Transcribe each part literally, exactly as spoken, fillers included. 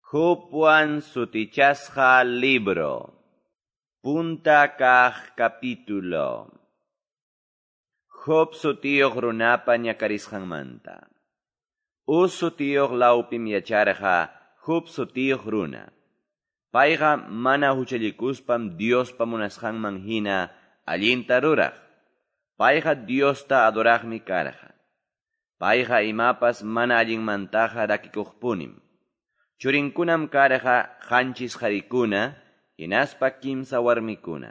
Jupwan sutichasqa libro. Punta kaq capítulo. Job sutiyuq runapa ñakarisqanmanta. Uz sutiyuq lawpim yacharqa Job sutiyuq runa. Payqa mana huchallikuspam Diospa munasqanman hina allinta ruraq. Payqa Diosta adoraqmi karqa. Payqa imapas mana allinmantaqa rakikuqpunim. Churinkunam karqa qanchis qarikuna, hinaspa kimsa warmikuna.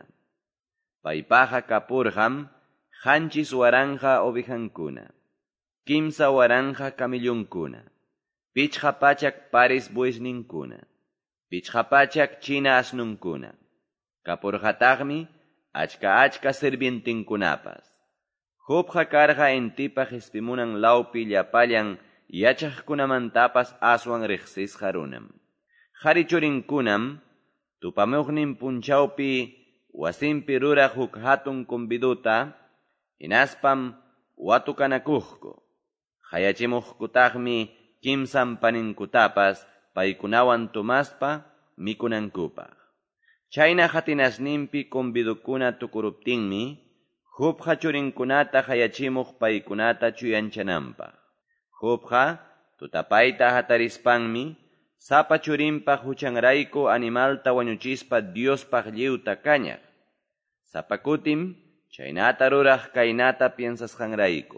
Paypaqa kapurqam qanchis waranja ovejankuna. Kimsa waranja kamillunkuna. Pichqa pachak paris buisninkuna. Pichqa pachak china asnunkuna. Kapurqataqmi achka achka sirvientinkunapas. Jobqa karqa intipaq ispimunan lawpi llapallan yachaqkunamantapas aswan riqsisqa runam. Qhari churinkunam tupamuqnin punchawpi wasinpi ruraq huk hatun conviduta hinaspam watukanakuqku. Qayachimuqkutaqmi kimsan paninkutapas paykunawan tumaspa mikunankupaq. Chayna qatinasninpi convidukuna tukuruptinmi Jobqa churinkunata qayachimuq paykunata chuyanchananpaq. Jobqa tutapayta hatarispanmi sapa churinpaq huchanrayku animalta wañuchispa Diospaq lliwta kañaq. Sapa kutim chaynata ruraq kaynata piensasqanrayku.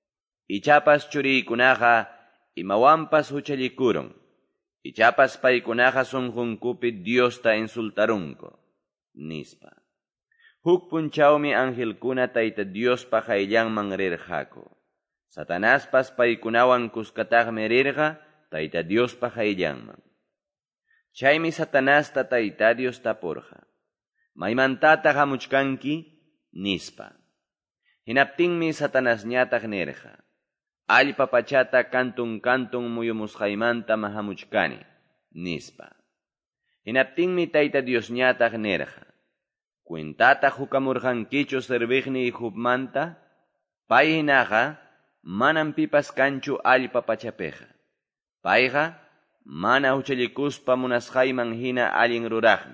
Ichapas churiykunaqa imawanpas huchallikurun. Ichapas paykunaqa sunqunkupi Diosta insultarunku. Nispa. Huk punchawmi angelkuna tayta Diospa qayllanman rirqaku. Satanaspas paykunawan kuskataqmi rirqa tayta Diospa qayllanman. Chaymi Satanasta tayta Dios tapurqa. Maymantataq hamuchkanki? Nispa. Hinaptinmi Satanasñataq nirqa. Allpa pachata kantun kantun muyumusqaymanta mahamuchkani. Nispa. Hinaptinmi tayta Diosñataq nirqa. Cuentataq hukamurqankichu serviqni Jobmanta? Pay hinaqa manam pipas kanchu allpa pachapeqa. Payqa mana huchallikuspa munasqayman hina allin ruraqmi.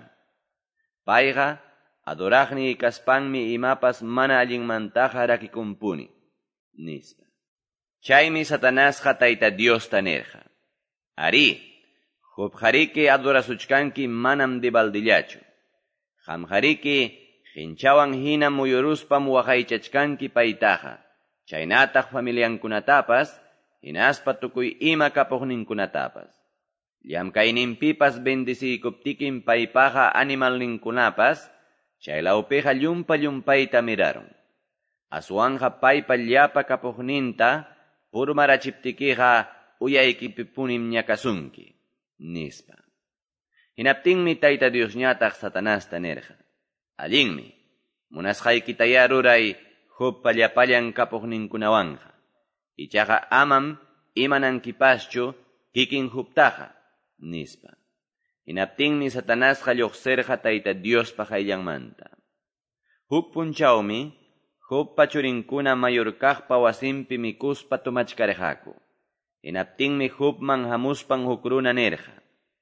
Payqa adoraqni kaspanmi imapas mana allinmantaqa rakikumpuni. Nispa. Chaymi Satanasqa tayta Diosta nirqa. Ari, Jobqariki adorasuchkanki manam dibaldillachu. Qamqariki hinchawan hina muyuruspam waqaychachkanki paytaqa. Chaynataq familiankunatapas, hinaspa tukuy ima kapuqninkunatapas. Llamkayninpipas bendisiykuptikin paypaqa animalninkunapas, chaylawpiqa llumpa llumpayta miraron. Aswanja paypa llapa kapuqninta, purmarachiptikiqa uyaykipipunim ñakasunki. Nispa. Hinaptinmi tayta Diosñataq Satanasta nirqa. Allinmi, munasqaykitaya ruray, Jobpa llapallan kapuqninkunawanja. Ichaqa amam imanankipaschu kikin Jobtaqa. Nispa. Hinaptinmi Satanasqa lluqsirqa tayta Diospa qayllanmanta. Huk punchawmi Jobpa churinkuna mayorkaqpa wasinpi mikuspa tumachkarqaku. Hinaptinmi Jobman hamuspan huk runa nirqa.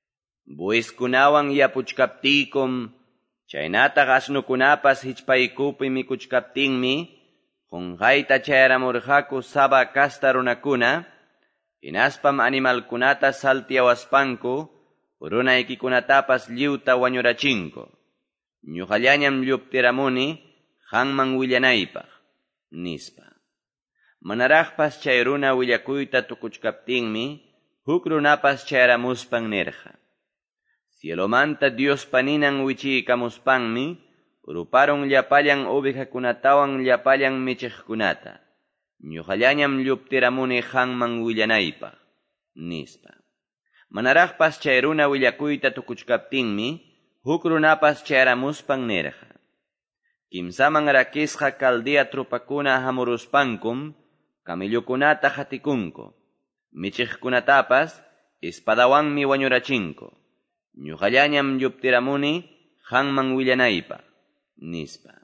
Buiskunawan yapuchkaptiykum, chaynataq asnukunapas hichpaykupi mikuchkaptinmi, qunqayta chayramurqaku saba kasta runakuna, hinaspam animalkunata saltiawaspanku, runaykikunatapas lliwta wañurachinku. Ñuqallañam lluptiramuni, qanman willanaypaq. Nispa. Manaraqpas chay runa willakuyta tukuchkaptinmi, huk runapas chayramuspan nirqa. Cielomanta Dios paninan wichiykamuspanmi, ruparon llapallan ovejakunatawan llapallan michiqkunata. Ñuqallañam lluptiramuni qanman willanaypaq. Nispa. Manaraqpas chay runa willakuyta tukuchkaptinmi, huk runapas chayramuspan nirqa. Kimsaman rakisqa kaldea trupakuna hamuruspankum, kamillukunata hatikunku. Michiqkunatapas espadawanmi wañurachinku. Ñuqallañam lluptiramuni qanman willanaypaq. Nispa.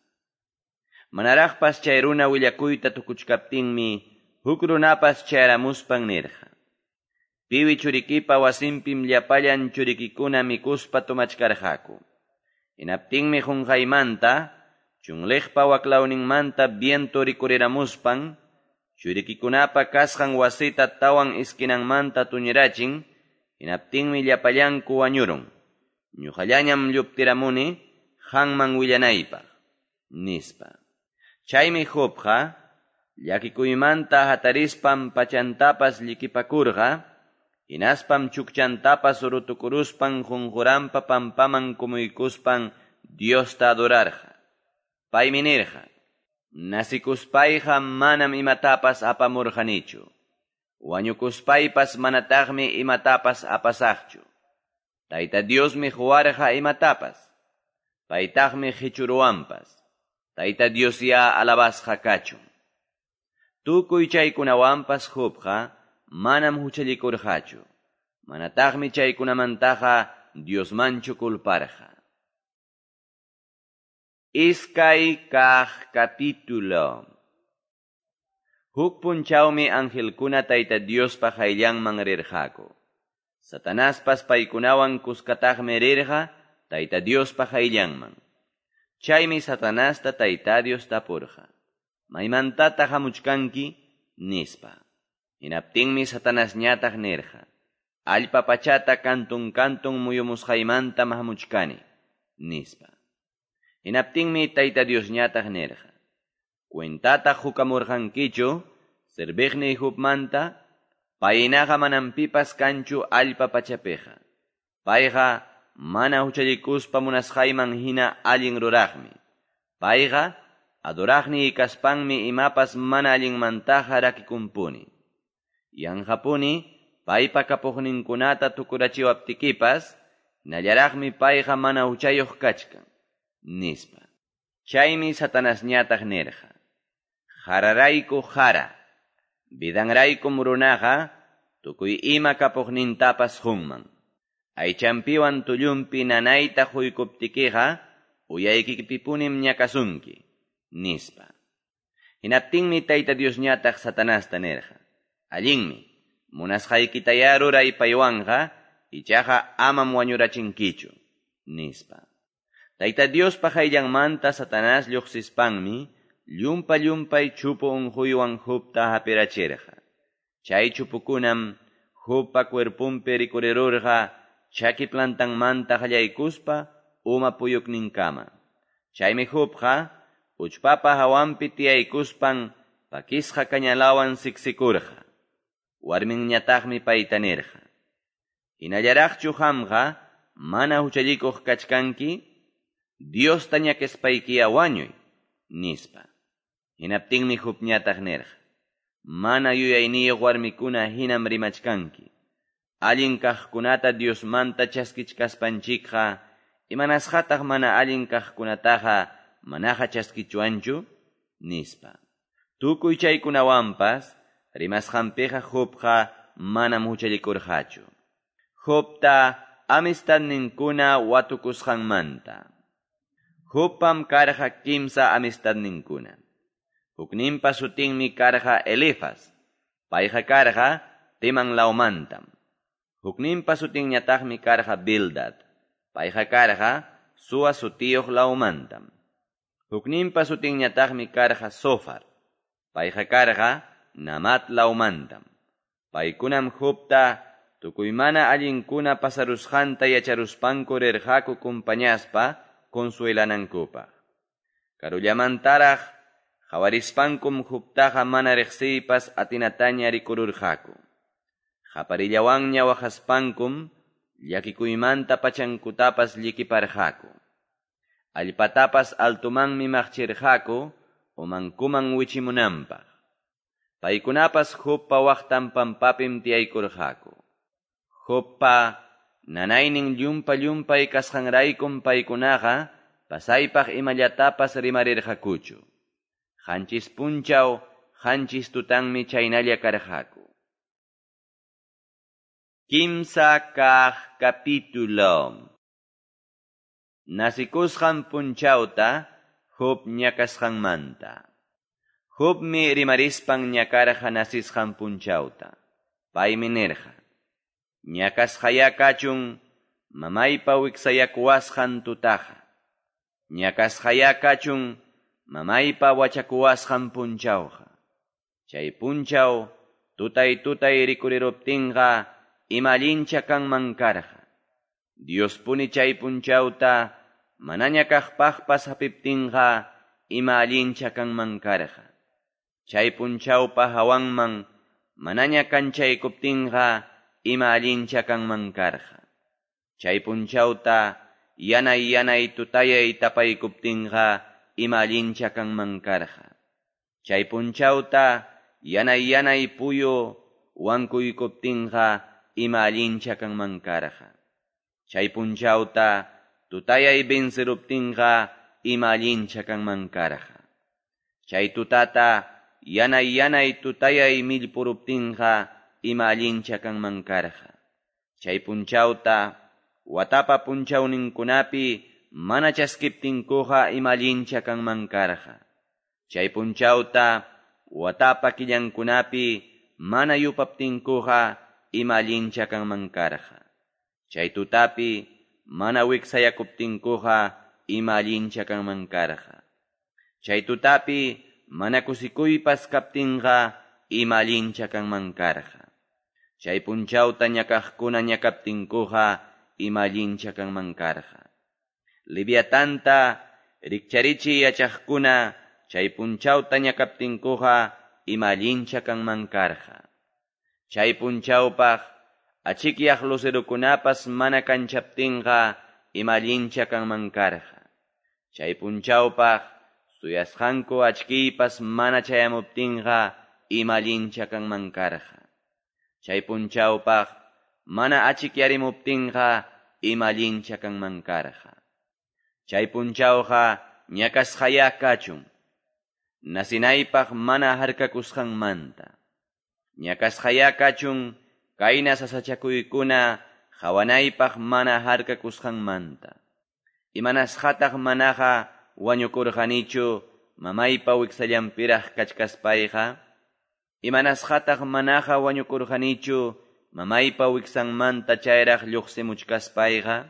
Manaraqpas chay runa willakuyta tukuchkaptinmi huk runapas chayramuspan nirqa. Piwi churikipa wasimpim llapallan churikikuna mikuspa tumachkarqaku. Hinaptinmi qunqaymanta, chunliqpa waklawninmanta viento rikuriramuspan, churikikunapa kasqan wasita tawan iskinanmanta tuñirachin, hinaptinmi llapallanku wañurun. Ñuqallañam lluptiramuni, hanman willanaypaq, nispa. Chaymi Jobqa, llakikuymanta hatarispam pachantapas likipakurqa, hinaspam chukchantapas urutukuruspan junjuranpa pampaman kumuykuspan Diosta adorarqa. Paymi nirqa, nasikuspayqa manam imatapas apamurqanichu. Wañukuspaypas manataqmi imatapas apasaqchu. Tayta Diosmi huwarqa imatapas. Paytaqmi hichuruwanpas. Tayta Dios ya alabasqa kachun. Tukuy chaykunawanpas Jobqa manam huchallikurqachu. Manataqmi chaykunamantaqa Diosmanchu kulparqa. Iskay kaq capítulo. Huk punchawmi angelkuna Tayta Diospa qayllanman rirqaku. Satanaspas paykunawan kuskataqmi rirqa Tayta Diospa qayllanman. Chaymi Satanasta Tayta Dios tapurqa. Maymantataq hamuchkanki nispa. Hinaptinmi Satanasñataq nirqa. Allpa pachata kantun kantun muyumusqaymanta hamuchkani nispa. Hinaptinmi Tayta Diosñataq nirqa. Cuentataq hukamurqankichu, sirbiqniy hupmanta, paynaqa manam pipas kanchu allpa pachapiqa. Payqa mana huchallikuspa munasqayman hina allin ruraqmi. Payqa adoraqni kaspanmi imapas mana allinmantaqa rakikumpuni. Yanqapuni paypa kapuqninkunata tukurachiwaptikipas, nallaraqmi payqa mana huchayuq kachkan, nispa. Chaymi Satanasñataq nirqa. Jararayku jara. Vidanraykum runaqa, tukuy ima kapuqnintapas hunman. Aychampiwan tullumpi nanayta huykuptikiqa, uyaykipipunim ñakasunki, nispa. Hinaptinmi Tayta Diosñataq Satanasta nirqa. Allinmi, munasqaykitaya ruray paywanqa, ichaqa amam wañurachinkichu, nispa. Tayta Diospa qayllanmanta Satanás lluqsispanmi, llumpa llumpay chupu unquywan Jobta hapirachirqa. Chay chupukunam Jobpa cuerpumpi rikurirurqa, chaki plantanmanta qallaykuspa, uma puyukninkama. Chaymi Jobqa, uchpapa hawanpi tiyaykuspan, pakisqa kañalawan siksikurqa. Warminñataqmi payta nirqa. Hinallaraqchu qamqa, mana huchallikuq kachkanki, Diosta ñakispaykiya wañuy, nispa. Hinaptinmi Jobñataq nirqa. Mana yuyayniyuq warmikuna hinam rimachkanki. Allin kaqkunata Diosmanta chaskichkaspanchikqa, imanasqataq mana allin kaqkunataqa manaqa chaskichuanchu, nispa. Tukuy chaykunawanpas, rimasqanpiqa Jobqa manam huchallikurqachu. Jobta amistadninkuna watukusqanmanta. Jobpam karqa kimsa amistadninkuna. Hukninpa sutinmi karqa Elifaz. Payqa karqa Teman laumantam. Hukninpa sutinñataqmi karqa Bildad. Payqa karqa Sua sutiyuq laumantam. Hukninpa sutinñataqmi karqa Zofar. Payqa karqa Namat laumantam. Paykunam Jobta tukuymana allinkuna pasarusqanta yacharuspanku rirqaku kumpañaspa consuelanankupaq. Karullamantaraq qawarispankum Jobtaqa mana riqsiypas atinataña rikururqaku. Qaparillawanña waqaspankum llakikuymanta pachankutapas llikiparqaku. Allpatapas altumanmi maqchirqaku umankuman wichimunanpaq. Paykunapas Jobpa waqtan pampapim tiyaykurqaku. Jobpa nanaynin llumpa llumpay kasqanraykum paykunaqa pasaypaq imallatapas rimarirqakuchu. Qanchis punchaw, qanchis tutanmi chaynalla karqaku. Kimsa kaq capítulo. Nasikusqan punchawta Job ñakasqanmanta. Jobmi rimarispan ñakarqa nasisqan punchawta. Paymi nirqa. ñakasqaya kachun mamaypa wiksayakuwasqan tutaqa. Ñakasqaya kachun mamaypa wachakuwasqan punchawqa. Chay punchaw tutay tutay rikuriruptinqa imallincha kanman karqa. Diospuni chay punchawta manaña kaqpaqpas hapiptinqa imallincha kanman karqa. Chay punchawpa hawanman manaña kanchaykuptinqa imallincha kanman karqa. Chay punchawta yanay yanay tutayay tapaykuptinqa imallincha kanman karqa. Chay punchawta yanay yanay puyo wankuykuptinqa imallincha kanman karqa. Chay punchawta tutayay benseruptinqa imallincha kanman karqa. Chay tutata yanay yanay tutayay millpuruptinqa imallincha kanman karqa. Chay punchawta watapa punchawninkunapi mana chaskiptinkuqa imallincha kanman karqa. Chay punchawta watapa killankunapi mana yupaptinkuqa imallincha kanman karqa. Chay tutapi mana wiksayakuptinkuqa imallincha kanman karqa. Chay tutapi mana kusikuypas kaptinqa imallincha kanman karqa. Chay punchawta ñakaqkuna ñakaptinkuqa imallincha kanman karqa. Liviatanta rikcharichi yachaqkuna chay punchawta ñakaptinkuqa imallincha kanman karqa. Chay punchawpaq achikyaq lucerukunapas mana kanchaptinqa imallincha kanman karqa. Chay punchawpaq suyasqanku achkiypas mana chayamuptinqa imallincha kanman karqa. Chay punchawpaq mana achikyarimuptinqa imallincha kanman karqa. Chay punchawqa ñakasqaya kachun, nasinaypaq mana harkakusqanmanta. Ñakasqaya kachun kayna sasachakuykuna hawanaypaq mana harkakusqanmanta. Imanasqataq manaqa wañukurqanichu mamaypa wiksallampiraq kachkaspayqa. Imanasqataq manaqa wañukurqanichu mamaypa wiksanmanta chayraq lluqsimuchkaspayqa.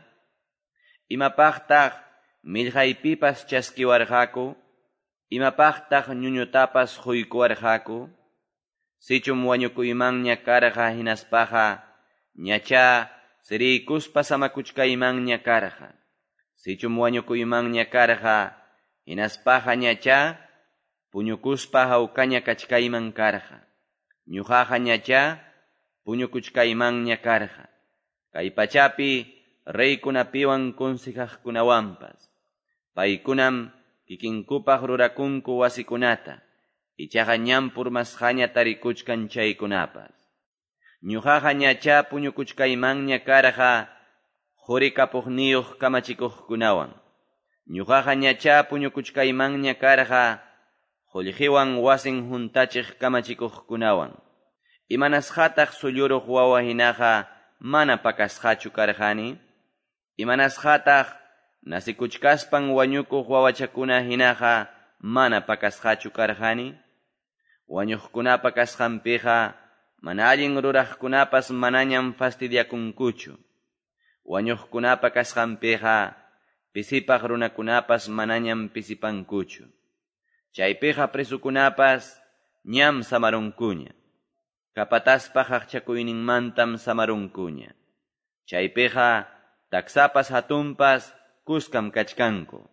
Imapaqtaq millqaypipas chaskiwarqaku. Imapaqtaq ñuñutapas quykuwarqaku. Sichum wañukuymanña karqa hinaspaqa ñacha siriykuspa samakuchkaymanña karqa. Sichum wañukuymanña karqa hinaspaqa ñacha puñukuspa hawkaña kachkayman karqa. Ñuqaqa ñacha puñukuchkaymanña karqa. Kay pachapi reykunapiwan konsejaqkunawanpas. Paykunam kikinkupaq rurakunku wasikunata. Ichaqa ñampur masqaña tarikuchkan chaykunapas. Ñuqaqa ñacha puñukuchkaymanña karqa qurikapuqniyuq kamachikuqkunawan. Ñuqaqa ñacha puñukuchkaymanña karqa qullqiwan wasin juntachiq kamachikuqkunawan. Imanasqataq suyuruq wawa hinaqa mana pakasqachu karqani. Imanasqataq nasikuchkaspan wañukuq wawachakuna hinaqa mana pakasqachu karqani. Wañuqkunapa kasqanpiqa mana allin ruraqkunapas manañam fastidiakunkuchu. Wañuqkunapa kasqanpiqa pisipaq runakunapas manañam pisipankuchu. Chaypiqa presukunapas ñam samarunkuña. Kapataspaq aqchakuyninmantam samarunkuña. Chaypiqa taksapas hatunpas kuskam kachkanku.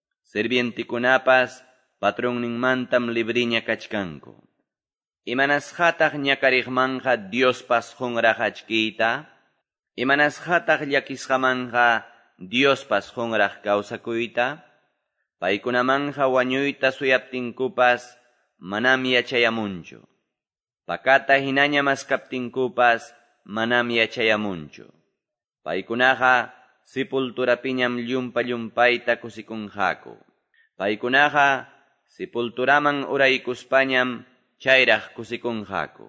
Sirvientikunapas patronninmantam libriña kachkanku. Imanasqataq ñakariqmanqa Diospas qunraq achkiyta. Imanasqataq llakisqamanqa Diospas qunraq kawsakuyta. Paykunamanqa wañuyta suyaptinkupas manam yachayamunchu. Pakata hinaña maskaptinkupas manam yachayamunchu. Paykunaqa sepulturapiñam llumpa llumpayta kusikunqaku. Paykunaqa sepulturaman uraykuspañam chayraq kusikunqaku.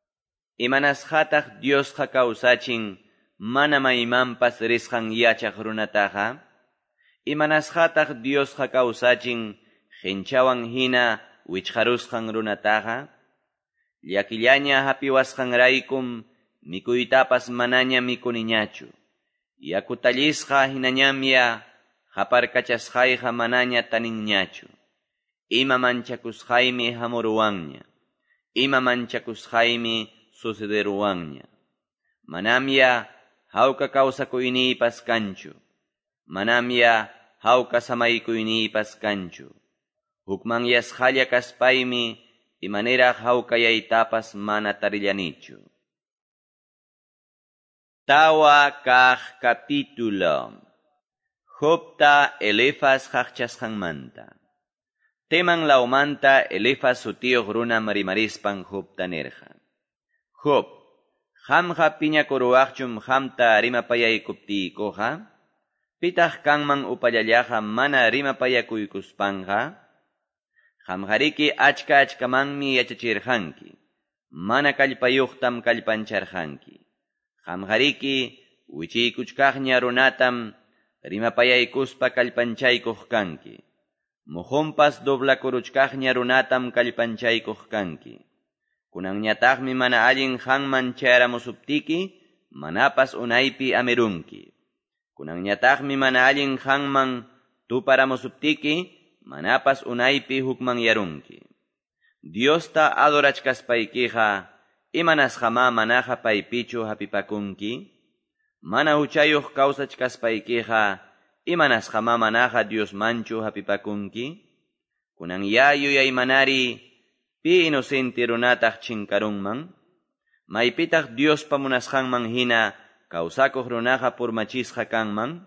Imanasqataq Diosqa kawsachin mana maymanpas risqan yachaq runataqa. Imanasqataq Diosqa kawsachin qhinchawan hina wichqarusqan runataqa. Llakillaña hapiwasqanraykum mikuytapas manaña mikuniñachu. Yakutallisqa hinañamya haparkachasqayqa manaña taninñachu. Ima manchakusqaymi hamuruwanña. Ima manchakusqaymi sucederuwanña. Manamya hawka kawsakuynipas kanchu. Manamya hawka samaykuynipas kanchu. Hukmanyasqalla kaspaymi imaniraq hawkayaytapas mana tarillanichu. Tawa kaq capítulo. Jobta Elifaz haqchasqanmanta. Teman laumanta Elifaz sutiyuq runa marimarispan Jobta nirqa. Job, qamqa piñakuruwaqchum qamta rimapayaykuptiykuqa? Pitaq kanman upallallaqa mana rimapayakuykuspanqa? Qamqariki achka achkamanmi yachachirqanki. Mana kallpayuqtam kallpancharqanki. Qamqariki wichiykuchkaqña runatam rimapayaykuspa kallpanchaykuq kanki. Muhunpas doblakuruchkaqña runatam kallpanchaykuq kanki. Kunanñataqmi mana allin qanman chayaramusuptiki, manapas unaypi amirunki. Kunanñataqmi mana allin qanman tuparamusuptiki, manapas unaypi hukman yarunki. Diosta adorachkaspaykiqa, imanasqama manaqa paypichu hapipakunki? Mana huchayuq kawsachkaspaykiqa, imanasqama manaqa Diosmanchu hapipakunki? Kunan ya yuyaymanari, pi inocente runataq chinkarunman? Maypitaq Diospa munasqanman hina kawsakuq runaqa purmachisqa kanman?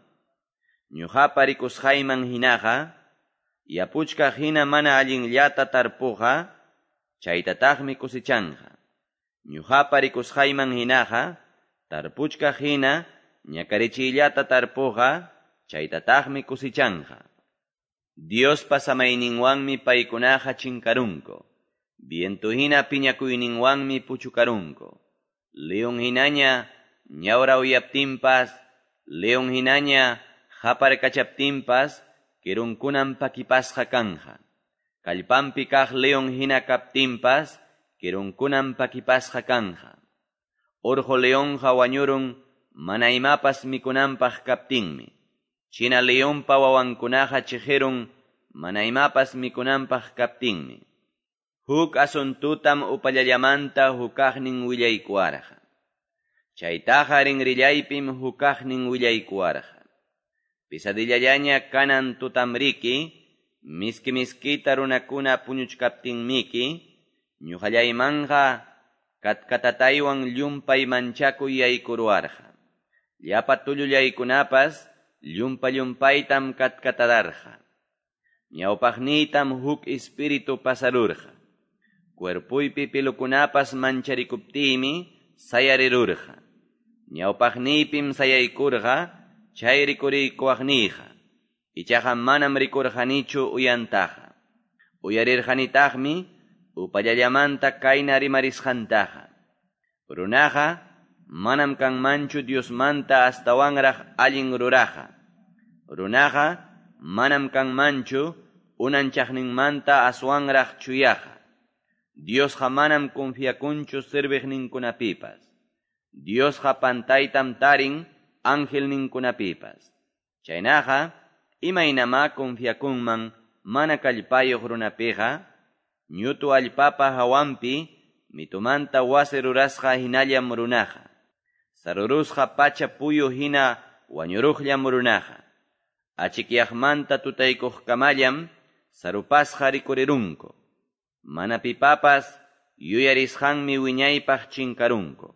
Ñuqapa rikusqayman hinaqa, yapuchkaq hina mana allinllata tarpuqa, chaytataqmi kusichanqa. Ñuqapa rikusqayman hinaqa, tarpuchkaq hina ñakarichiyllata tarpuqa, chaytataqmi kusichanqa. Diospa samayninwanmi paykunaqa chinkarunko. Viento hina piñakuyninwanmi puchukarunko. Leon hinaña ñawra uyaptinpas, leon hinaña haparkachaptinpas, kirunkunan pakipasqa kanja. Kallpampi kaq leon hina kaptinpas, kirunkunan pakipasqa kanja. Urqu leonqa wañurun mana imapas mikunanpaq kaptinmi. China leonpa wawankunaqa chiqirun mana imapas mikunanpaq kaptinmi. Huk asuntutam upallallamanta hukaqnin willaykuwarqa. Chaytaqa rinrillaypim hukaqnin willaykuwarqa. Pisadillallaña kanan tutamriki, miski miskita runakuna puñuchkaptinmiki, ñuqallaymanqa katkatataywan llumpay manchakuy yaykuruwarqa. Llapa tullullaykunapas llumpa llumpaytam katkatadarqa. Ñawpaqniytam huk espiritu pasarurqa. Cuerpuypi pilukunapas mancharikuptiymi sayarirurqa. Ñawpaqniypim sayaykurqa, chay rikuriykuwaqniyqa. Ichaqa manam rikurqanichu uyantaqa. Uyarirqanitaqmi upallallamanta kayna rimarisqantaqa. Runaqa manam kanmanchu Diosmanta astawanraq allin ruraqa. Runaqa manam kanmanchu unanchaqninmanta aswanraq chuyaqa. Diosqa manam confiakunchu sirviqninkunapipas. Diosqa pantaytam tarin angelninkunapipas. Chaynaqa imaynama confiakunman mana kallpayuq runapiqa, ñutu allpapa hawanpi mitumanta wasi rurasqa hinallam runaqa. Sarurusqa pacha puyu hina wañuruqllam runaqa. Achikyaqmanta tutaykuqkamallam sarupasqa rikurirunku. Mana pipapas yuyarisqanmi wiñaypaq chinkarunku.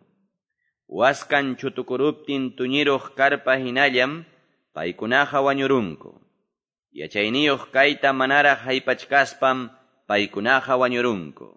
Waskan chutukuruptin tuñiruq karpa hinallam paykunaqa wañurunku. Yachayniyuq kayta manaraq haypachkaspam paykunaqa wañurunku.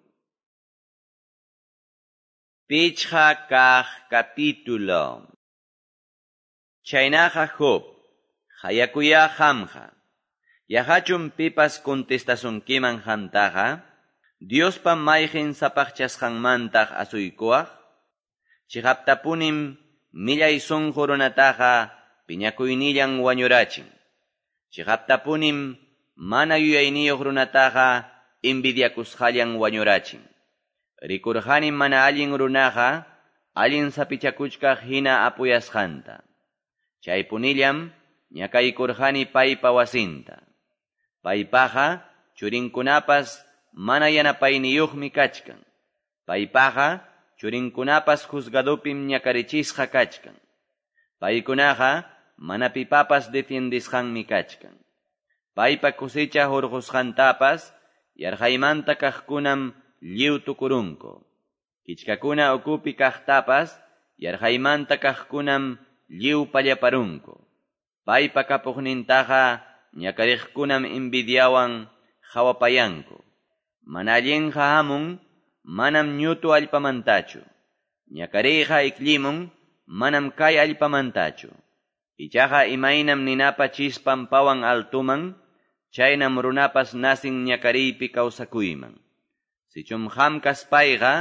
Pichqa kaq capítulo. Chaynaqa Job, hayakuya qamqa. Yahachum pipas contestasunkiman qamtaqa, Diospa mayqin sapaqchasqanmantaq asuykuwaq, chiqaptapunim millay sunqu runataqa piñakuynillan wañurachin. Chiqaptapunim mana yuyayniyuq runataqa invidiakusqallan wañurachin. Rikurqani mana allin runaqa allin sapichakuchkaq hina apuyasqanta. Chaypunillam ñakaykurqani paypa wasinta. Paypaqa churinkunapas mana yanapayniyuqmi kachkan. Paypaqa churinkunapas juzgadupim ñakarichisqa kachkan. Paykunaqa mana pipapas defiendisqanmi kachkan. Paypa kusicha hurqusqantapas yarqaymanta kaqkunam lliw tukurunku. Kichkakuna ukupi kaqtapas yarqaymanta kaqkunam lliw pallaparunku. Paypa kapuqnintaqa ñakariqkunam invidiawan hawapayanku. Mana allinqa hamun manam ñutu allpamantachu. Ñakariyqa iklimun manam kay allpamantachu. Ichaqa imaynam ninapa chispan pawan altuman, chaynam runapas nasin ñakariypi kawsakuyman. Sichum hamkas payqa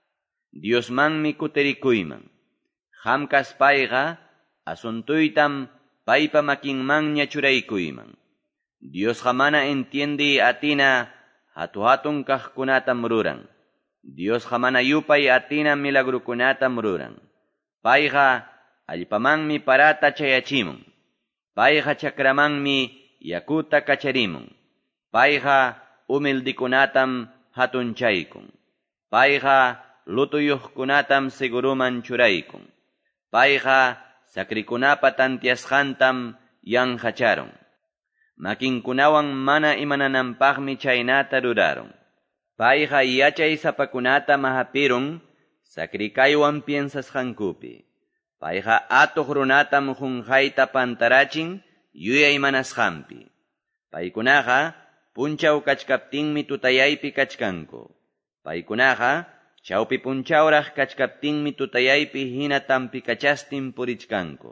Diosmanmi kutirikuyman. Hamkas payqa asuntuytam paypa makinmanña churaykuyman. Diosqa mana entiendi atina hatu hatun kaqkunatam ruran. Diosqa mana yupay atina milagrukunatam ruran. Payqa allpamanmi parata chayachimun. Payqa chakramanmi yakuta kacharimun. Payqa humildikunatam hatunchaykun. Payqa lutuyuqkunatam seguruman churaykun. Payqa sakrikunapa tantiasqantam yanqacharun. Makinkunawan mana imanananpaqmi chaynata ruraron. Payqa yachay sapakunata mahapirun sakrikaywan piensasqankupi. Payqa atuq runatam qunqayta pantarachin yuyay manasqanpi. Paykunaqa punchaw kachkaptinmi tutayaypi kachkanku. Paykunaqa chawpi punchawraq kachkaptinmi tutayaypi hina tampi kachastin purichkanku.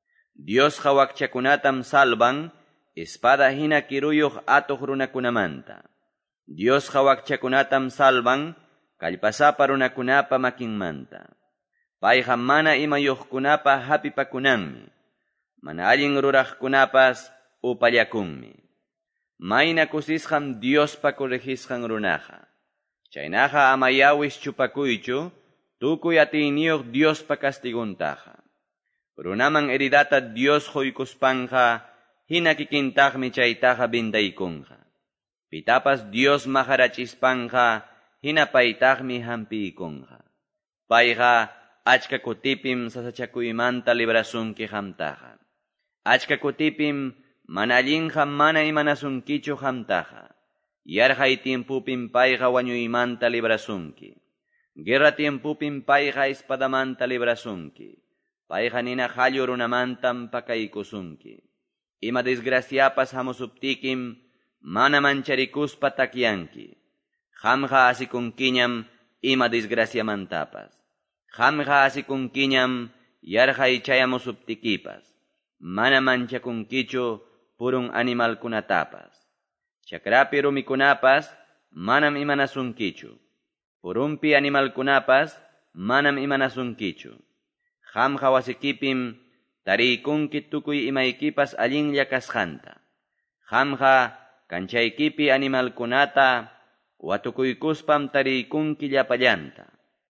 Diosqa wakchakunatam salvan espada hina kiruyuq atuq runakunamanta. Diosqa wakchakunatam salvan kallpasapa runakunapa makinmanta. Payqa mana imayuqkunapa hapipakunanmi. Mana allin ruraqkunapas upallakunmi. Mayna kusisqan Diospa corregisqan runaqa. Chaynaqa amayawis chupakuychu tukuy atiyniyuq Diospa castiguntaqa. Runaman heridata Dios quykuspanqa hina kikintaqmi chaytaqa bindaykunqa. Pitapas Dios maharachispanqa hina paytaqmi hampiykunqa. Payqa achka kutipim sasachakuymanta librasunki hamtaqa. Achka kutipim mana allinqa mana imanasunkichu hamtaqa. Yarqay tiempupim payqa wañuymanta librasunki. Guerra tiempupim payqa espadamanta librasunki. Payqa nina qallu runamantam pakaykusunki. Ima desgraciapas hamusuptikim mana mancharikuspa takyanki. Qamqa asikunkiñam ima desgraciamantapas. Qamqa asikunkiñam yarqay chayamusuptikipas. Mana manchakunkichu purun animalkunatapas. Chakrapi rumikunapas manam imanasunkichu. Purumpi animalkunapas manam imanasunkichu. Qamqa wasikipim tariykunki tukuy imaykipas allinlla kasqanta. Qamqa kanchaykipi animalkunata watukuykuspam tariykunki llapallanta.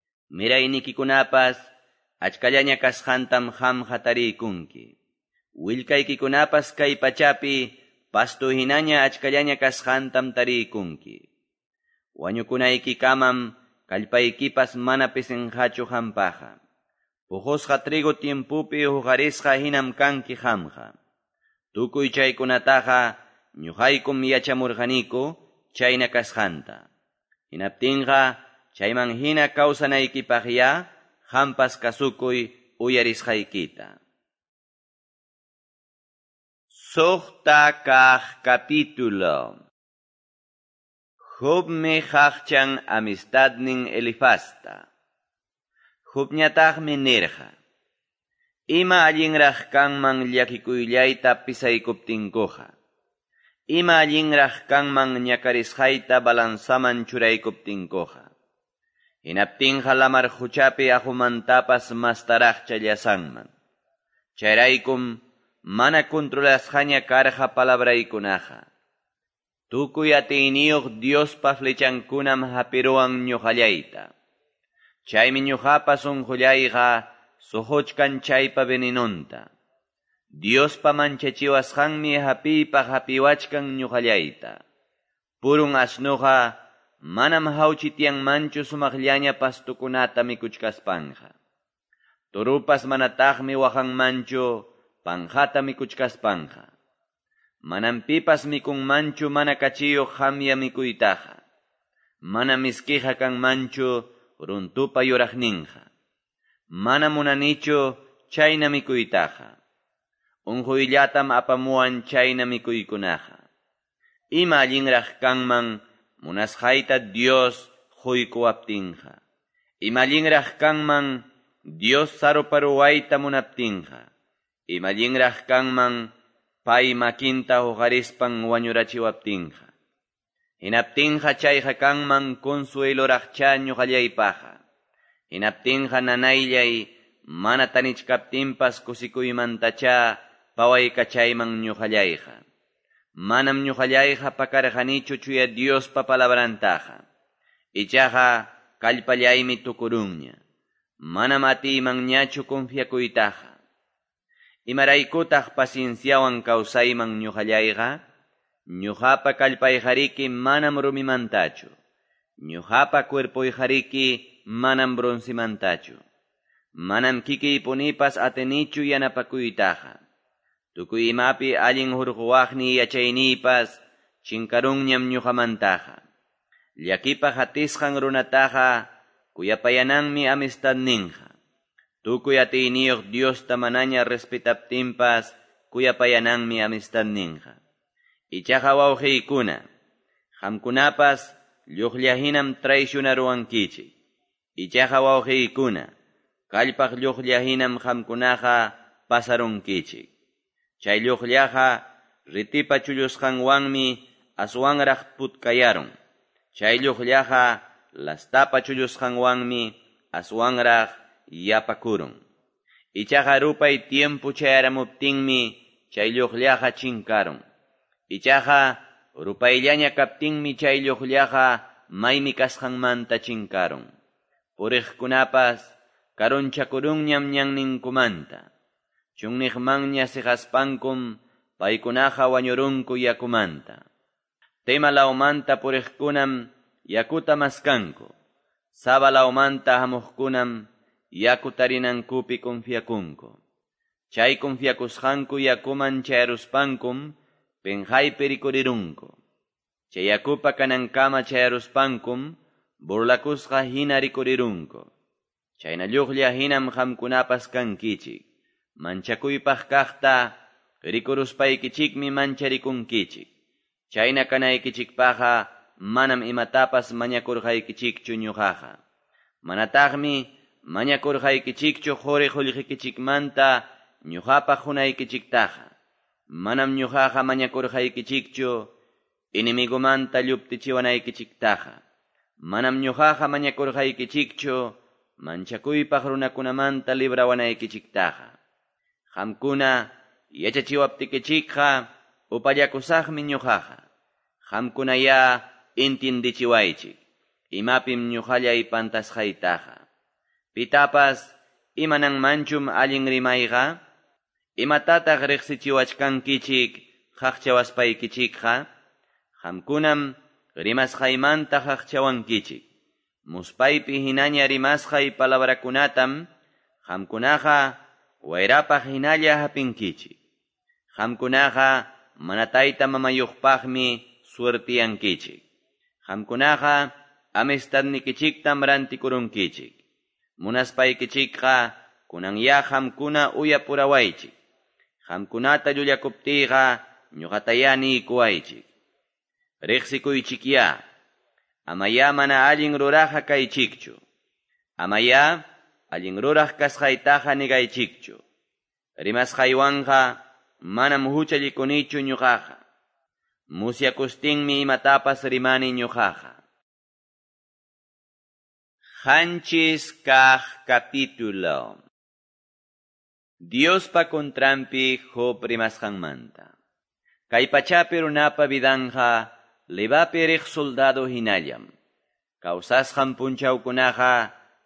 Miraynikikunapas achkallaña kasqantam qamqa tariykunki. Willkaykikunapas kay pachapi pastu hinaña achkallaña kasqantam tariykunki. Wañukunaykikamam kallpaykipas mana pisinqachu qampaqa. Puqusqa trigo tiempupi huqarisqa hinam kanki qamqa. Tukuy chaykunataqa ñuqaykum yachamurqaniku chayna kasqanta. Hinaptinqa chayman hina kawsanaykipaqya qampas kasukuy uyarisqaykita. Suqta kaq capítulo. Jobmi qaqchan amistadnin Elifasta. Jobñataqmi nirqa. Ima allinraq kanman llakikuyllayta pisaykuptinkuqa. Ima allinraq kanman ñakarisqayta balansaman churaykuptinkuqa. Hinaptinqa lamar huchapi ahumantapas mastaraqcha llasanman. Chayraykum mana controlasqaña karqa palabraykunaqa. Tukuy atiyniyuq Diospa flechankunam hapiruwan ñuqallayta. Chaymi ñuqapas unqullayqa suquchkan chaypa venenonta. Diospa manchachiwasqanmi hapiypaq hapiwachkan ñuqallayta. Purun asnuqa manam hawchitiyanmanchu sumaqllaña pastukunata mikuchkaspanja. Turupas manataqmi waqanmanchu panjata mikuchkaspanja. Manam pipas mikunmanchu mana kachiyuq hamya mikuytaqa. Mana miskiqa kanmanchu runtupa yuraqninqa. Mana munanichu chayna mikuytaqa. Unquyllatam apamuwan chayna mikuykunaqa. Ima allinraq kanman munasqayta Dios quykuwaptinqa. Ima allinraq kanman Dios saruparuwayta munaptinqa. Ima allinraq kanman pay makinta huqarispan wañurachiwaptinqa. Hinaptinqa chayqa kanman consueloraqcha ñuqallaypaqa. Hinaptinqa nanaylay mana tanichkaptinpas kusikuymantacha pawaykachayman ñuqallayqa. Manam ñuqallayqa pakarqanichu chuya Diospa palabrantaqa. Ichaqa kallpallaymi tukurunña. Manam atiymanñachu confiakuytaqa. Imaraykutaq pacienciawan kawsayman ñuqallayqa. Ñuqapa kallpayjariki manam rumimantachu. Ñuqapa cuerpoyjariki manam broncemantachu. Manam kikiypunipas atinichu yanapakuytaqa. Tukuy imapi allin hurquwaqni yachayniypas chinkarunñam ñuqamantaqa. Llakipa hatisqan runataqa kuyapayananmi amistadninqa. Tukuy atiyniyuq Diosta manaña respetaptinpas kuyapayananmi amistadninqa. Ichaqa wawqiykuna, qamkunapas lluqllahinam traicionaruwankichik. Ichaqa wawqiykuna, kallpaq lluqllahinam qamkunaqa pasarunkichik. Chay lluqllaqa ritipa chullusqanwanmi aswanraq putkayaron. Chay lluqllaqa lastapa chullusqanwanmi aswanraq yapakurun. Ichaqa rupay tiempo chayaramuptinmi chay lluqllaqa chinkaron. Ichaqa rupayllaña kaptinmi chay lluqllaqa maymi kasqanmanta chinkaron. Puriqkunapas karunchakurunñam ñanninkumanta. Chunniqmanña siqaspankum paykunaqa wañurunku yakumanta. Tema laumanta puriqkunam yakuta maskanku. Saba laumanta hamuqkunam yaku tarinankupi confiakunku. Chay confiakusqanku yakuman chayaruspankum penjaypi rikurirunku. Chay yakupa kanankama chayaruspankum burlakusqa hina rikurirunku. Chayna lluqlla hinam qamkunapas kankichik. Manchakuypaq kaqta rikuruspaykichismi mancharikunkichik. Chayna kanaykichikpaqa manam imatapas mañakurqaykichikchu ñuqaqa. Manataqmi mañakurqaykichikchu quri qullqikichikmanta ñuqapaq hunaykichiktaqa. Manam ñuqaqa mañakurqaykichikchu inimigumanta lluptichiwanaykichiktaqa. Manam ñuqaqa mañakurqaykichikchu manchakuypaq runakunamanta librawanaykichiktaqa. Qamkuna yachachiwaptikichikqa upallakusaqmi ñuqaqa. Qamkuna ya intindichiwaychik. Imapim ñuqallay pantasqaytaqa. Pitapas imananmanchum allin rimayqa. Imatataq riqsichiwachkankichik qaqchawaspaykichikqa. Qamkunam rimasqaymanta qaqchawankichik. Muspaypi hinaña rimasqay palabrakunatam qamkunaqa wayrapaq hinalla hapinkichik. Qamkunaqa manatayta mamayuqpaqmi suertiyankichik. Qamkunaqa amistadnikichiktam rantikurunkichik. Munaspaykichikqa kunanya qamkuna uyapurawaychik. Qamkunata llullakuptiyqa ñuqataya niykuwaychik. Riqsikuychikya. Amaya mana allin ruraqa kaychikchu. Amaya allin ruraq kasqaytaqa nigaychikchu. Rimasqaywanqa manam huchallikunichu ñuqaqa. Musyakustinmi imatapas rimani ñuqaqa. Qanchis kaq capítulo. Diospa kontrampi Job rimasqanmanta. Kay pachapi runapa vidanqa libapi riq soldado hinallam. Kawsasqan punchawkunaqa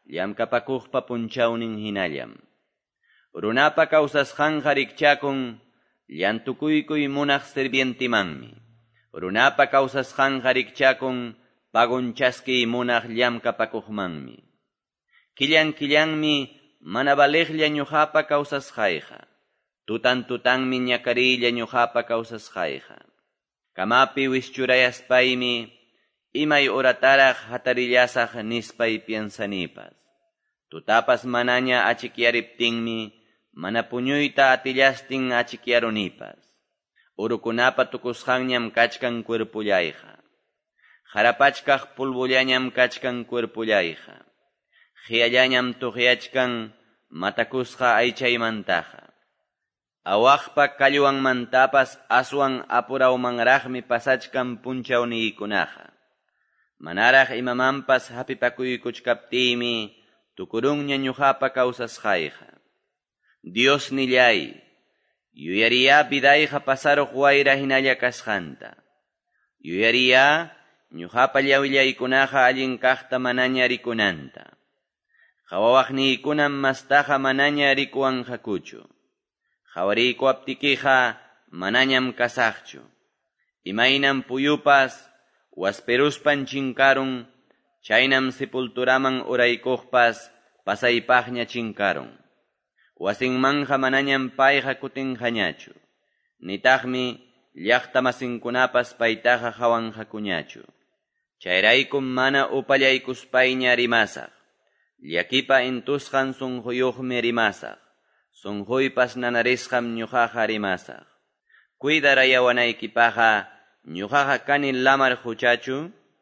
llamkapakuqpa punchawnin hinallam. Runapa kawsasqanqa rikchakun llantukuykuy munaq sirvientimanmi. Runapa kawsasqanqa rikchakun pagunchaskiy munaq llamkapakuqmanmi. Killan killanmi mana baleqlla ñuqapa kawsasqayqa. Tutan tutanmi ñakarilla ñuqapa kawsasqayqa. Kamapi wischurayaspaymi imay orataraq hatarillasaq nispay piensanipas. Tutapas manaña achikyariptinmi mana puñuyta atillastin achikyarunipas. Urukunapa tukusqanñam kachkan cuerpullayqa. Harapachkaq pulbullañam kachkan cuerpullayqa. Hiyallañam tuqyachkan matakusqa aychaymantaqa. Awaqpa kallwanmantapas aswan apurawmanraqmi pasachkan punchawniykunaqa. Manaraq imamanpas hapipakuykuchkaptiymi tukurunña ñuqapa kawsasqayqa. Dios nillay, yuyariya bidayqa pasaruq wayra hinalla kasqanta. Yuyariya ñuqapa llawillaykunaqa allin kaqta manaña rikunanta. Qhawawaqniykunan mastaqa manaña rikuwanqakuchu. Qhawariykuaptikiqa manañam kasaqchu. Imaynan puyupas wasperuspan chinkarun, chaynam sepulturaman uraykuqpas pasaypaqña chinkarun. Wasinmanqa manañam payqa kutinqañachu. Nitaqmi llaqta masinkunapas paytaqa hawanqakuñachu. Chayraykum mana upallaykuspayña rimasaq. Llakipa intusqan sunquyuqmi rimasaq. Sunquypas nanarisqam ñuqaqa rimasaq. Cuidarayawanaykipaqqa ñuqaqa kani lamar huchachu.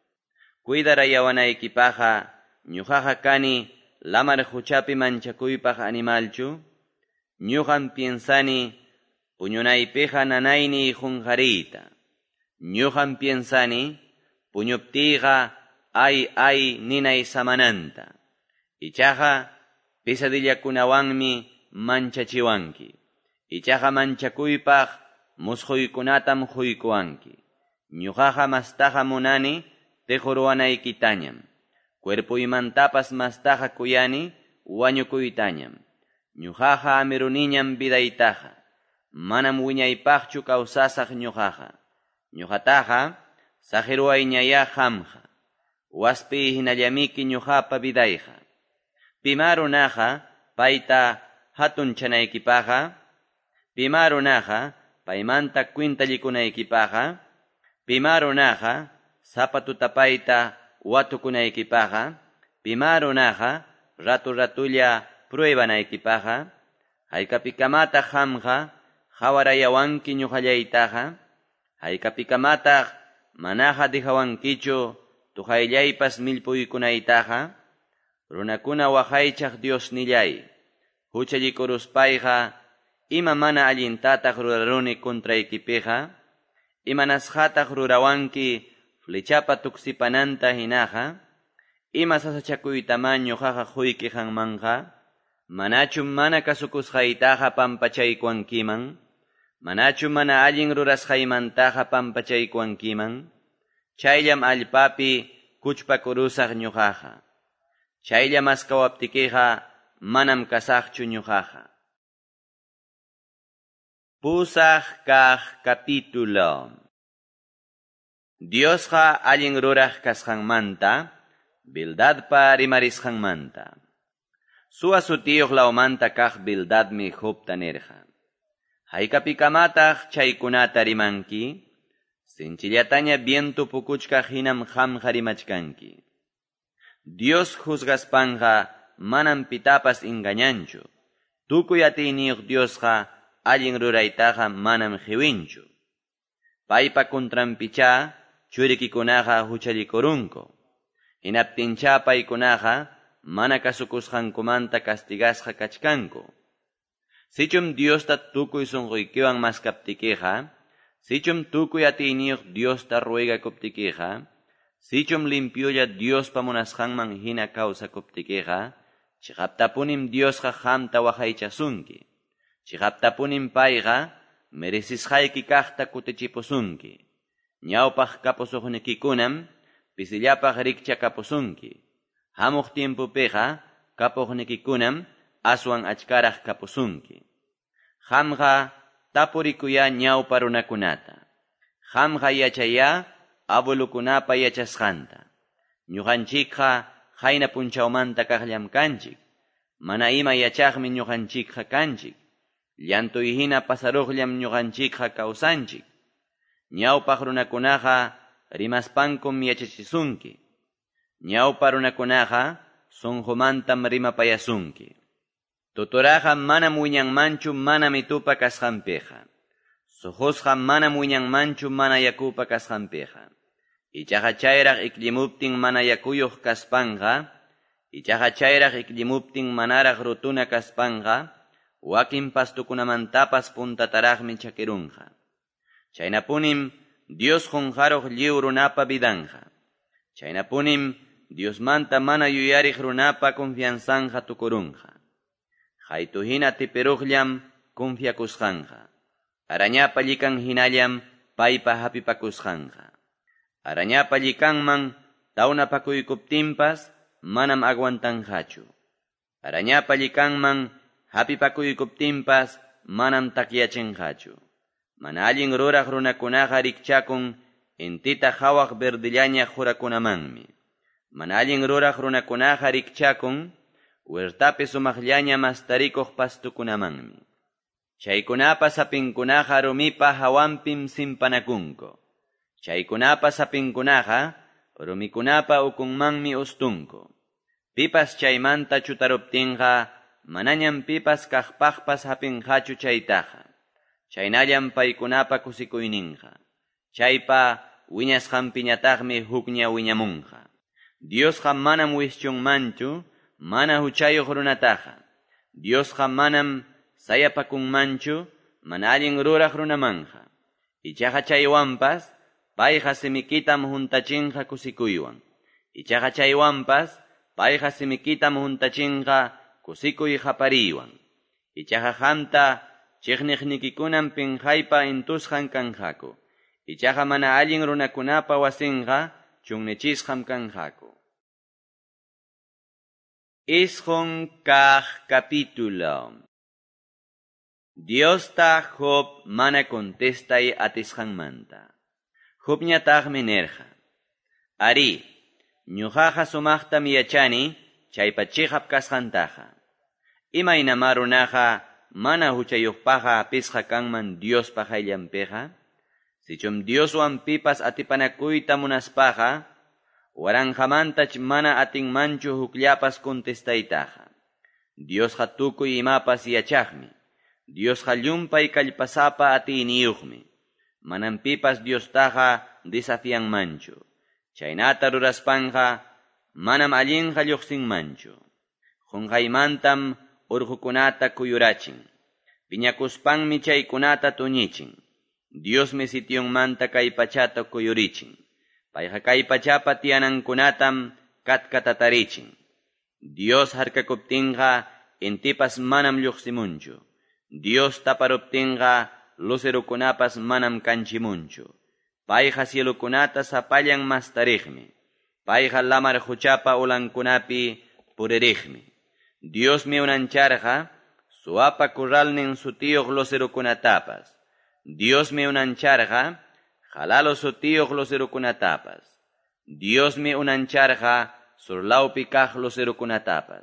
Cuidarayawanaykipaqqa ñuqaqa kani lamar huchapi manchakuypaq animalchu. Ñuqam piensani puñunaypiqa nanayni qunqariyta. Ñuqam piensani puñuptiyqa ay ay ninay samananta. Ichaqa pisadillakunawanmi manchachiwanki. Ichaqa manchakuypaq musquykunatam quykuwanki. Ñuqaqa mastaqa munani tequrwanaykitañam. Cuerpuymantapas mastaqa kuyani wañukuytañam. Ñuqaqa amiruniñam bidaytaqa. Manam wiñaypaqchu kawsasaq ñuqaqa. Ñuqataqa saqiruwayñaya qamqa. Waspi hinallamiki ñuqapa bidayqa. Pima runaqa payta hatunchanaykipaqa. Pima runaqa paymanta kwintallikunaykipaqa. Pima runaqa sapatuta payta watukunaykipaqa. Pima runaqa ratu ratulla pruebanaykipaqa. Haykapikamata qamqa qhawarayawanki ñuqallaytaqa. Haykapikamata manaqa dijawankichu tuqayllaypas millpuykunaytaqa. Runakuna waqaychaq Dios nillay. Huchallikuruspaykqa ima mana allintataq ruraruni kontraykipiqa. Imanasqataq rurawanki flechapa tuksipananta hinaqa. Ima sasachakuytaman ñuqaqa quyki qanmanqa. Manachum mana kasukusqaytaqa pampachaykuwankiman. Manachum mana allin rurasqaymantaqa pampachaykuwankiman. Chayllam allpapi kuchpakurusaq ñuqaqa. Chayllam askawaptikiqa manam kasaqchu ñuqaqa. Pusaq kaq capítulo. Diosqa allin ruraq kasqanmanta, Bildadpa rimarisqanmanta. Suwa sutiyuq lawmanta kaq Bildadmi Jobta nirqa. Haykapikamataq chaykunata rimanki, sinchillataña viento pukuchka hinam qamqa rimachkanki. Dios juzgaspanqa manam pitapas engañanchu. Tukuy atiyniyuq Diosqa allin ruraytaqa manam hiwinchu. Paypa kontranpicha churikikunaqa huchallikurunku. Hinaptincha paykunaqa mana kasukusqankumanta castigasqa kachkanku. Sichum Diosta tukuy sunquykiwan maskaptikiqa, sichum tukuy atiyniyuq Diosta ruegakuptikiqa, sichum limpiolla Diospa munasqanman hina kawsakuptikiqa, chiqaptapunim Diosqa qamta waqaychasunki. Chiqaptapunim payqa merecisqayki kaqta kutichipusunki. Ñawpaq kapusuqnikikunam pisillapaq rikcha kapusunki. Hamuq tiempupiqa kapuqnikikunam aswan achkaraq kapusunki. Qamqa tapurikuya ñawpa runakunata. Qamqa yachaya abuelukunapa yachasqanta. Ñuqanchikqa qayna punchawmanta kaqllam kanchik. Mana ima yachaqmi ñuqanchikqa kanchik. Llantuyhina pasaruqllam ñuqanchikqa kawsanchik. Ñawpaq runakunaqa rimaspankum yachachisunki. Ñawpa runakunaqa sunqumantam rimapayasunki. Tuturaqa manam wiñanmanchu mana mitupa kasqanpiqa. Suqusqa manam wiñanmanchu mana yakupa kasqanpiqa. Ichaqa chayraq iklimuptin mana yakuyuq kaspanqa, ichaqa chayraq iklimuptin manaraq rutuna kaspanqa, wakin pastukunamantapas puntataraqmi chakirunqa. Chaynapunim Dios qunqaruq lliw runapa vidanja. Chaynapunim Diosmanta mana yuyariq runapa confianzanja tukurunqa. Haytuhina tipiruqllam confiakusqanja. Arañapa llikan hinallam paypa hapipakusqanja. Arañapa llikanman tawnapakuykuptinpas manam aguantanqachu. Arañapa llikanman hapipakuykuptinpas manam takyachinqachu. Mana allin ruraq runakunaqa rikchakun intita hawaq verdillaña jurakunamanmi. Mana allin ruraq runakunaqa rikchakun huertapi sumaqllaña mastarikuq pastukunamanmi. Chaykunapa sapinkunaqa rumipa hawanpim simpanakunku. Chaykunapa sapinkunaqa rumikunapa ukunmanmi ustunku. Pipas chaymanta chutaruptinqa manañam pipas kaqpaqpas hapinqachu chaytaqa. Chaynallam paykunapa kusikuyninqa. Chaypa wiñasqanpiñataqmi hukña wiñamunqa. Diosqa manam wischunmanchu mana huchayuq runataqa. Diosqa manam sayapakunmanchu mana allin ruraq runamanja. Ichaqa chaywanpas payqa simikitam juntachinqa kusikuywan. Ichaqa chaywanpas payqa simikitam juntachinqa kusikuy hapariwan. Ichaqa qamta chiqniqnikikunam pinqaypa intusqan kanqaku. Ichaqa mana allin runakunapa wasinqa chunnichisqam kanqaku. Isqun kaq capítulo. Diosta Job mana contestay atisqanmanta. Jobñataqmi nerqa. Ari, ñuqaqa sumaqtam yachani chaypa chiqap kasqantaqa. Imaynama runaqa mana huchayuqpaqa apisqa kanman Diospa qayllanpiqa. Sichum Dioswan pipas atipanakuyta munaspaqa, waranqamantach mana atinmanchu hukllapas contestaytaqa. Diosqa tukuy imapas yachaqmi. Diosqa llumpay kallpasapa atiyniyuqmi. Manam pipas Diostaqa desafianmanchu. Chaynata ruraspanqa manam allinqa lluqsinmanchu. Qunqaymantam urqukunata kuyurachin. Piñakuspanmi chaykunata tuñichin. Diosmi sityunmanta kay pachata kuyurichin. Payqa kay pachapa tiyanankunatam katkatatarichen. Dios harkakuptinqa intipas manam lluqsimunchu. Dios taparuptinqa lucerukunapas manam kanchimunchu. Payqa cielukunata sapallan mastarikmi. Payqa lamar huchapa ulankunapi puririkmi. Diosmi unancharqa suapa kurralnin sutiyuq lucerukunatapas. Diosmi unancharqa halalo sutiyuq lucerukunatapas. Diosmi unancharqa surlaupi kaq lucerukunatapas.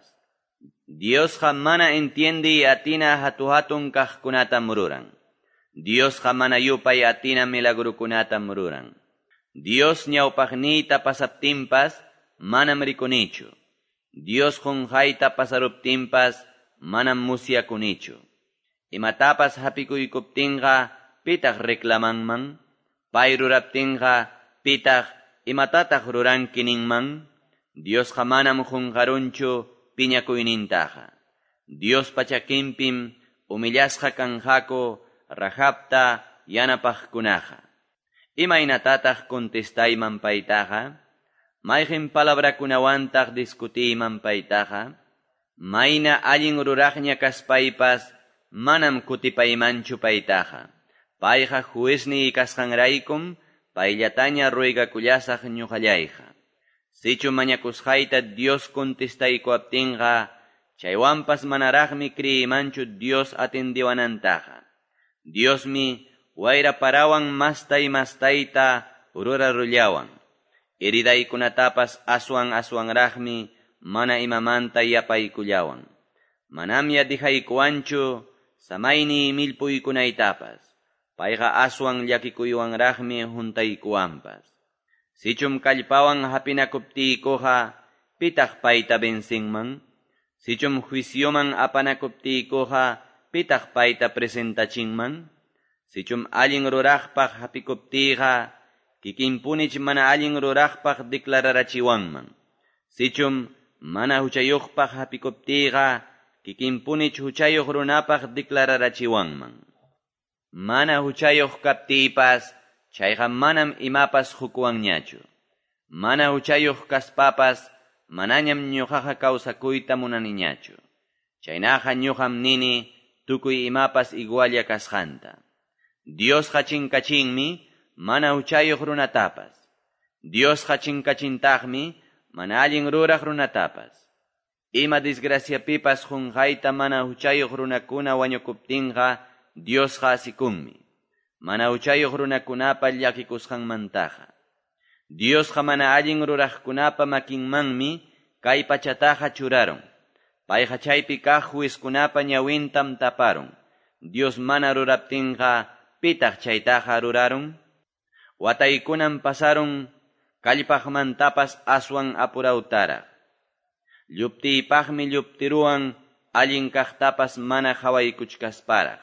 Diosqa mana entiende atina hatu-hatun kaqkunata mururan. Diosqa mana yupay atina milagrukunata mururan. Dios ñawpaqniyta pasaptinpas manam rikunichu. Dios qunqayta pasaruptinpas manam musyakunichu. Imatapas hapikuykuptinqa pitaq reclamanman. Pay ruraptinqa pitaq imatataq ruranki ninman. Diosqa manam qunqarunchu piñakuynintaqa. Dios pachakinpim umillasqa kanqaku rajapta yanapaqkunaqa. Imaynatataq contestayman paytaqa. Mayqin palabrakunawantaq discutiyman paytaqa. Mayna allin ruraqña kaspaypas manam kutipaymanchu paytaqa. Payqa juezni kasqanraykum payllataña ruigakullasaq ñuqallayqa. Sichu mañakusqayta Dios contestaykuaptinqa chaywanpas manaraqmi kriyimanchu Dios atendiwanantaqa. Diosmi wayra parawan mastay mastayta rurarullawan. Heridaykunatapas aswan aswanraqmi mana imamanta yapaykullawan. Manam yadijaykuwanchu samayni millpuykunaytapas. Payqa aswan llakikuywanraqmi juntaykuwanpas. Sichum kallpawan hapinakuptiykuqa pitaq payta bensinman. Sichum juicioman apanakuptiykuqa pitaq payta presentachinman. Sichum allin ruraqpaq hapikuptiyqa kikinpunich mana allin ruraqpaq declararachiwanman. Sichum mana huchayuqpaq hapikuptiyqa kikinpunich huchayuq runapaq declararachiwanman. Mana huchayuq kaptiypas chayqa manam imapas hukwanñachu. Mana huchayuq kaspapas manañam ñuqaqa kawsakuyta munaniñachu. Chaynaqa ñuqam nini tukuy imapas igualla kasqanta. Diosqa chinkachinmi mana huchayuq runatapas. Diosqa chinkachintaqmi mana allin ruraq runatapas. Ima desgraciapipas qunqayta mana huchayuq runakuna wañukuptinqa Diosqa asikunmi. Mana huchayuq runakunapa llakikusqanmantaqa. Diosqa mana allin ruraqkunapa makinmanmi kay pachataqa churaron. Payqa chaypi kaq juizkunapa ñawintam taparon. Dios mana ruraptinqa pitaq chaytaqa ruraron. Wataykunan pasaron kallpaqmantapas aswan apurawtaraq. Lluptiypaqmi lluptiruwan allin kaqtapas mana hawaykuchkasparaq.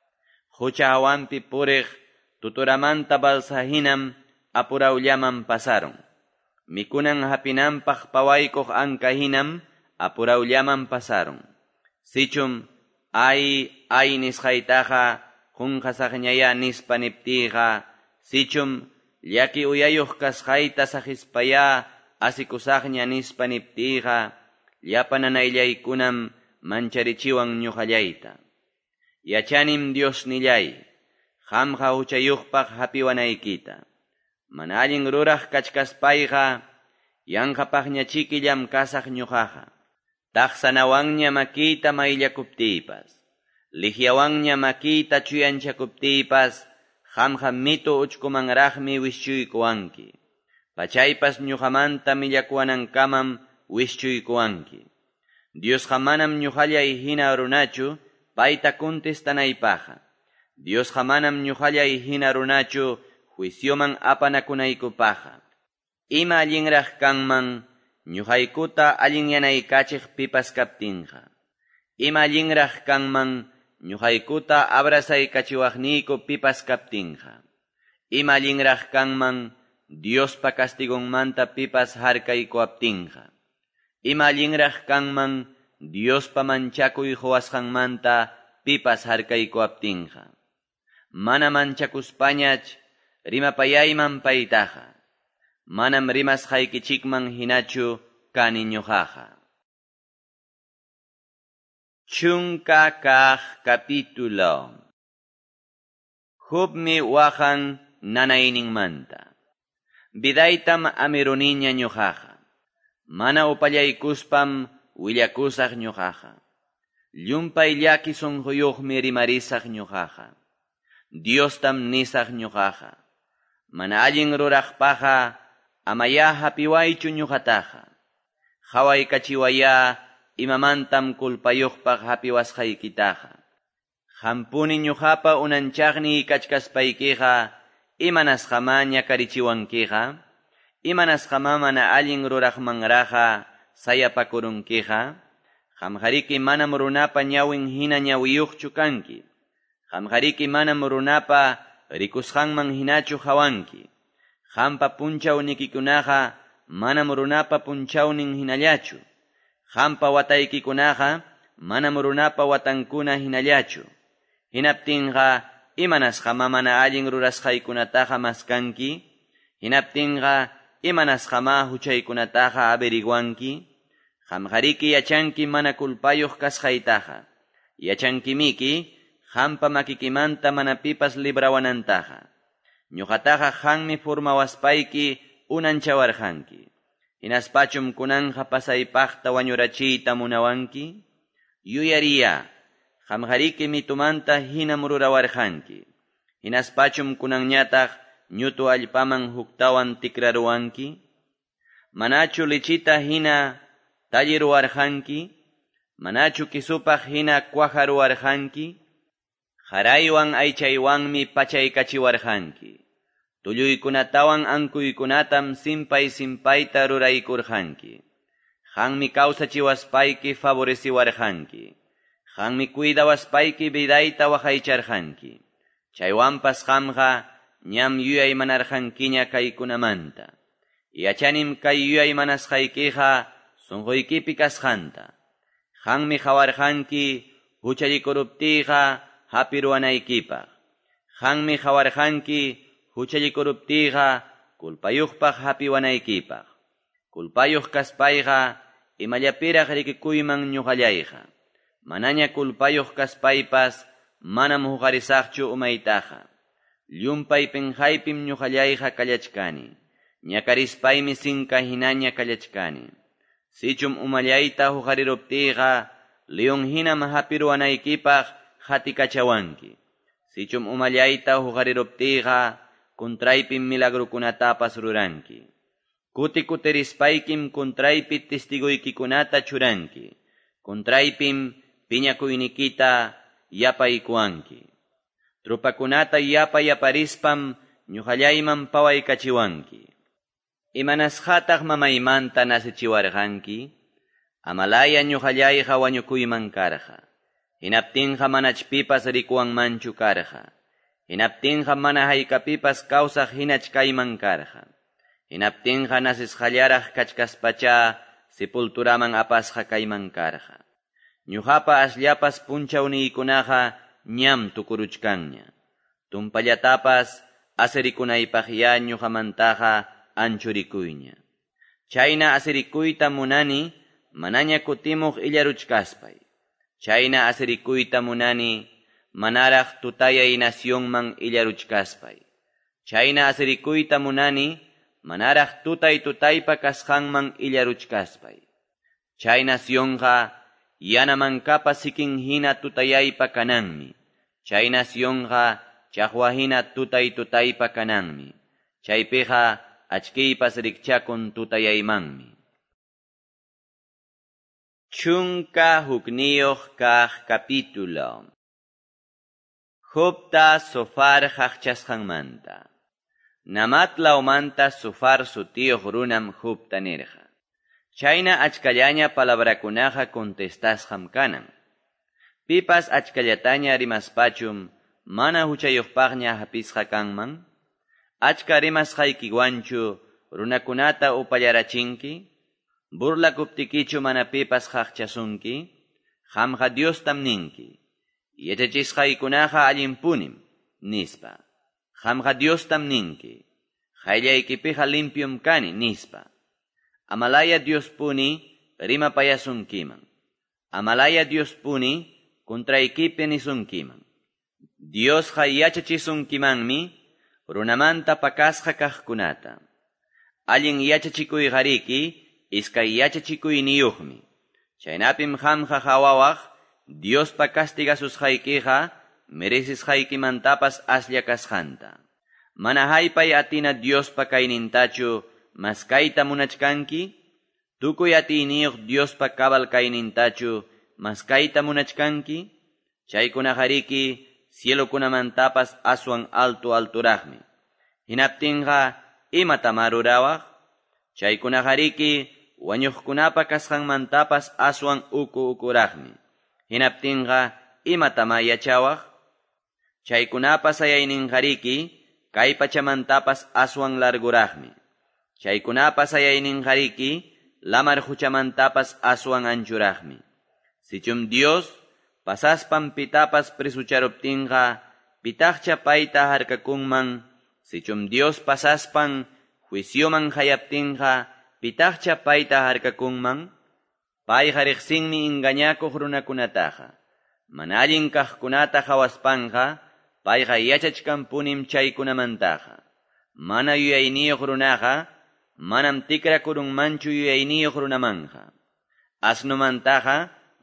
Hucha hawanpi puriq tuturamanta balsahinam apurawllaman pasaron. Mikunan hapinanpaq pawaykuq ankahinam apurawllaman pasaron. Sichum ay ay nisqaytaqa qunqasaqñaya nispa niptiyqa, sichum llaki uyayuq kasqayta saqispaya asikusaqña nispa niptiyqa, llapa nanaylaykunam mancharichiwan ñuqallayta. Yachanim Dios nillay, qamqa huchayuqpaq hapiwanaykita. Mana allin ruraq kachkaspayqa, yanqapaqñachikillam kasaq ñuqaqa. Taqsanawanña makiyta mayllakuptiypas, liqyawanña makiyta chuyanchakuptiypas, qamqa mitu uchkumanraqmi wischuykuwanki. Pachaypas ñuqamanta millakuwanankamam wischuykuwanki. Diosqa manam ñuqallay hina runachu, payta kuntistanaypaqa. Diosqa manam ñuqallay hina runachu, juicioman apanakunaykupaqa. Ima allinraq kanman, ñuqaykuta allinyanaykachik pipas kaptinqa. Ima allinraq kanman, ñuqaykuta abrazaykachiwaqniyku pipas kaptinqa. Ima allinraq kanman, Diospa castigunmanta pipas harkaykuaptinqa. Ima allinraq kanman, Diospa manchakuy huwasqanmanta pipas harkaykuaptinqa. Mana manchakuspañach rimapayayman paytaqa. Manam rimasqaykichikman hinachu kani ñuqaqa. Chunka kaq capítulo. Hubmi waqan nanayninmanta. Bidaytam amiruniña ñuqaqa. Mana upallaykuspam willakusaq ñuqaqa. Llumpay llaki sunquyuqmi rimarisaq ñuqaqa. Diostam nisaq ñuqaqa. Mana allin ruraqpaqa amaya hapiwaychu ñuqataqa. Hawaykachiwaya imamantam kulpayuqpaq hapiwasqaykitaqa. Hampuni ñuqapa unanchaqni kachkaspaykiqa imanasqama ñakarichiwankiqa. Imanasqama mana allin ruraqmanraqa sayapakurunkiqa. Qamqariki manam runapa ñawin hina ñawiyuqchu kanki. Qamqariki manam runapa rikusqanman hinachu hawanki. Qampa punchawniykunaqa manam runapa punchawnin hinallachu. Qampa wataykikunaqa manam runapa watankuna hinallachu. Hinaptinqa imanasqama mana allin rurasqaykunataqa maskanki. Hinaptinqa imanasqama huchaykunataqa averiguanki. Qamqariki yachanki mana kulpayuq kasqaytaqa. Yachankimiki qampa makikimanta mana pipas librawanantaqa. Ñuqataqa qammi formawaspayki unanchawarqanki. Hinaspachum kunanqa pasaypaqta wañurachiyta munawanki. yuyariya, qamqariki mitumanta hina mururawarqanki. Hinaspachum kunanñataq ñutu allpaman huktawan tikraruwanki. Manachu lichita hina talliruwarqanki. Manachu kisupaq hina kwajaruwarqanki. Jaraywan aychaywanmi pachaykachiwarqanki. Tulluykunatawan ankuykunatam simpay simpayta ruraykurqanki. Qanmi kawsachiwaspayki favoreciwarqanki. Qanmi cuidawaspayki vidayta waqaycharqanki. Chaywanpas qamqa ñam yuyay manarqankiña kaykunamanta. Yachanim kay yuyay manasqaykiqa sunquykipi kasqanta. Qanmi qawarqanki huchallikuruptiyqa hapiruwanaykipaq. Qanmi qawarqanki huchallikuruptiyqa kulpayuqpaq hapiwanaykipaq. Kulpayuq kaspayqa imallapiraq rikikuyman ñuqallayqa. Manaña kulpayuq kaspaypas manam huqarisaqchu umaytaqa. Llumpay penjaypim ñuqallayqa kallachkani. Ñakarispaymi sinka hinaña kallachkani. Sichum umallayta huqariruptiyqa leon hinam hapiruwanaykipaq hatikachawanki. Sichum umallayta huqariruptiyqa kuntraypim milagrukunatapas ruranki. Kuti kutirispaykim kuntraypi testiguykikunata churanki. Kuntraypim piñakuynikita yapaykuwanki. Trupakunata yapa yaparispam ñuqallayman pawaykachiwanki. Imanasqataq mamaymanta nasichiwarqanki. Amalaya ñuqallayqa wañukuyman karqa. Hinaptinqa manachpipas rikuwanmanchu karqa. Hinaptinqa mana haykapipas kawsaq hinach kayman karqa. Hinaptinqa nasisqallaraq kachkaspachá sepulturaman apasqa kayman karqa. Ñuqapa asllapas punchawniykunaqa ñam tukuruchkanña. Tumpallatapas asirikunaypaqya ñuqamantaqa anchurikuyña. Chayna asirikuyta munani manaña kutimuq illaruchkaspay. Chayna asirikuyta munani manaraq tutayay nacionman illaruchkaspay. Chayna asirikuyta munani manaraq tutay tutaypa kasqanman illaruchkaspay. Chay nacionqa yanamankaqa sikin hina tutayaypa kananmi. Chay nacionqa chaqwa hina tutay tutaypa kananmi. Chaypiqa achkiypas rikchakun tutayaymanmi. Chunka hukniyuq kaq capítulo. Jobta Sofar haqchasqanmanta. Namatlawmanta Sofar sutiyuq runam Jobta nirqa. Chayna achkallaña palabrakunaqa contestasqam kanan. Pipas achkallataña rimaspachum mana huchayuqpaqña hapisqa kanman. Achka rimasqaykiwanchu runakunata upallarachinki. Burlakuptikichu mana pipas haqchasunki. Qamqa Diostam ninki. Yachachisqaykunaqa allinpunim nispa. Qamqa Diostam ninki. Qayllaykipiqa limpium kani nispa. Amalaya Diospuni rimapayasunkiman. Amalaya Diospuni kontraykipi nisunkiman. Diosqa yachachisunkimanmi runamanta pakasqa kaqkunata. Allin yachachikuyqariki iskay yachachikuyniyuqmi. Chaynapim qamqa hawawaq Diospa castigasusqaykiqa merecisqaykimantapas aslla kasqanta. Mana haypay atina Diospa kaynintachu maskayta munachkanki. Tukuy atiniyuq Diospa kabal kaynintachu maskayta munachkanki. Chaykunaqariki cielokunamantapas aswan alto alturaqmi. Hinaptinqa imata marurawaq. Chaykunaqariki wañuqkunapa kasqanmantapas aswan uku ukuraqmi. Hinaptinqa imata mayachawaq. Chaykunapas ayayninqariki kay pachamantapas aswan larguraqmi. Chaykunapas ayayninqariki lamar huchamantapas aswan anchuraqmi. Sichum Dios pasaspan pitapas prisucharuptinqa pitaqcha payta harkakunman. Sichum Dios pasaspan juicioman hayaptinqa pitaqcha payta harkakunman. Payqa riqsinmi engañakuq runakunataqa. Mana allin kaqkunata hawaspanqa payqa yachachkanpunim chaykunamantaqa. Mana yuyayniyuq runaqa manam tikrakurunmanchu yuyayniyuq runamanqa. Asnumantaqa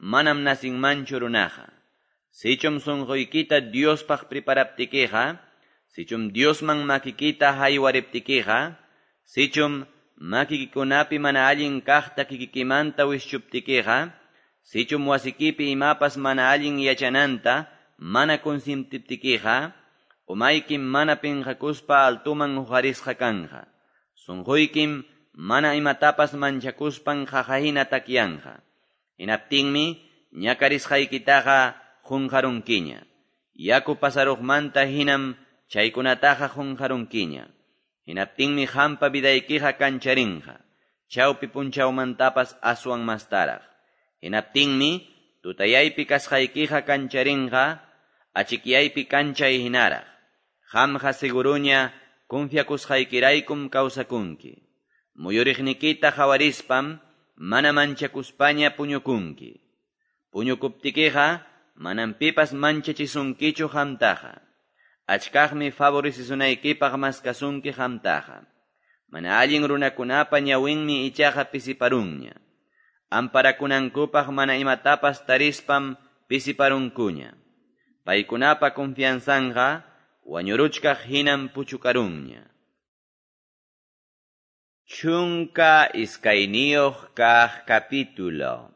manam nasinmanchu runaqa. Sichum sunqoykita Diospaq preparaptikiqa, sichum Diosman makikita haywariptikiqa, sichum makikikunapi mana allin kaqta kikikimanta wischuptikiqa, sichum wasikipi imapas mana allin yachananta mana consientiptikiqa, umaykim mana pinqakuspa altuman uharisqa kanja. Sunquykim mana imatapas manchakuspan qaqahina takianja. Hinaptinmi ñakarisqaykitaqa qunqarunkiña. Yaku pasaruqmanta hinam chaykunataqa qunqarunkiña. Hinaptinmi hampa vidaykiqa kancharinqa. Chawpi punchawmantapas aswan mastaraq. Hinaptinmi tutayaypi kasqaykiqa kancharinqa, achikyaypi kanchay hinaraq. Qamqa seguruña confiakusqaykiraykum kawsakunki. Muyuriqnikita qhawarispam mana manchakuspaña puñukunki. Puñukuptikiqa manam pipas manchachisunkichu qamtaqa. Achkaqmi favorecizunaykipaq maskasunki qamtaqa. Mana allin runakunapa ñawinmi ichaqa pisiparunña. Amparakunankupaq mana imatapas tarispam pisiparunkuña. Paykunapa confianzanqa wañuruchkaq hinam puchukarunña. Chunka iskayniyuq kaq capítulo.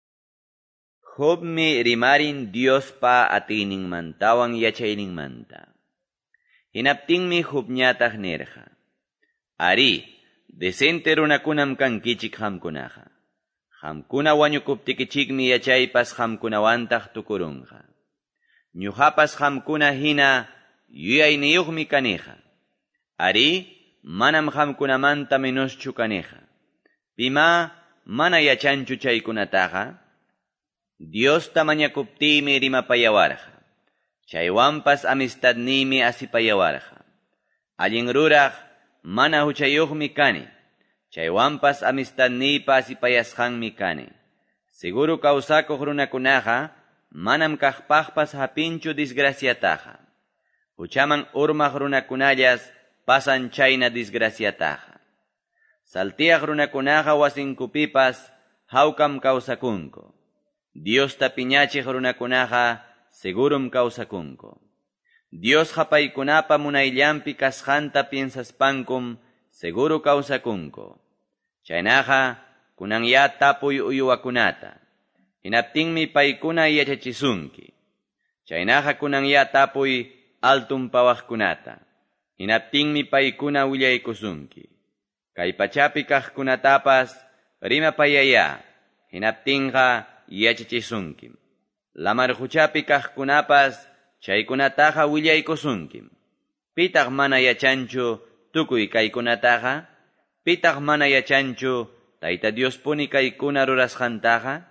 Jobmi rimarin Diospa atiyninmantawan yachayninmanta. Hinaptinmi Jobñataq nirqa: Ari, decente runakunam kankichik qamkunaqa. Qamkuna wañukuptikichikmi yachaypas qamkunawantaq tukurunqa. Ñuqapas qamkuna hina yuyayniyuqmi kaniqa. Ari, manam qamkunamanta menoschu kaniqa. Pima mana yachanchu chaykunataqa. Diosta mañakuptiymi rimapayawarqa. Chaywanpas amistadniymi asipayawarqa. Allin ruraq mana huchayuqmi kani. Chaywanpas amistadniypa asipayasqanmi kani. Seguro kawsakuq runakunaqa manam kaqpaqpas hapinchu disgraciataqa. Huchaman urmaq runakunallas pasan chayna disgraciataqa. Saltiyaq runakunaqa wasinkupipas hawkam kawsakunku. Diosta piñachiq runakunaqa segurum kawsakunku. Dios paykunapa munayllanpi kasqanta piensaspankum seguro kawsakunku. Chaynaqa kunanya tapuy uyuwakunata. Hinaptinmi paykuna yachachisunki. Chaynaqa kunanya tapuy altun pawaqkunata. Hinaptinmi paykuna willaykusunki. Kay pachapi kaqkunatapas rimapayaya. Hinaptinqa yachachisunkim. Lamar huchapi kaqkunapas chaykunataqa willaykusunkim. Pitaq mana yachanchu tukuy kaykunataqa? Pitaq mana yachanchu Tayta Diospuni kaykuna rurasqantaqa?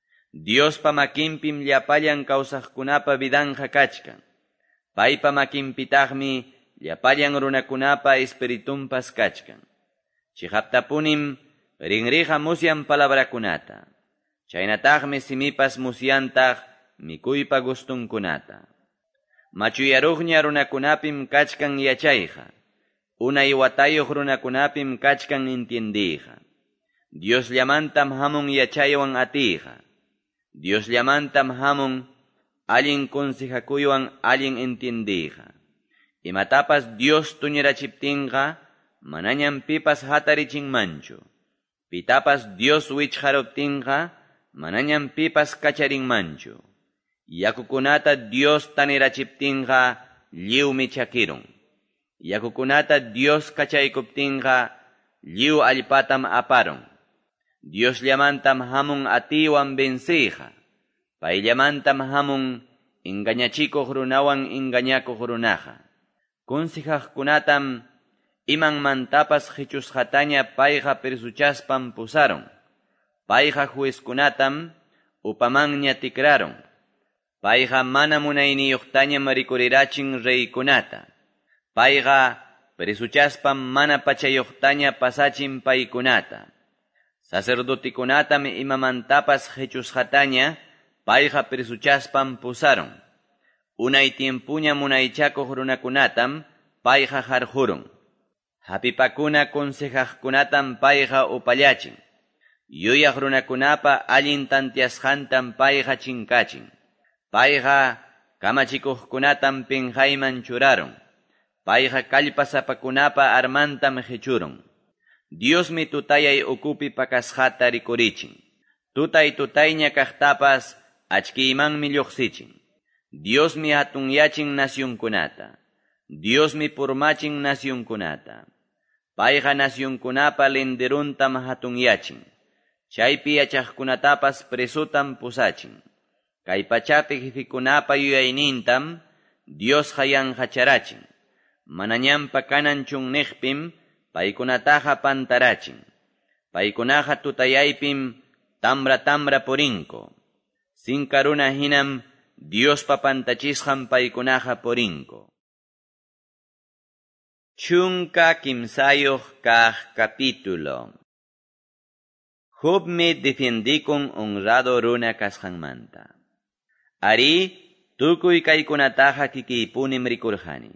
Diospa makinpim llapallan kawsaqkunapa vidanja kachkan. Paypa makinpitaqmi llapallan runakunapa espiritumpas kachkan. Chihaptapunim rinriqa musyan palabrakunata. Chaynataqmi simipas musyantaq mikuypa gustunkunata. Machuyaruqña runakunapim kachkan yachayqa. Unay watayuq runakunapim kachkan entiendiyqa. Dios llamantam hamun yachaywan atiyqa. Dios llamantam hamun allin consejacuywan allin entiendiyqa. Imatapas Dios tuñirachiptinqa manañam pipas hatarichinmanchu. Pitapas Dios wichharuptinqa manañam pipas kacharinmanchu. Yakukunata Dios tanirachiptinqa lliwmi chakirun. Yakukunata Dios kachaykuptinqa lliw allpatam aparun. Dios llamantam hamun atiwan venciyqa. Payllamantam hamun engañachikuq runawan engañakuq runaqa. Consejaqkunatam imanmantapas hichusqataña payqa persuchaspam pusaron. Payqa juezkunatam upamanña tikraron. Payqa mana munayniyuqtaña marikurirachin reykunata. Payqa persuchaspam mana pachayuqtaña pasachin paykunata. Sacerdotikunatam imamantapas hichusqataña payqa persuchaspam pusaron. Unay tiempuña munaychakuq runakunatam payqa harhurun. Hapipakuna consejaqkunatam payqa upallachin. Yuyaq runakunapa allin tantiasqantam payqa chinkachin. Payqa kamachikuqkunatam pinqayman churaron. Payqa kallpasapakunapa armantam hichurun. Diosmi tutayay ukupi pakasqata rikurichin. Tutay tutayña kaqtapas achkiymanmi lluqsichin. Diosmi hatunyachin nasyunkunata. Diosmi purmachin nasyunkunata. Payqa nasyunkunapa lindiruntam hatunyachin. Chaypi yachaqkunatapas presutam pusachin. Kay pachapi hifikunapa yuyaynintam Dios hayanhacharachin. Manañampa kananchun niqpim paykunataqa pantarachin. Paykunaqa tutayaypim tambra tambra purinko. Sinkaruna hinam Dios papantachisqan paykunaqa purinko. Chunka kimsayuq kaq capítulo. Jobmi defendikun honrado runa kasqanmanta. Ari tukuy kaykunataqa kikiypunim rikurqani.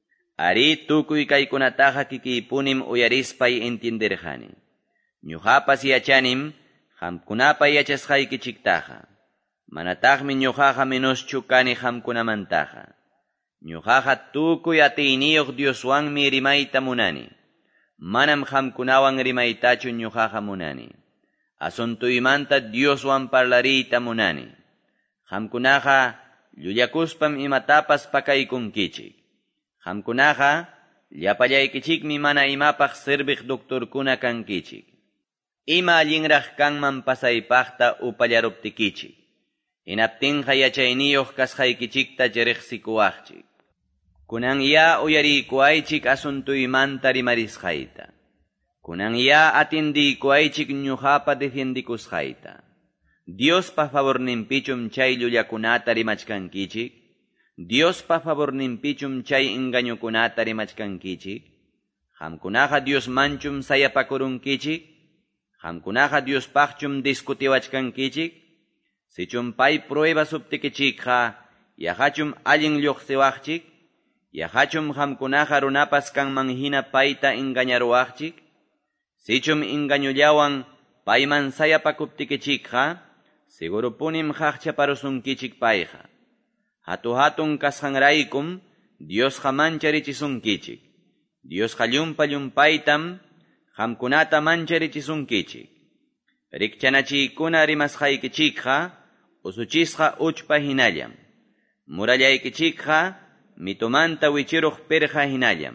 Ari tukuy kaykunataqa kikiypunim uyarispay entenderqani. Ñuqapas yachanim qamkunapa yachasqaykichiktaqa. Manataqmi ñuqaqa menoschu kani qamkunamantaqa. Ñuqaqa tukuy atiyniyuq Dioswanmi rimayta munani. Manam qamkunawan rimaytachu ñuqaqa munani. Asuntuymanta Dioswan parlariyta munani. Qamkunaqa llullakuspam imatapas pakaykunkichik. Qamkunaqa llapallaykichikmi mana imapaq sirbiq doktorkuna kankichik. Ima allinraq kanman pasaypaqta upallaruptikichik. Hinaptinqa yachayniyuq kasqaykichikta riqsikuwaqchik. Kunan ya uyariykuaychik asuntuymanta rimarisqayta. Kunan ya atindiykuaychik ñuqapa defendikusqayta. Dios pa favorninpichum chay llullakunata rimachkankichik. Dios pa favorninpichum chay engañukunata rimachkankichik. Qamkunaqa Dios manchum sayapakurunkichik. Qamkunaqa Dios paqchum diskutiwachkankichik. Sichum pay prueba suptikichikqa yahachum allin lluqsiwaqchik. Yahachum qamkunaqa runapas kanman hina payta engañaruwaqchik. Sichum engañullawan payman sayapakuptikichikqa segurupunim qaqchaparusunkichik payqa. Hatu hatun kasqanraykum Diosqa mancharichisunkichik. Diosqa llumpa llumpaytam qamkunata mancharichisunkichik. Rikchanachiykuna rimasqaykichikqa usuchisqa uchpa hinallam. Murallaykichikqa mitumanta wichiruq pirqa hinallam.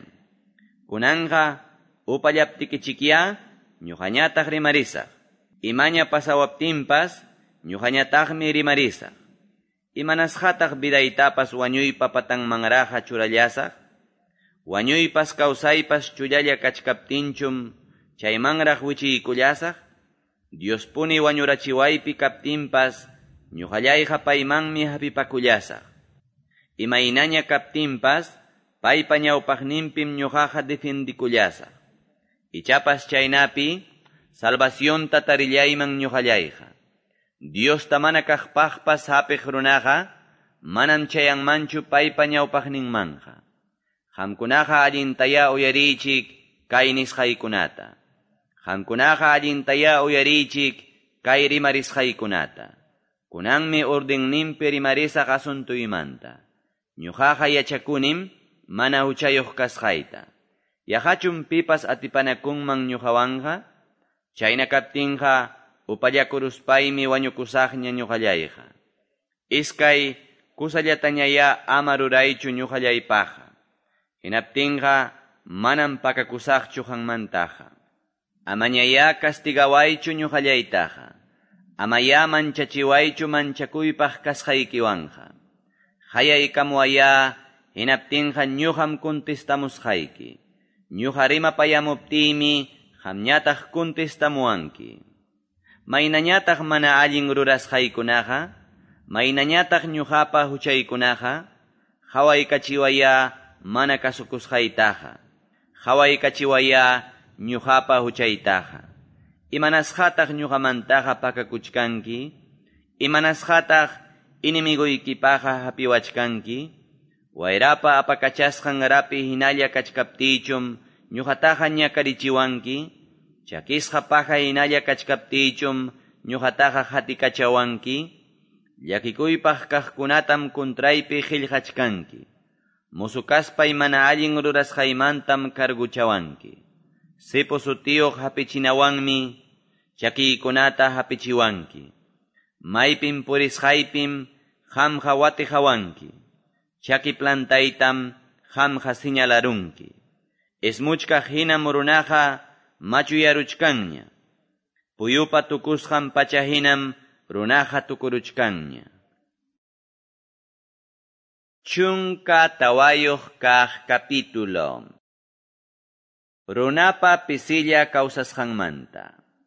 Kunanqa upallaptikichikya ñuqañataq rimarisaq. Imaña pasawaptinpas ñuqañataqmi rimarisaq. Imanasqataq vidaytapas wañuypa patanmanraqa churallasaq. Wañuypas kawsaypas chullalla kachkaptinchum chaymanraq wichiykullasaq. Diospuni wañurachiwaypi kaptinpas ñuqallayqa paymanmi hapipakullasaq. Imaynaña kaptinpas paypa ñawpaqninpim ñuqaqa defendikullasaq. Ichapas chaynapi salvacionta tarillayman ñuqallayqa. Diosta mana kaqpaqpas hapiq runaqa manam chayanmanchu paypa ñawpaqninmanqa. Qamkunaqa allintaya uyarichik kay nisqaykunata. Qamkunaqa allintaya uyarichik kay rimarisqaykunata. Kunanmi ordenninpi rimarisaq asuntuymanta. Ñuqaqa yachakunim mana uchayuq kasqayta. Yahachum pipas atipanakunman ñuqawanqa. Chayna kaptinqa upallakuruspaymi wañukusaqña ñuqallayqa. Iskay kusallatañaya ama ruraychu ñuqallaypaqa. Hinaptinqa manam pakakusaqchu qanmantaqa. Amañaya kastigawaychu ñuqallaytaqa. Amaya manchachiwaychu manchakuypaq kasqaykiwanqa. Hayaykamuaya hinaptinqa ñuqam contestamusqayki. Ñuqa rimapayamuptiymi qamñataq contestamuwanki. Maynañataq mana allin rurasqaykunaqa, maynañataq ñuqapa huchaykunaqa, qhawaykachiwaya mana kasukusqaytaqa. Qhawaykachiwaya ñuqapa huchaytaqa. Imanasqataq ñuqamantaqa pakakuchkanki, imanasqataq inimiguykipaqa hapiwachkanki, wayrapa apakachasqan rapi hinalla kachkaptiychum ñuqataqa ñakarichiwanki, Chakisqa paja inalla kachkaptichum ñuqataqa hatikachawanki, llakikuypaq kaqkunatam kuntraypi qillqachkanki. Musukaspay mana allin rurasqaymantam karguchawanki. Sipu sutiyuq hapichinawanmi chakiykunata hapichiwanki. Maypin purisqaypim qamqa watiqawanki. Chaki plantaytam qamqa señalarunki. Ismuchkaq hinam runaqa machuyaruchkanña. Puyupa tukusqan pacha hinam runaqa tukuruchkanña. Chunka tawayuq kaq capítulo. Runapa pisilla kawsasqanmanta.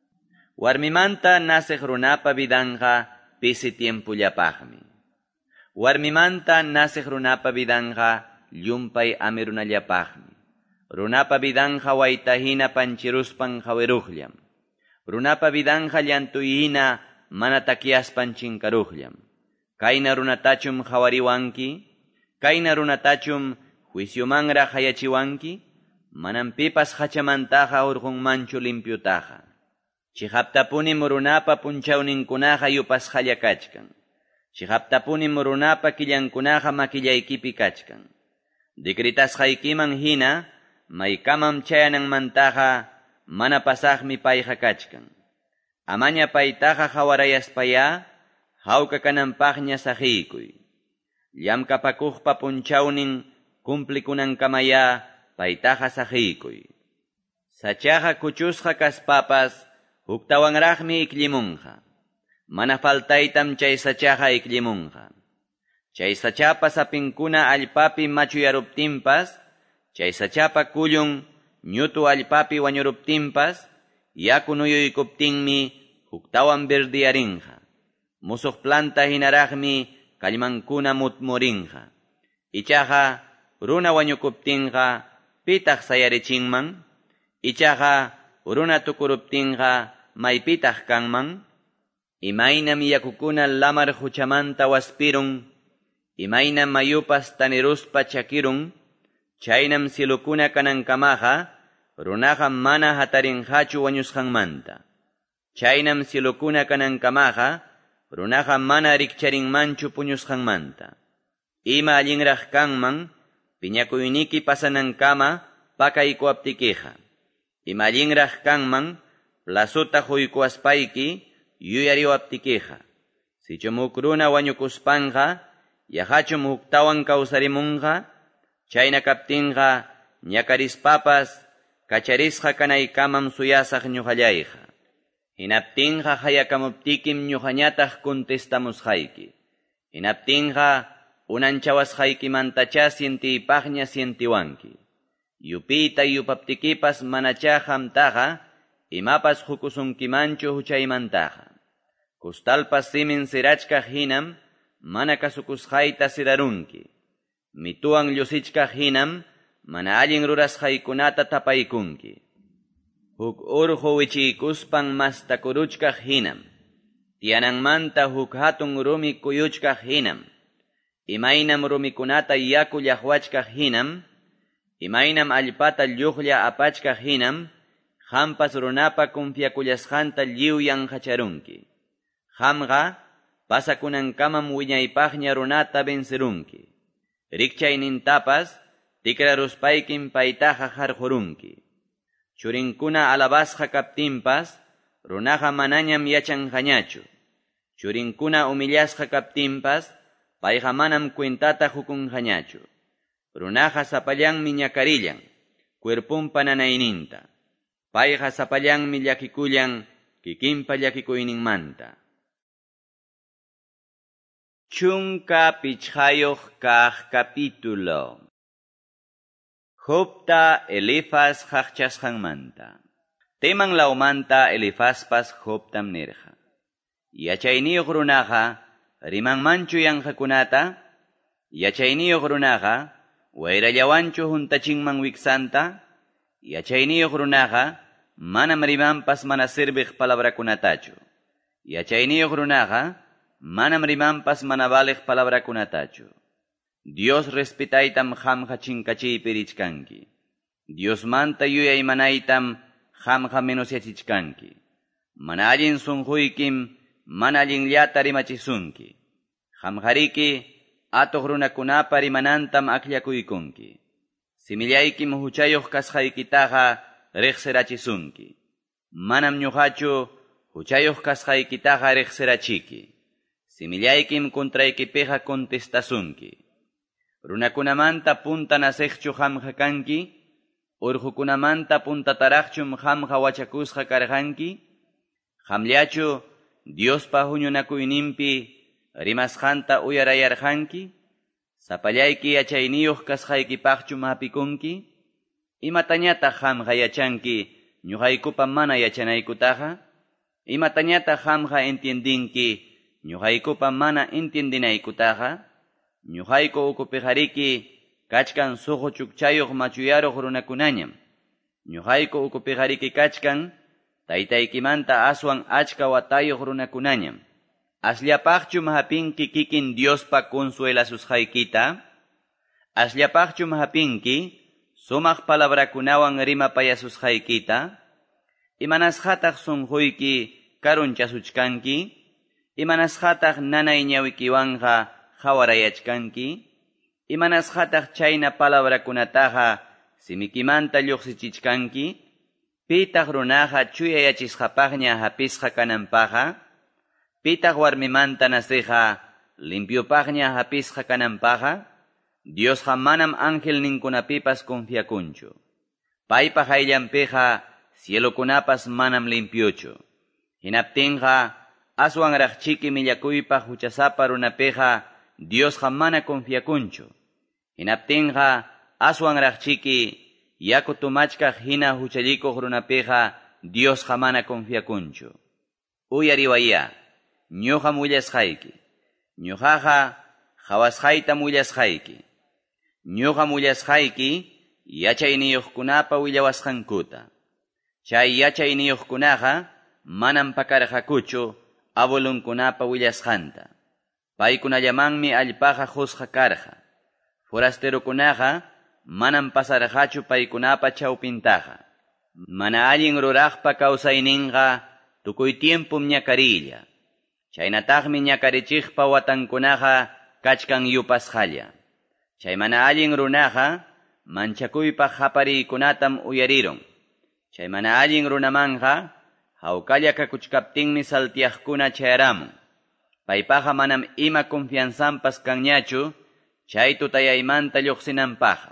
Warmimanta nasiq runapa vidanqa pisi tiempullapaqmi. Warmimanta nasiq runapa vidanqa llumpay amirunallapaqmi. Runapa vidanqa waytahina panchiruspan hawiruqllam. Runapa vidanqa llantuyhina mana takiaspan chinkaruqllam. Kayna runatachum hawariwanki, kayna runatachum juiciomanra hayachiwanki, manan pipas hachamantaqa urqunmanchu limpiutaqa. Chihaptapunim runapa punchawninkunaqa yupasqalla kachkan. Chihaptapunim runapa killankunaqa makillaykipi kachkan. Decretasqaykiman hina, maykamam chayananmantaqa mana pasaqmi payqa kachkan. Amaña paytaqa hawarayaspaña, hawka kananpaqña saqiykuy. Llamkapakuqpa punchawnin kumplikunankamaya paytaqa saqiykuy. Sachaqa kuchusqa kaspapas huktawanraqmi iklimunqa. Mana faltaytam chay sachaqa iklimunqa. Chay sachapa sapinkuna allpapi machuyaruptinpas, chay sachapa kullun ñutu allpapi wañuruptinpas, yaku nuyuykuptinmi huktawan verdiyarinqa. Musuq planta hinaraqmi kallmankuna mutmurinqa. Ichaqa runa wañukuptinqa pitaq sayarichinman, ichaqa runa tukuruptinqa maypitaq kanman. Imaynam yakukuna lamar huchamanta waspirun, imaynam mayupas taniruspa chakirun, chaynam silukuna kanankamaqa runaqa mana hatarinqachu wañusqanmanta. Chaynam silukuna kanankamaqa runaqa mana rikcharinmanchu puñusqanmanta. Ima allinraq kanman piñakuyniki pasanankama pakaykuaptikiqa. Ima allinraq kanman plasuta huykuaspayki yuyariwaptikiqa. Sichumuk runa wañukuspanqa yahachum huktawan kawsarimunqa, chayna kaptinqa ñakarispapas kacharisqa kanaykamam suyasaq ñuqallayqa. Hinaptinqa hayakamuptikim ñuqañataq contestamusqayki. Hinaptinqa unanchawasqaykimantacha sientiypaqña sientiwanki. Yupita yupaptikipas manacha hamtaqa imapas hukusunkimanchu huchaymantaqa. Kustalpas simin sirachkaq hinam mana kasukusqayta sirarunki. Mituwan llusichkaq hinam mana allin rurasqaykunata tapaykunki. Huk urqu wichiykuspan mastakuruchkaq hinam. Tiyananmanta huk hatun rumi kuyuchkaq hinam. Imaynam rumikunata yaku llaqwachkaq hinam. Imaynam allpata lluqlla apachkaq hinam. Hampas runapa confiakullasqanta lliwyan hacharunki. Hamqa pasakunankamam wiñaypaqña runata vencerunki. Rikchaynintapas tikraruspaykim paytaqa harqurunki. Churinkuna alabasqa kaptinpas runaqa manañam yachanqañachu. Churinkuna umillasqa kaptinpas payqa manam cuentata hukunqañachu. Runaqa sapallanmi ñakarillan, cuerpunpa nanayninta. Payqa sapallanmi llakikullan kikinpa llakikuyninmanta. Chunka pichqayuq kaq capítulo. Jobta Elifaz haqchasqanmanta. Teman laumanta Elifazpas Jobtam nirqa. Yachayniyuq runaqa rimanmanchu yanqakunata, yachayniyuq runaqa wayrallawanchu juntachinman wiksanta, yachayniyuq runaqa manam rimanpas mana sirbiq palabrakunatachu. Yachayniyuq runaqa manam rimanpas mana valiq palabrakunatachu. Dios respetaytam qamqa chinkachiypi richkanki. Dios manta yuyay manaytam qamqa menosyachichkanki. Mana allin sunquykim mana allinllata rimachisunki. Qamqariki atuq runakunapa rimanantam akllakuykunki. Simillaykim huchayuq kasqaykitaqa riqsirachisunki. Manam ñuqachu huchayuq kasqaykitaqa riqsirachiki. Simillaykim kontraykipiqa contestasunki. Runakunamanta punta nasiqchu qamqa kanki, urqukunamanta puntataraqchum qamqa wachakusqa karqanki, qamllachu Diospa huñunakuyninpi rimasqanta uyarayarqanki, sapallayki yachayniyuq kasqaykipaqchum hapikunki, imatañataq qamqa yachanki ñuqaykupa mana yachanaykutaqa, imatañataq qamqa entiendinki ñuqaykupa mana entiendinaykutaqa, ñuqayku ukupiqariki kachkan suqu chukchayuq machuyaruq runakunañam, ñuqayku ukupiqariki kachkan taytaykimanta aswan achka watayuq runakunañam. Asllapaqchum hapinki kikin Diospa consuelasusqaykita, asllapaqchum hapinki sumaq palabrakunawan rimapayasusqaykita, imanasqataq sunquyki karunchasuchkanki, imanasqataq nanay ñawikiwanqa hawarayachkanki, imanasqataq chayna palabrakunataqa simikimanta lluqsichichkanki, pitaq runaqa chuyayachisqapaqña hapisqa kananpaqa, pitaq warmimanta nasiqa limpiupaqña hapisqa kananpaqa, Diosqa manam ángel ninkunapipas confiakunchu. Paypaq ayllanpiqa cielokunapas manam limpiuchu. Hinaptinqa aswanraqchiki millakuypaq huchasapa runapiqa Diosqa mana confiakunchu. Hinaptinqa aswanraqchiki yaku tumachkaq hina huchallikuq runapiqa Diosqa mana confiakunchu. Uyariwaya, ñuqa mullasqayki. Ñuqaqa hawasqaytam willasqayki. Ñuqa mullasqayki yachayniyuqkunapa willawasqankuta. Chay yachayniyuqkunaqa manam pakarqakuchu abuelunkunapa willasqanta. Paykunallamanmi allpaqa husqa karqa. Forasterukunaqa manam pasarqachu paykunapa chawpintaqa. Mana allin ruraqpa kawsayninqa tukuy tiempum ñakarilla. Chaynataqmi ñakarichiqpa watankunaqa kachkan yupasqalla. Chay mana allin runaqa manchakuypaq hapariykunatam uyarirun. Chay mana allin runamanqa hawkalla kakuchkaptinmi saltiyaqkuna chayaramun. Paypaqa manam ima confianzampas kanñachu chay tutayaymanta lluqsinanpaqa.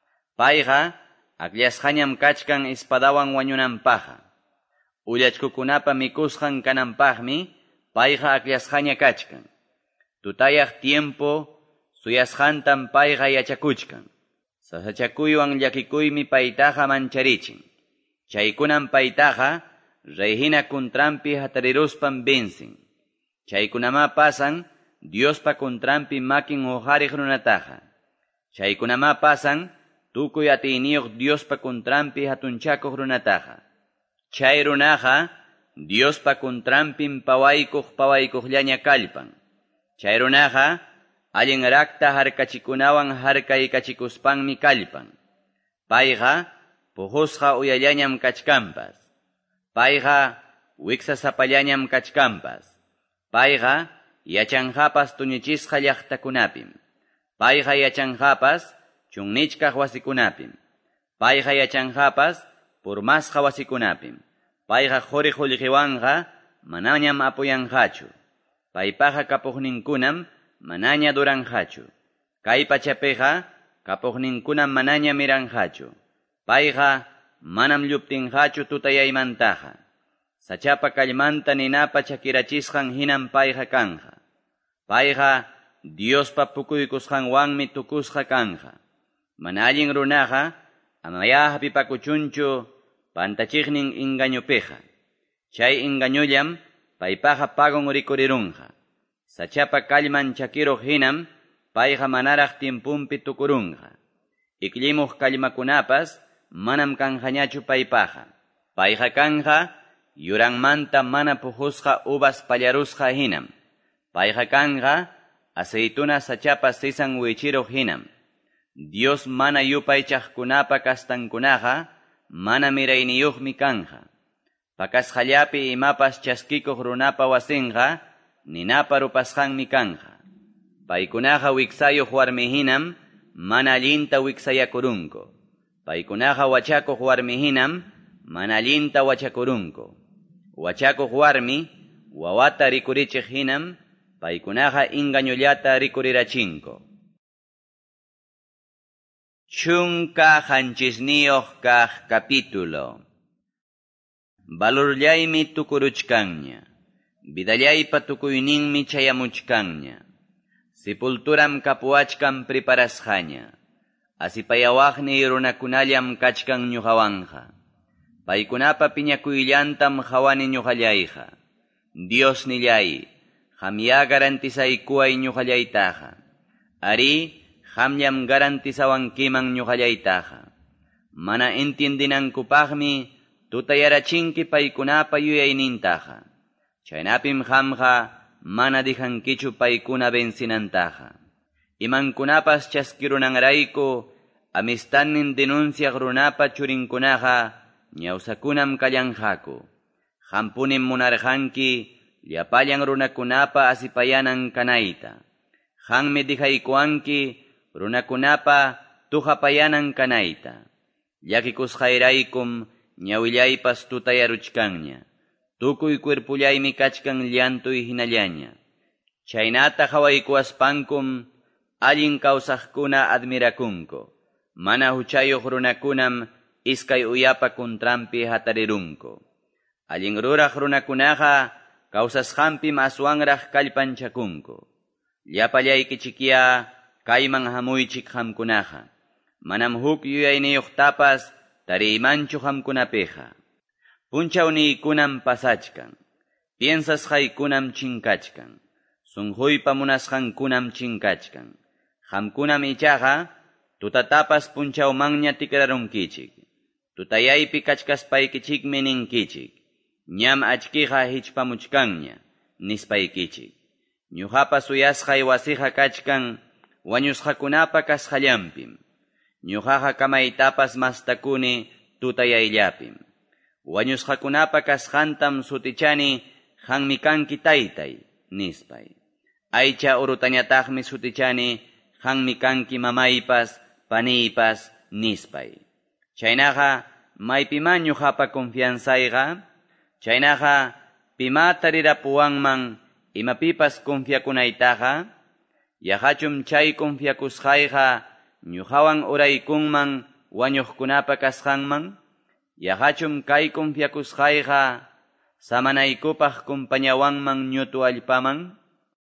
Payqa akllashqañam kachkan espadawan wañunanpaqa. Ullachkukunapa mikusqan kananpaqmi payqa akllashqaña kachkan. Tutayaq tiempo suyasqantam payqa yachakuchkan. Sasachakuywan llakikuymi paytaqa mancharichin. Chaykunan paytaqa reyhina kuntrampi hatariruspan vencin. Chaykunama pasan Diospa kuntrampi makin uqariq runataqa. Chaykunama pasan tukuy atiyniyuq Diospa kuntrampi hatunchakuq runataqa. Chay runaqa Diospa kuntrampin pawaykuq pawaykuqllaña kallpan. Chay runaqa allin rakta harkachikunawan harkaykachikuspanmi kallpan. Payqa puqusqa uyallañam kachkanpas. Payqa wiksasapallañam kachkanpas. Payqa yachanqapas tuñichisqa llaqtakunapim. Payqa yachanqapas chunnichkaq wasikunapim. Payqa yachanqapas purmasqa wasikunapim. Payqa quri qullqiwanqa manañam apuyanqachu. Paypaqa kapuqninkunam manaña duranqachu. Kay pachapiqa kapuqninkunam manaña miranqachu. Payqa manam lluptinqachu tutayaymantaqa. Sachapa kallmanta ninapa chakirachisqan hinam payqa kanqa. Payqa Diospa pukuykusqanwanmi tukusqa kanqa. Mana allin runaqa amaya hapipakuchunchu pantachiqnin engañupiqa. Chay engañullam paypaqa pagon rikurirunqa. Sachapa kallman chakiruq hinam payqa manaraq tiempumpi tukurunqa. Iklimuq kallmakunapas manam kanqañachu paypaqa. Payqa kanqa yuranmanta mana puqusqa uvas pallarusqa hinam. Payqa kanqa aceituna sachapa sisan wichiruq hinam. Dios mana yupay chaqkunapa kastankunaqa mana mirayniyuqmi kanja. Pakasqallapi imapas chaskikuq runapa wasinqa ninapa rupasqanmi kanja. Paykunaqa wiksayuq warmihinam mana allinta wiksayakurunku. Paykunaqa wachakuq warmihinam mana allinta wachakurunku. Wachakuq warmi wawata rikurichiq hinam paykunaqa ingañullata rikurirachinku. Chunka hanchisniyuq kaq capítulo. Valorllaymi tukuruchkanña. Vidallaypa tukuyninmi chayamuchkanña. Sepulturam kapuachkan preparasqaña. Asipayawaqni runakunallam kachkan ñuqawanja. Paykunapa piñakuyllantam hawani ñuqallayqa. Dios nillay, hamya garantisaykuay ñuqallaytaqa. Ari, hamllam garantisawankiman ñuqallaytaqa. Mana entiendinankupaqmi tutayarachinki paykunapa yuyaynintaqa. Chaynapim hamqa mana dijankichu paykuna bensinantaqa. Imankunapas chaskirunanrayku amistannin denunciaq runapa churinkunaqa ñawsakunam kallanqaku. Hampunim munarqanki llapallan runakunapa asipayanan kanayta. Hanmi dijaykuanki runakunapa tuhapayanan kanayta. Llakikusqayraykum ñawillaypas tutayaruchkanña. Tukuy cuerpullaymi kachkan llantuy hinallaña. Chaynata hawaykuaspankum allin kawsaqkuna admirakunku. Mana huchayuq runakunam iskay uyapa kuntrampi hatarirunku. Allin ruraq runakunaqa kawsasqanpim aswanraq kallpanchakunku. Llapallaykichikya kayman hamuychik hamkunaqa. Manam huk yuyayniyuqtapas tariymanchu hamkunapiqa. Punchawniykunam pasachkan. Piensasqaykunam chinkachkan. Sunquypa munasqankunam chinkachkan. Hamkunam ichaqa tutatapas punchawmanña tikrarunkichik. Tutayaypi kachkaspaykichikmi ninkichik. Ñam achkiqa hichpamuchkanña nispaykichik. Ñuqapa suyasqay wasiqa kachkan wañusqakunapa kasqallampim. Ñuqaqa kamaytapas mastakuni tutayayllapim. Wañusqakunapa kasqantam sutichani hanmi kanki taytay nispay. Aycha urutañataqmi sutichani hanmi kanki mamaypas paniypas nispay. Chaynaqa maypima ñuqapa confianzayqa. Chaynaqa pimata rirapuwanman imapipas confiakunaytaqa. Yaqachum chay confiakusqayqa ñuqawan uraykunman wañuqkunapa kasqanman. Yaqachum kay confiakusqayqa samanaykupaq kumpañawanman ñutu allpaman.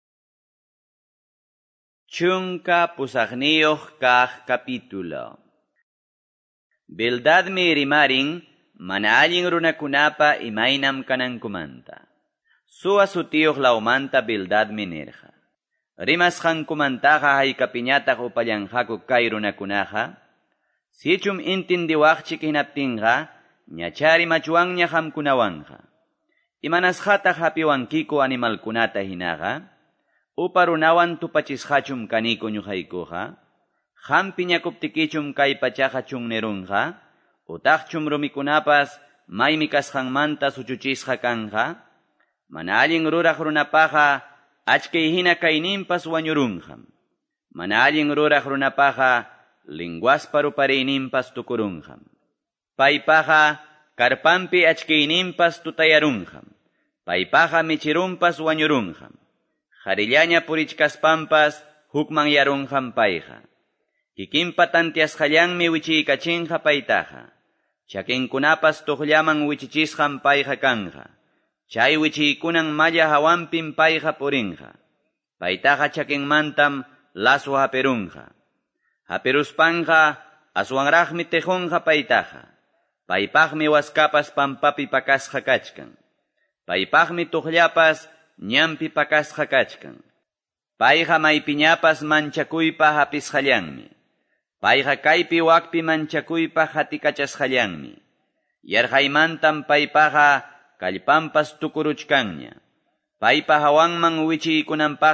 Chunka pusaqniyuq kaq capítulo. Beldadmi rimarin mana allin runakunapa imaynam kanankumanta. Suwa sutiyuq laumanta Beldadmi nirqa. Rimasqankumantaqa haykapiñataq upallanqaku kay runakunaqa. Sichum intindiwaqchik hinaptinqa ñachari machuwanña hamkunawanqa. Imanasqataq hapiwankiku animalkunata hinaqa. Upa runawan tupachisqachum kaniku ñuqaykuqa. Hampi ñakuptikichum kay pachaqa chungnirunqa. Utaqchum rumikunapas maymi kasqanmanta suchuchisqa kanqa. Mana allin ruraq runapaqa achkay hina kayninpas wañurunqam. Mana allin ruraq runapaqa linguaspa rupariyninpas tukurunqam. Paypaqa karpanpi achkayninpas tutayarunqam. Paypaqa michirunpas wañurunqam. Harillaña purichkaspampas hukman yarunqam payqa. Kikinpa tantiasqallanmi wichiykachinqa paytaqa. Chakinkunapas tuqllaman wichichisqam payqa kanqa. Chay wichiykunan malla hawanpim payqa purinqa. Paytaqa chakinmantam lasu hapirunqa. Hapiruspanqa aswanraqmi tejunqa paytaqa. Paypaqmi waskapas pampapi pakasqa kachkan. Paypaqmi tuqllapas ñampi pakasqa kachkan. Payqa maypiñapas manchakuypa hapisqallanmi. Payqa kaypi wakpi manchakuypa hatikachasqallanmi. Yarqaymantam paypaqa kallpanpas tukuruchkanña. Paypa hawanman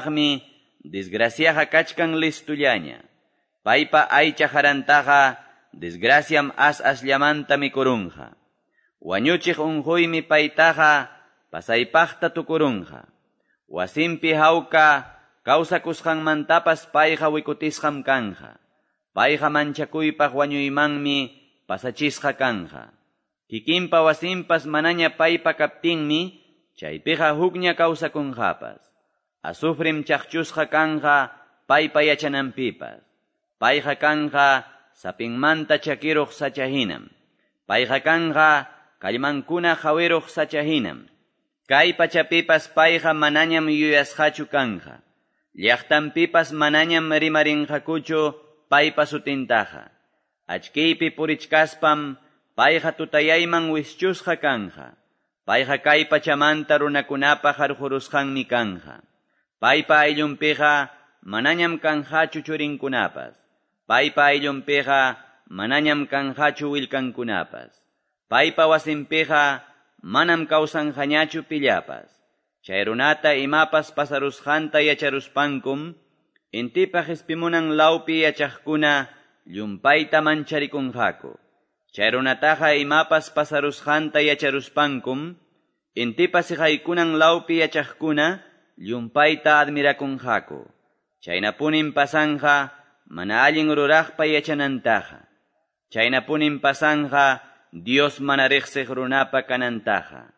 wichiykunanpaqmi desgraciaqa kachkan listullaña. Paypa aycha harantaqa desgraciam as asllamanta mikurunja. Wañuchik unjuymi paytaja pasaypaqta tukurunja. Wasimpi hawka kawsakusqanmantapas payqa wikutisqam kanja. Payqa manchakuypaq wañuymanmi pasachisqa kanja. Kikinpa wasimpas manaña paypa kaptinmi chaypiqa hukña kawsakunjapas. Asufrim chaqchusqa kanja paypa yachananpipas. Payqa kanja sapinmanta chakiruq sachahinam. Payqa kanja kallmankuna hawiruq sachahinam. Kay pachapipas payqa manañam yuyasqachu kanja. Llaqtanpipas manañam rimarinqakuchu paypa sutintaja. Achkiypi purichkaspam payqa tutayayman wischusqa kanja. Payqa kay pachamanta runakunapa harqurusqanmi kanja. Paypa ayllunpiqa manañam kanjachu churinkunapas. Paypa ayllunpiqa manañam kanjachu willkankunapas. Paypa wasinpiqa manam kawsanjañachu pillapas. Chay runata imapas pasarusqanta yacharuspankum, intipaq ispimunan lawpi yachaqkuna llumpayta mancharikunjaku. Chay runataqa imapas pasarusqanta yacharuspankum, intipas iqaykunan lawpi yachaqkuna llumpayta admirakunjaku. Chaynapunin pasanja mana allin ruraqpa yachanantaja. Chaynapunin pasanja Dios mana riqsiq runapa kanantaja.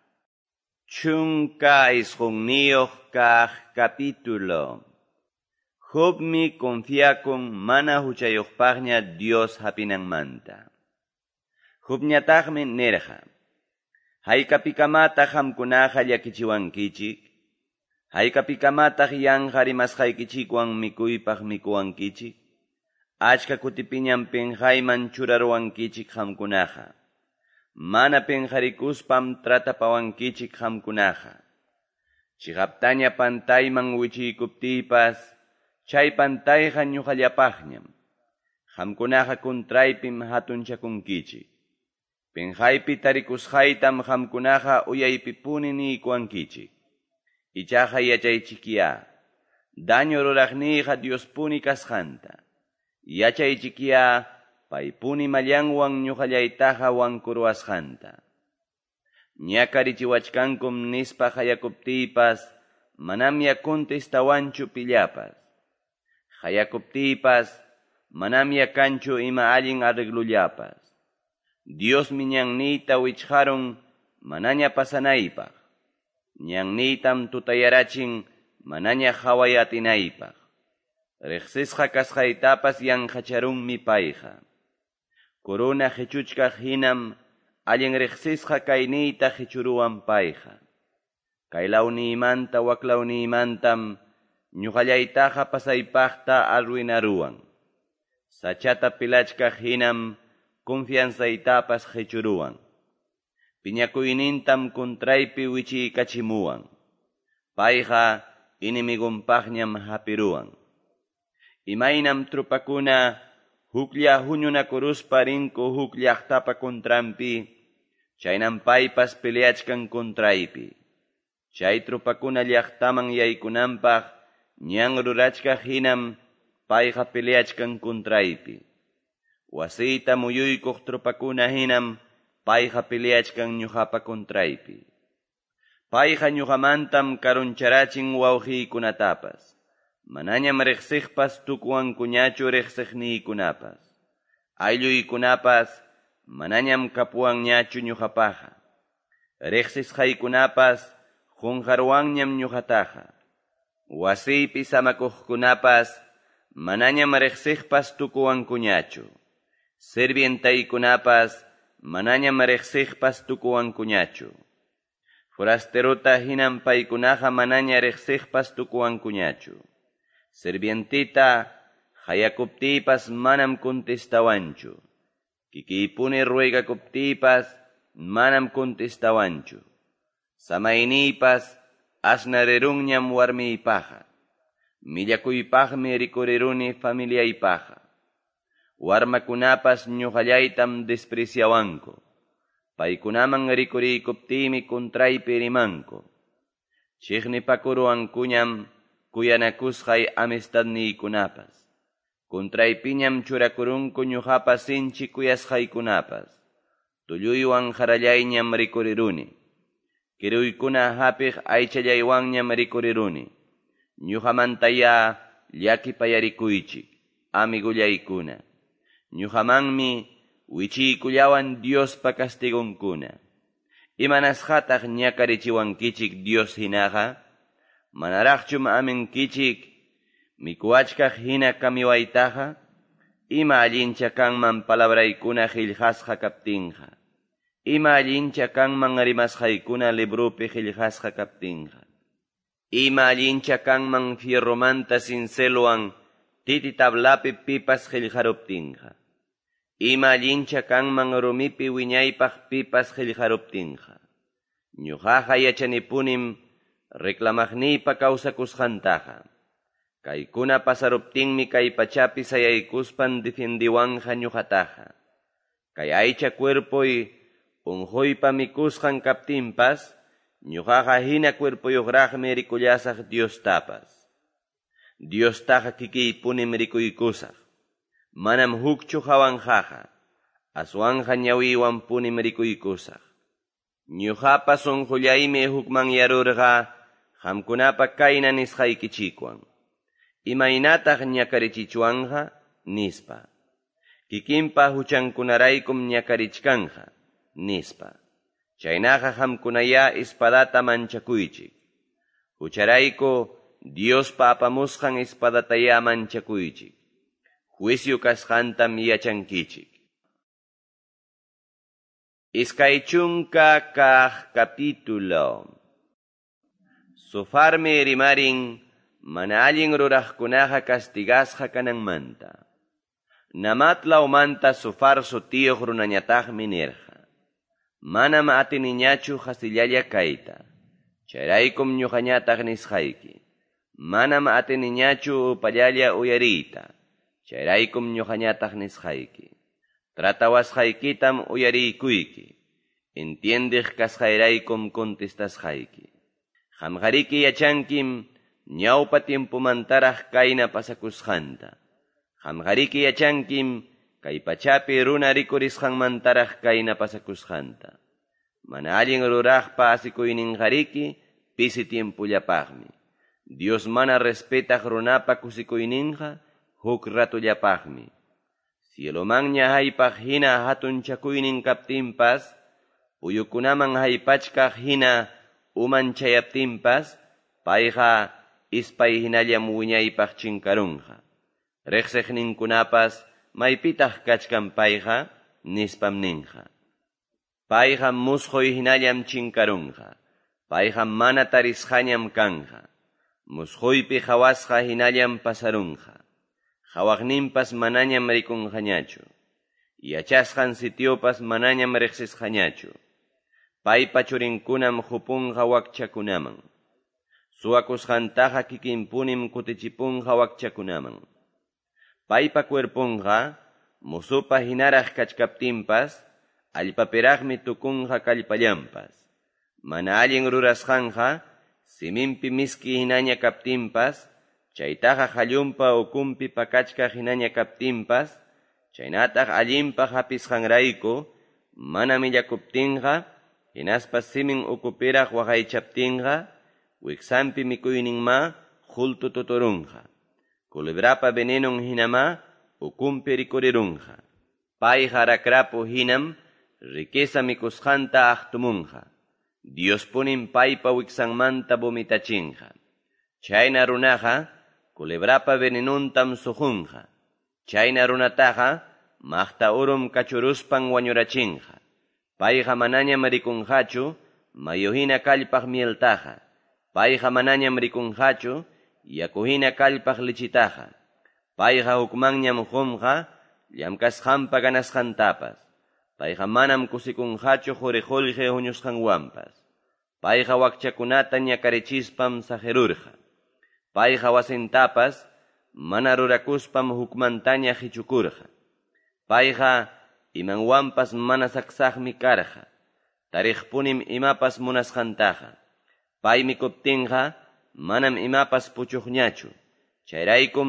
Chunka isqunniyoq kaq capítulo. Jobmi confiakun mana huchayuqpaqña Dios hapinanmanta. Jobñataqmi nirqa. Hayk'apikamata qamkunaqa llakichiwankichik. Hayk'apikamata yanqarimasqaykichikwan mikuypaq mikuwankichik. Achka kutipiñam penjayman churarwankichik qamkunaqa. Mana penjarikuspam tratapawankichik qamkunaqa. Chiqaptaña pantayman wichiykuptiypas, chay pantayqa ñuqallapaqñam. Qamkunaqa kuntraypim hatunchakunkichik. Penjaypi tarikusqaytam qamkunaqa uyaypipuni niykuwankichik. Ichaqa yachaychikiya, daño ruraqniyqa Diospuni kasqanta. Yachaychikiya, paypuni mallanwan ñuqallaytaqa wankuruwasqanta. Ñakarichiwachkankum nispa hayakuptiypas, manam yakuntistawanchu pillapas. Hayakuptiypas, manam yakanchu ima allin arreglullapas. Dios mi ñanniyta wichqarun manaña pasanaypaq. Ñanniytam tutayarachin manaña hawayatinaypaq. Riqsisqa kasqaytapas yanqacharunmi payqa. Corona hechuchkaq hinam allin riqsisqa kayniyta hechuruwan payqa. Kay lawniymanta wak lawniymantam ñuqallaytaqa pasaypaqta arruinaruwan. Sachata pilachkaq hinam confianzaytapas hechuruwan. Piñakuynintam kuntraypi wichiykachimuwan. Payqa inimigunpaqñam hapiruwan. Imaynam trupakuna huklla huñunakuruspa rinku huk llaqtapa kontrampi, chaynam paypas peleachkan kontraypi. Chay trupakuna llaqtaman yaykunanpaq ñan rurachkaq hinam payqa peleachkan kontraypi. Wasiyta muyuykuq trupakuna hinam payqa peleachkan ñuqapa kontraypi. Payqa ñuqamantam karuncharachin wawqiykunatapas. Manañam riqsiqpas tukuwankuñachu riqsiqniykunapas. Aylluykunapas manañam kapuwanñachu ñuqapaqa. Riqsisqaykunapas qunqarwanñam ñuqataqa. Wasiypi samakuqkunapas manañam riqsiqpas tukuwankuñachu. Sirvientaykunapas manañam riqsiqpas tukuwankuñachu. Forasteruta hinam paykunaqa manaña riqsiqpas tukuwankuñachu. Sirvientita hayakuptiypas manam contestawanchu. Kikipuni ruegakuptiypas manam contestawanchu. Samayniypas asnarirunñam warmiypaqa. Millakuypaqmi rikuriruni familiaypaqa. Warmakunapas ñuqallaytam despreciawanku. Paykunaman rikurikuptiymi kontraypi rimanku. Chiqnipakuruwankuñam kuyanakusqay amistadniykunapas. Contraypiñam churakurunku ñuqapas sinchi kuyasqaykunapas. Tulluywan qarallayñam rikuriruni. Kiruykuna hapiq aychallaywanñam rikuriruni. Ñuqamantaya llakipayarikuychik, amigullaykuna. Ñuqamanmi wichiykullawan Diospa castigonkuna. Imanasqataq ñakarichiwankichik Dios hinaqa? Manaraqchum aminkichik mikuachkaq hina kamiwaytaqa? Ima allincha kanman palabraykuna qillqasqa kaptinqa. Ima allincha kanman rimasqaykuna librupi qillqasqa kaptinqa. Ima allincha kanman fierromanta cinceluwan titi tablapi pipas qillqaruptinqa. Ima allincha kanman rumipi wiñaypaq pipas qillqaruptinqa. Ñuqaqa yachanipunim reclamaqniypa kawsakusqantaqa. Kaykuna pasaruptinmi kay pachapi sayaykuspan defendiwanja ñuqataqa. Kay aycha cuerpoy unquypa mikusqan kaptinpas, ñuqaqa hina cuerpoyuqraqmi rikullasaq Diostapas. Diostaqa kikiypunim rikuykusaq. Manam hukchu hawanjaqa, aswanja ñawiywanpunim rikuykusaq. Ñuqapas unqullaymi hukman yarurqa, qamkunapa kayna nisqaykichikwan. Imaynataq ñakarichichwanja nispa. Kikinpa huchankunaraykum ñakarichkanja nispa. Chaynaqa qamkunaya ispadata manchakuychik. Hucharayku Diospa apamusqan ispadataya manchakuychik. Juicio kasqantam yachankichik. Iskaychunka kaq capítulo. Sufarmi rimarin mana allin ruraqkunaqa castigasqa kananmanta. Namatlawmanta sufar sutiyuq runañataqmi nirqa. Manam atiniñachu hasillalla kayta. Chayraykum ñuqañataq nisqayki. Manam atiniñachu upallalla uyariyta. Chayraykum ñuqañataq nisqayki. Tratawasqaykitam uyariykuyki. Entiendiq kasqayraykum contestasqayki. Qamqariki yachankim ñawpa tiempumantaraq kayna pasakusqanta. Qamqariki yachankim kay pachapi runa rikurisqanmantaraq kayna pasakusqanta. Mana allin ruraqpa asikuyninqariki pisi tiempullapaqmi. Dios mana respetaq runapa kusikuyninqa huk ratullapaqmi. Cielomanña haypaq hina hatunchakuynin kaptinpas, puyukunaman haypachkaq hina uman chayaptinpas, payqa ispay hinallam wiñaypaq chinkarunqa. Reqsiqninkunapas maypitaq kachkan payqa nispam ninqa. Payqa musqoy hinallam chinkarunqa. Payqa mana tarisqañam kanqa. Musqoypi hawasqa hinallam pasarunqa. Hawaqninpas manañam rikunqañachu. Yachasqan sitiopas manañam riqsisqañachu. Paypa churinkunam hupunqa wakchakunaman. Suwakusqantaqa kikinpunim kutichipunqa wakchakunaman. Paypa cuerpunqa musupa hinaraq kachkaptinpas, allpapiraqmi tukunqa kallpallampas. Mana allin rurasqanqa, siminpi miski hinaña kaptinpas, chaytaqa qallunpa ukunpi pakachka hinaña kaptinpas, chaynataq allinpa hapisqanrayku, mana millakuptinqa, hinaspa simin ukupiraq waqaychaptinqa, wiksanpi mikuyninma qultu tuturunqa. Culebrapa venenun hinama ukunpi rikurirunqa. Payqa rakrapu hinam riqueza mikusqanta aqtumunqa. Diospunin paypa wiksanmanta vomitachinqa. Chayna runaqa culebrapa venenuntam suqunqa. Chayna runataqa maqta urum kachuruspan wañurachinqa. Payqa manañam rikunqachu mayuhina kallpaq mieltaqa. Payqa manañam rikunqachu yakuhina kallpaq lichitaqa. Payqa hukmanñam qumqa llamkasqanpa ganasqantapas. Payqa manam kusikunqachu quriqulqi huñusqanwanpas. Payqa wakchakunata ñakarichispam sajerurqa. Payqa wasintapas mana rurakuspam hukmantaña hichukurqa. Payqa imanwanpas mana saksaqmi karqa. Tariqpunim imapas munasqantaqa. Pay mikuptinqa manam imapas puchuqñachu. Chayraykum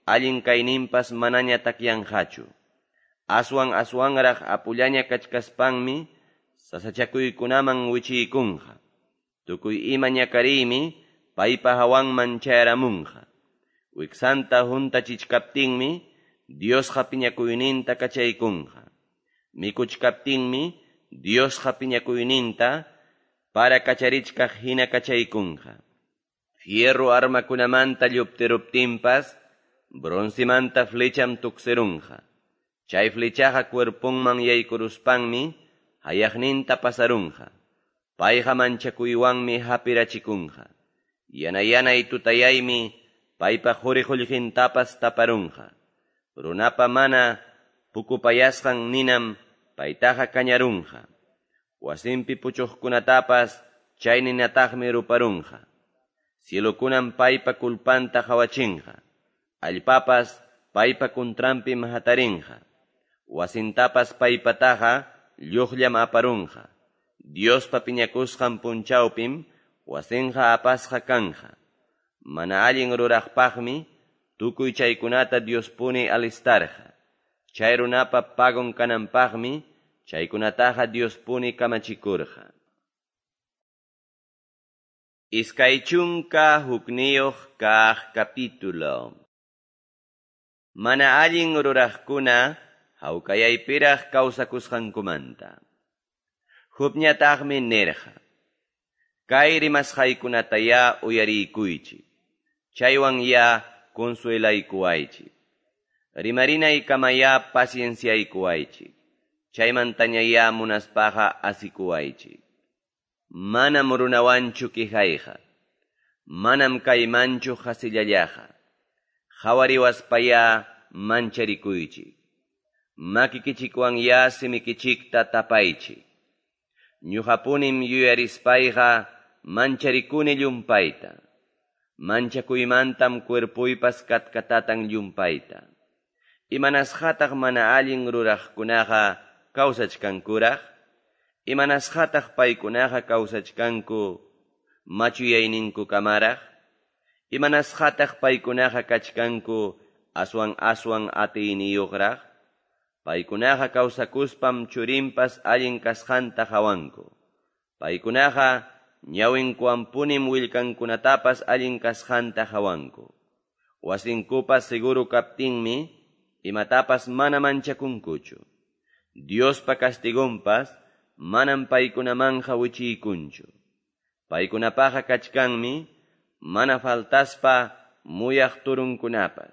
allin kayninpas manaña takyanqachu. Aswan aswanraq apullaña kachkaspanmi sasachakuykunaman wichiykunqa. Tukuy ima ñakariymi paypa hawanman chayaramunqa. Wiksanta juntachichkaptinmi Diosqa piñakuyninta kachaykunqa. Mikuchkaptinmi Diosqa piñakuyninta para kacharichkaq hina kachaykunqa. Fierro armakunamanta lluptiruptinpas bronzimanta flecham tuksirunqa. Chay flechaqa cuerpunman yaykuruspanmi hayaqninta pasarunqa. Payqa manchakuywanmi hapirachikunqa. Yana yanay tutayaymi paypa quriqullqintapas taparunqa. Runapa mana pukupayasqan ninam paytaqa kañarunqa. Wasinpi puchuqkunatapas chay ninataqmi ruparunqa. Cielukunam paypa kulpanta hawachinqa. Allpapas paypa kuntranpim hatarinqa. Wasintapas paypataqa lluqllam aparunqa. Diospa piñakusqan punchawpim wasinqa apasqa kanqa. Mana allin ruraqpaqmi tukuy chaykunata Diospuni alistarqa. Chay runapa pagon kananpaqmi chaykunataqa Diospuni kamachikurqa. Iskaychunka hukniyuq kaq capítulo. Mana allin ruraqkuna hawkayaypiraq kawsakusqankumanta. Hupñataqmi nirqa. Kay rimasqaykunataya uyarikuychi. Chaywan ya consuelaykuwaychi. Rimarinay kamaya pacienciaykuwaychi. Chaymantaña ya munaspaqa asikuwaychi. Manam runawanchu quijayqa. Manam kaymanchu hasillallaqa. Hawariwaspaya mancharikuychi. Makikichikwan ya simikichikta tapaychi. Ñuqapunim yuyarispayqa mancharikuni llumpayta. Manchakuymantam cuerpuypas katkatatan llumpayta. Imanasqataq mana allin ruraqkunaqa kawsachkankuraq. Imanasqataq paykunaqa kawsachkanku machuyayninkukamaraq. Imanasqataq paykunaqa kachkanku aswan aswan atiyniyuqraq. Paykunaqa kawsakuspam churinpas allin kasqanta hawanku. Paykunaqa ñawinkuwanpunim willkankunatapas allin kasqanta hawanku. Wasinkupas seguro kaptinmi imatapas mana manchakunkuchu. Diospa castigunpas manam paykunamanqa wichiykunchu. Paykunapaqa kachkanmi mana faltaspa muyaq turunkunapas.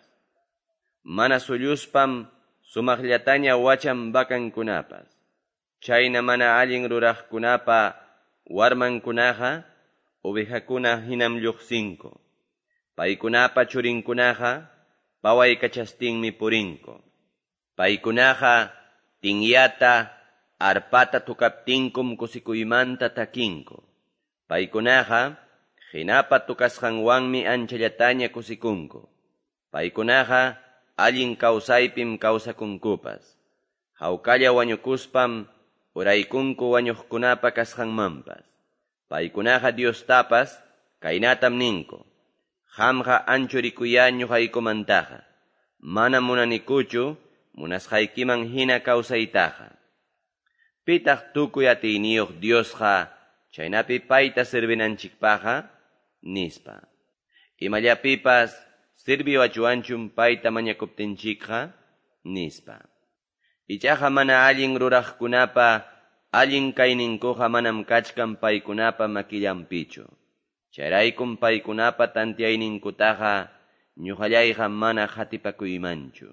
Mana suyuspam sumaqllataña wachan bakankunapas. Chayna mana allin ruraqkunapa warmankunaqa ovejakuna hinam lluqsinku. Paykunapa churinkunaqa paway kachastinmi purinko. Paykunaqa tinyata arpata tukaptinkum kusikuymanta takinko. Paykunaqa hinapa tukasqanwanmi anchallataña kusikunko. Paykunaqa allin kawsaypim kawsakunkupas. Hawkalla wañukuspam uraykunku wañuqkunapa kasqanmanpas. Paykunaqa Diostapas kaynatam ninku. Qamqa anchu rikuya ñuqaykumantaqa. Mana munanikuchu munasqaykiman hina kawsaytaqa. Pitaq tukuy atiyniyuq Diosqa chaynapi payta sirvinanchikpaqa nispa. Imallapipas sirbiwachuanchun payta mañakuptinchikqa nispa. Ichaqa mana allin ruraqkunapa allin kayninkuqa manam kachkan paykunapa makillanpichu. Chayraykum paykunapa tantiayninkutaqa ñuqallayqa mana hatipakuymanchu.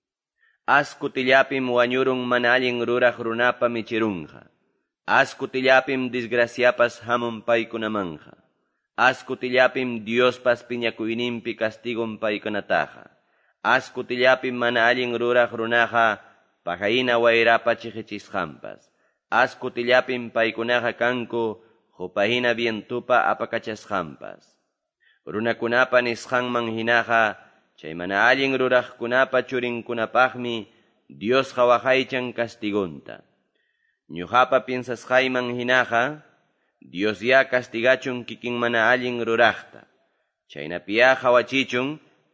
Askutillapim wañurun mana allin ruraq runapa michirunqa. Askutillapim desgraciapas hamun paykunamanqa. Askutillapim Diospas piñakuyninpi castigun paykunataqa. Askutillapim mana allin ruraq runaqa paqayna wayrapa chihichisqanpas. Askutillapim paykunaqa kanku hupahina vientupa apakachasqanpas. Runakunapa nisqanman hinaqa chay mana allin ruraqkunapa churinkunapaqmi Diosqa waqaychan castigunta. Ñuqapa piensasqayman hinaqa Dios ya castigachun kikin mana allin ruraqta. Chaynapiya hawachichun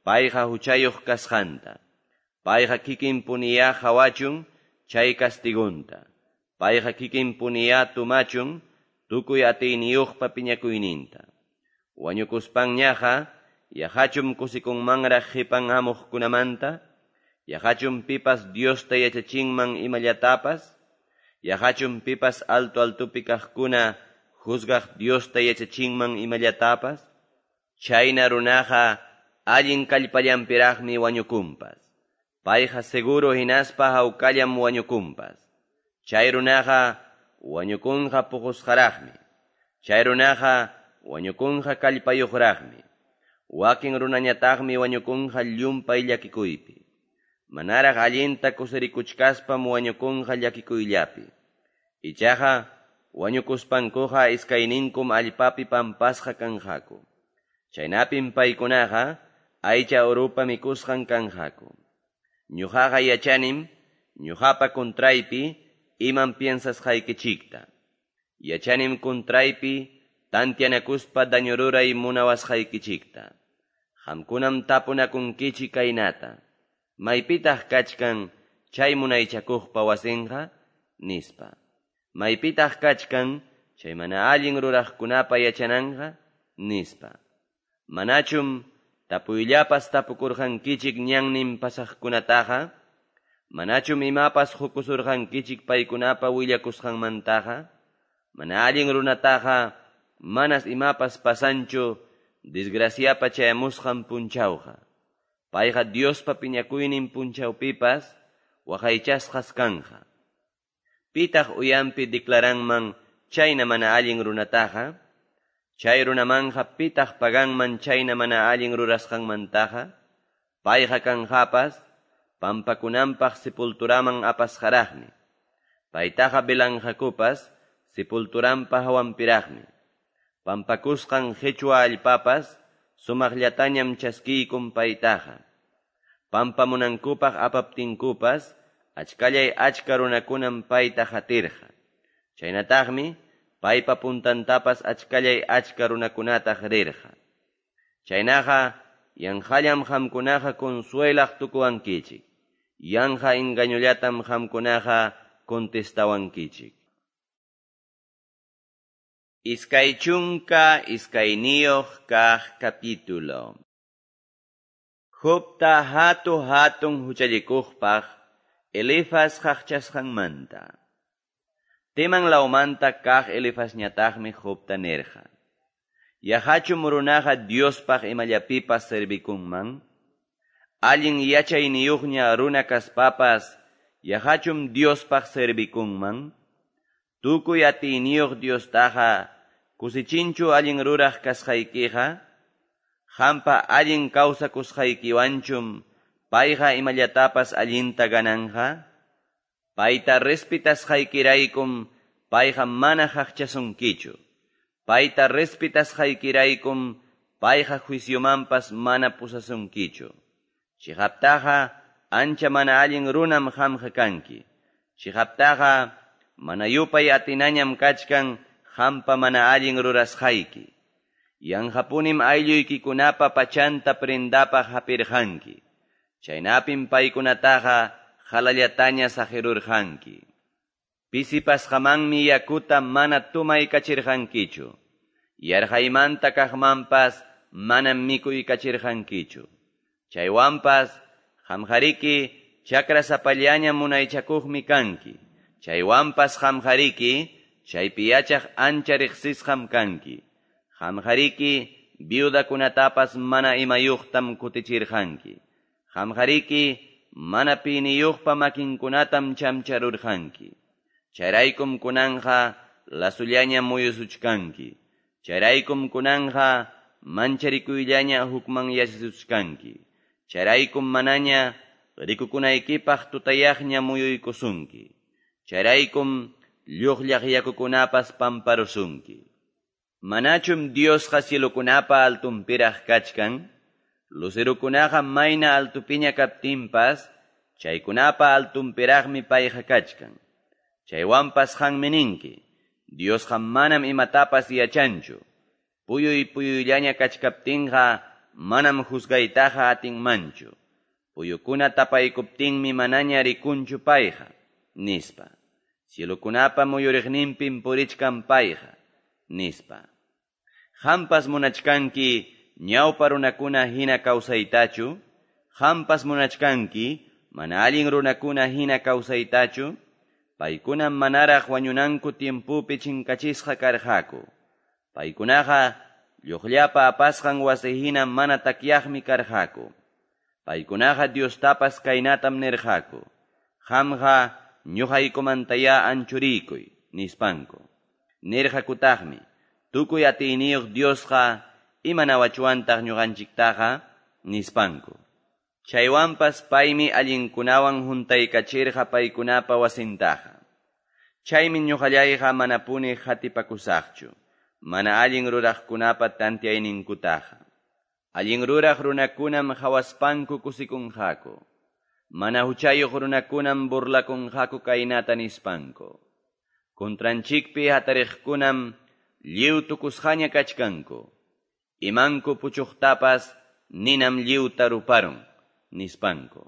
payqa huchayuq kasqanta. Payqa kikin puniya hawachun, chay castigunta. Payqa kikin puniya tumachun, tukuy atiyniyuqpa piñakuyninta. Wañukuspanñaqa, yahachum kusikunmanraq hipan amuqkunamanta, yahachum pipas Diosta yachachinman imallatapas, yahachum pipas alto altupi kaqkuna juzgaq Diosta yachachinman imallatapas, chayna runaqa allin kallpallampiraqmi wañukunpas. Payqa seguro hinaspa hawkallam wañukunpas. Chay runaqa wañukunqa puqusqaraqmi. Chay runaqa wañukunqa kallpayuqraqmi. Wakin runañataqmi wañukunqa llumpay llakikuypi. Manaraq allinta kusirikuchkaspam wañukunqa llakikuyllapi. Ichaqa wañukuspankuqa iskayninkum allpapi pampasqa kanqaku. Chaynapim paykunaqa aycha urupa mikusqan kanqaku. Ñuqaqa yachanim, ñuqapa contraypi iman piensasqaykichikta. Yachanim contraypi tantianakuspa dañururay munawasqaykichikta. Qamkunam tapunakunkichik kaynata. Maypitaq kachkan chay munaychakuqpa wasinqa? Nispa. Maypitaq kachkan chay mana allin ruraqkunapa yachananqa? Nispa. Manachum tapuyllapas tapukurqankichik ñannin pasaqkunataqa? Manachum imapas hukusurqankichik paykunapa willakusqanmantaqa? Mana allin runataqa manas imapas pasanchu desgraciapa chayamusqan punchawqa. Payqa Diospa piñakuynin punchawpipas waqaychasqas kanqa. Pitaq uyanpi declaranman chayna mana allin runataqa? Chay runamanqa pitaq paganman chayna mana allin rurasqanmantaqa? Payqa kanqapas pampakunanpaq sepulturaman apasqaraqmi. Paytaqa belanqakupas sepulturanpa hawampiraqmi. Pampakusqan qhichwa allpapas sumaqllatañam chaskiykum paytaqa. Pampamunankupaq apaptinkupas achkallay achka runakunam payta qatirqa. Chaynataqmi paypa puntantapas achkallay achka runakunata rirqa. Chaynaqa yanqallam qamkunaqa consuelaq tukuwankichik. Yanqa engañullatam qamkunaqa contestawankichik. Iskay chunka iskayniyuq kaq capítulo. Jobta hatu hatun huchallikuqpaq Elifaz qaqchasqanmanta. Teman laumanta kaq Elifazñataqmi Jobta nerqa. Yahachum runaqa Diospaq imallapipas servikunman. Allin yachayniyuqña runa kaspapas yahachum Diospaq servikunman. Tukuy atiyniyuq Diostaqa kusichinchu allin ruraq kasqaykiqa, qampa allin kawsakusqaykiwanchum payqa imallatapas allinta gananqa, payta respetasqaykiraykum payqa mana qaqchasunkichu, payta respetasqaykiraykum payqa juiciomanpas mana pusasunkichu. Chiqaptaqa ancha mana allin runam qamqa kanki, chiqaptaqa mana yupay atinañam kachkan qampa mana allin rurasqayki. Yanqapunim aylluykikunapa pachanta prendapaq hapirqanki. Chaynapim paykunataqa halallataña saqirurqanki. Pisipasqamanmi yakuta mana tumay kachirqankichu. Yarqaymanta kaqmanpas manam mikuy kachirqankichu. Chaywanpas qamqariki chakra sapallaña munaychakuqmi kanki. Chaywanpas qamqariki chaypi yachaq ancha riqsisqam kanki. Qamqariki viudakunatapas mana imayuqtam kutichirqanki. Qamqariki mana piniyuqpa makinkunatam chamcharurqanki. Chayraykum kunanqa lasullaña muyusuchkanki. Chayraykum kunanqa mancharikuyllaña hukman yasisuchkanki. Chayraykum manaña rikukunaykipaq tutayaqña muyuykusunki. Chayraykum lluqllaq yakukunapas pamparusunki. Manachum Diosqa cielukunapa altumpiraq kachkan, lucerukunaqa mayna altupiña kaptinpas, chaykunapa altumpiraqmi payqa kachkan. Chaywanpas qanmi ninki, Diosqa manam imatapas yachanchu. Puyuy puyuyllaña kachkaptinqa manam juzgaytaqa atinmanchu. Puyukuna tapaykuptinmi manaña rikunchu payqa, nispa. Cielukunapa muyuriqninpin purichkan payqa, nispa. Hampas munachkanki ñawpa runakuna hina kawsaytachu, hampas munachkanki mana allin runakuna hina kawsaytachu, paykunam manaraq wañunanku tiempupi chinkachisqa karqaku. Paykunaqa lluqllapa apasqan wasihinam mana takyaqmi karqaku. Paykunaqa Diostapas kaynatam nirqaku. Qamqa ñuqaykumantaya anchuriykuy, nispanku. Nirqakutaqmi, tukuy atiyniyuq Diosqa imanawachuantaq ñuqanchiktaqa, nispanku. Chaywanpas paymi allinkunawan juntaykachirqa paykunapa wasintaqa. Chaymi ñuqallayqa mana puni hatipakusaqchu, mana allin ruraqkunapa tantiayninkutaqa. Allin ruraq runakunam hawaspanku kusikunqaku. Mana huchayuq runakunam burlakunqaku kaynata nispanku. Kuntranchikpi hatariqkunam lliw tukusqaña kachkanku. Imanku puchuqtapas ninam lliwta ruparun, nispanku.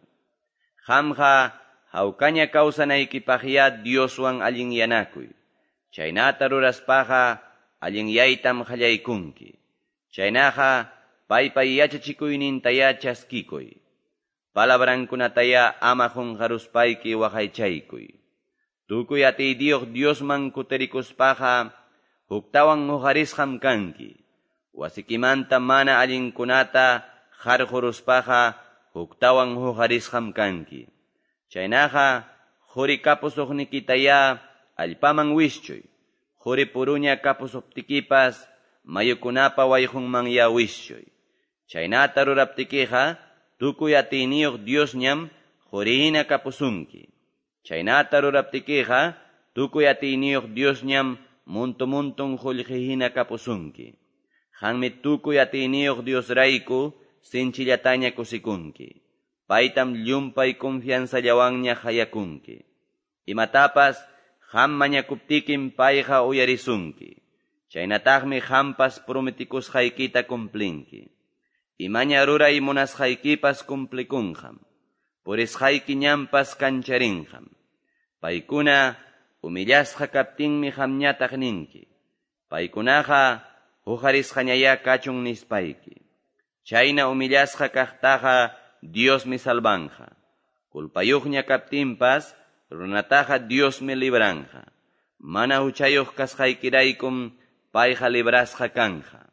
Qamqa hawkaña kawsanaykipaqya Dioswan allin yanakuy. Chaynata ruraspaqa allin yaytam qallaykunki. Chaynaqa paypay yachachikuynintaya chaskikuy. Palabrankunataya ama qunqaruspayki waqaychaykuy. Tukuy atiydiyuq Diosman kutirikuspaqa huktawan huqarisqam kanki. Wasikimanta mana allinkunata qarquruspaqa huktawan huqarisqam kanki. Chaynaqa quri kapusuqnikitaya allpaman wischuy. Quri puruña kapusuptikipas mayukunapa wayqunmanya wischuy. Chaynata ruraptikiqa tukuy atiyniyuq Diosñam qurihina kapusunki. Chaynata ruraptikiqa tukuy atiyniyuq Diosñam muntu-muntun qullqihina kapusunki. Qanmi tukuy atiyniyuq Diosrayku sinchillataña kusikunki. Paytam llumpay confianzallawanña hayakunki. Imatapas qam mañakuptikim payqa uyarisunki. Chaynataqmi qampas prometikusqaykita cumplinki. Imaña ruray munasqaykipas cumplikunqam. Purisqaykiñampas kancharinqam. Paykuna humillasqa kaptinmi qamñataq ninki. Paykunaqa huqarisqañaya kachun nispayki. Chayna humillasqa kaqtaqa Diosmi salvanja. Kulpayuqña kaptinpas runataqa Diosmi libranja. Mana huchayuq kasqaykiraykum payqa librasqa kanja.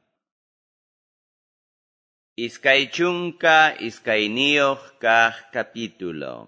Iskay chunka iskayniyuq kaq capítulo.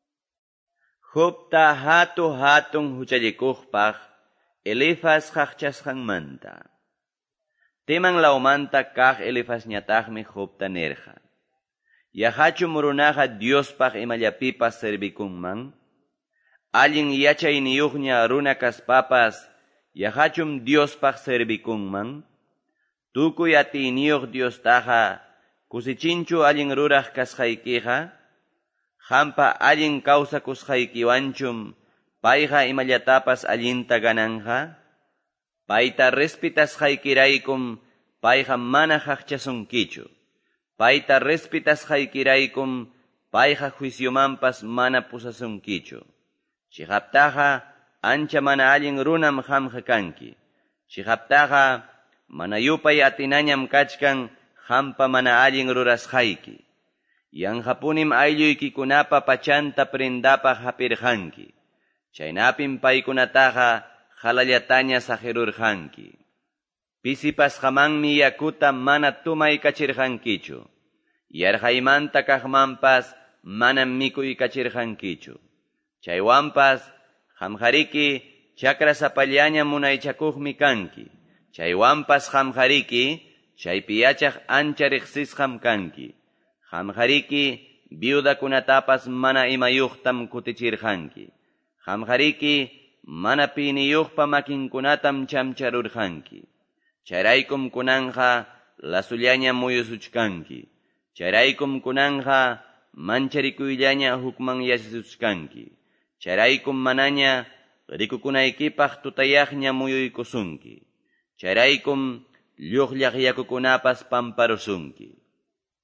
Jobta hatu hatun huchallikuqpaq Elifaz qaqchasqanmanta. Teman laumanta kaq Elifazñataqmi Jobta nirqa. Yahachum runaqa Diospaq imallapipas servikunman. Allin yachayniyuqña runa kaspapas yahachum Diospaq servikunman. Tukuy atiyniyuq Diostaqa kusichinchu allin ruraq kasqaykiqa. Qampa allin kawsakusqaykiwanchum payqa imallatapas allinta gananja. Payta respetasqaykiraykum payqa mana qaqchasunkichu. Payta respetasqaykiraykum payqa juiciomanpas mana pusasunkichu. Chiqaptaqa ancha mana allin runam qamqa kanki. Chiqaptaqa mana yupay atinañam kachkan qampa mana allin rurasqayki. Yanqapunim aylluykikunapa pachanta prendapaq hapirqanki. Chaynapim paykunataqa halallataña saqirurqanki. Pisipasqamanmi yakuta mana tumay kachirqankichu. Yarqaymanta kaqmanpas manam mikuy kachirqankichu. Chaywanpas qamqariki chakra sapallaña munaychakuqmi kanki. Chaywanpas qamqariki chaypi yachaq ancha riqsisqam kanki. Qamqariki viudakunatapas mana imayuqtam kutichirqanki. Qamqariki mana piniyuqpa makinkunatam chamcharurqanki. Chayraykum kunanqa lasullaña muyusuchkanki. Chayraykum kunanqa mancharikuyllaña hukman yasisuchkanki. Chayraykum manaña rikukunaykipaq tutayaqña muyuykusunki. Chayraykum lluqllaq yakukunapas pamparusunki.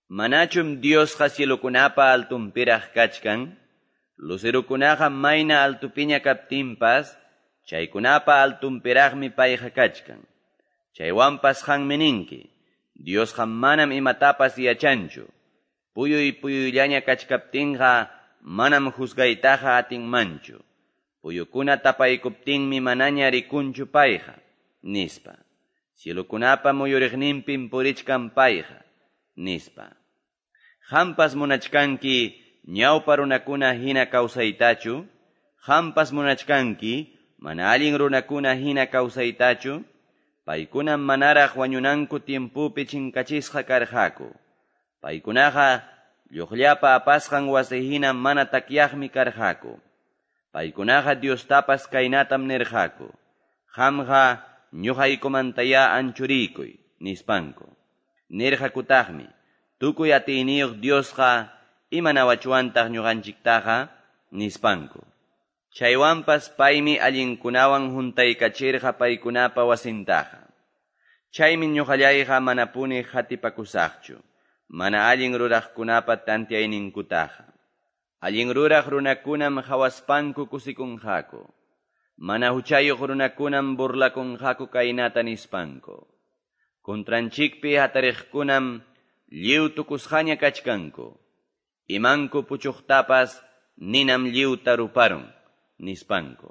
Manachum Diosqa cielukunapa altunpiraq kachkan, lucerukunaqa mayna altupiña kaptinpas, chaykunapa altunpiraqmi payqa kachkan. Chaywanpas qanmi ninki, Diosqa manam imatapas yachanchu, puyuy puyuyllaña kachkaptinqa manam juzgaytaqa atinmanchu, puyukuna tapaykuptinmi manaña rikunchu payqa, nispa. Cielukunapa muyuriqninpin purichkan payqa, nispa. Hampas munachkanki ñawpa runakuna hina kawsaytachu, hampas munachkanki mana allin runakuna hina kawsaytachu, paykunam manaraq wañunanku tiempupi chinkachisqa karqaku. Paykunaqa lluqllapa apasqan wasihina mana takyaqmi karqaku. Paykunaqa Diostapas kaynatam nirqaku. Qamqa ñuqaykumantaya anchuriykuy, nispanku. Nirqakutaqmi, tukuy atiyniyuq Diosqa imanawachuantaq ñuqanchiktaqa, nispanku. Chaywanpas paymi allinkunawan juntaykachirqa paykunapa wasintaqa. Chaymi ñuqallayqa manapuni hatipakusaqchu, mana allin ruraqkunapa tantiayninkutaqa. Allin ruraq runakunam hawaspanku kusikunqaku. Mana huchayuq runakunam burlakunqaku kaynata nispanku. Kontranchikpi hatariqkunam lliw tukusqaña kachkanku. Imanku puchuqtapas ninam lliwta ruparun, nispanku.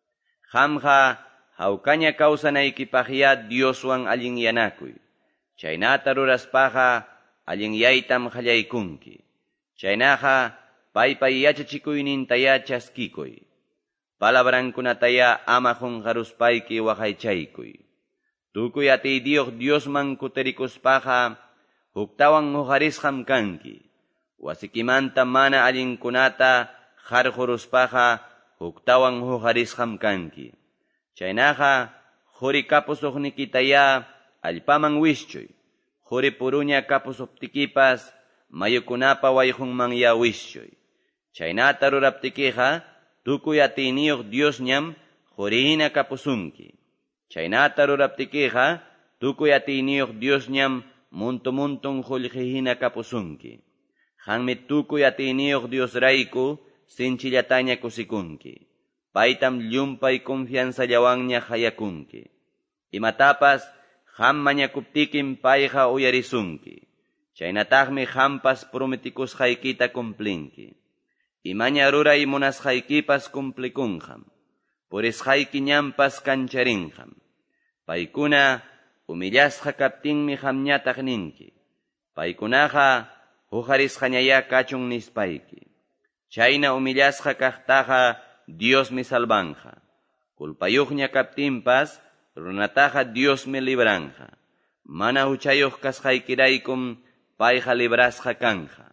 Qamqa hawkaña kawsanaykipaqya Dioswan allin yanakuy. Chaynata ruraspaqa allin yaytam qallaykunki. Chaynaqa paypa yachachikuynintaya chaskikuy. Palabrankunataya ama qunqaruspayki waqaychaykuy. Tukuy atiydiyuq Diosman kutirikuspaqqa huktawan huqarisqam kanki. Wasikimanta mana allinkunata qarquruspaqa huktawan huqarisqam kanki. Chaynaqa quri kapusuqnikitaya allpaman wischuy. Quri puruña kapusuptikipas mayukunapa wayqunmanya wischuy. Chaynata ruraptikiqa tukuy atiyniyuq Diosñam qurihina kapusunki. Chaynata ruraptikiqa tukuy atiyniyuq Diosñam muntu-muntun qullqihina kapusunki. Qanmi tukuy atiyniyuq Diosrayku sinchillataña kusikunki. Paytam llumpay confianzallawanña hayakunki. Imatapas qam mañakuptikim payqa uyarisunki. Chaynataqmi qampas prometikusqaykita cumplinki. Imaña ruray munasqaykipas cumplikunqam. Purisqaykiñampas kancharinqam. Paykuna humillasqa kaptinmi qamñataq ninki. Paykunaqa huqarisqañaya kachun nispayki. Chayna humillasqa kaqtaqa Diosmi salvanja. Kulpayuqña kaptinpas runataqa Diosmi libranja. Mana huchayuq kasqaykiraykum payqa librasqa kanja.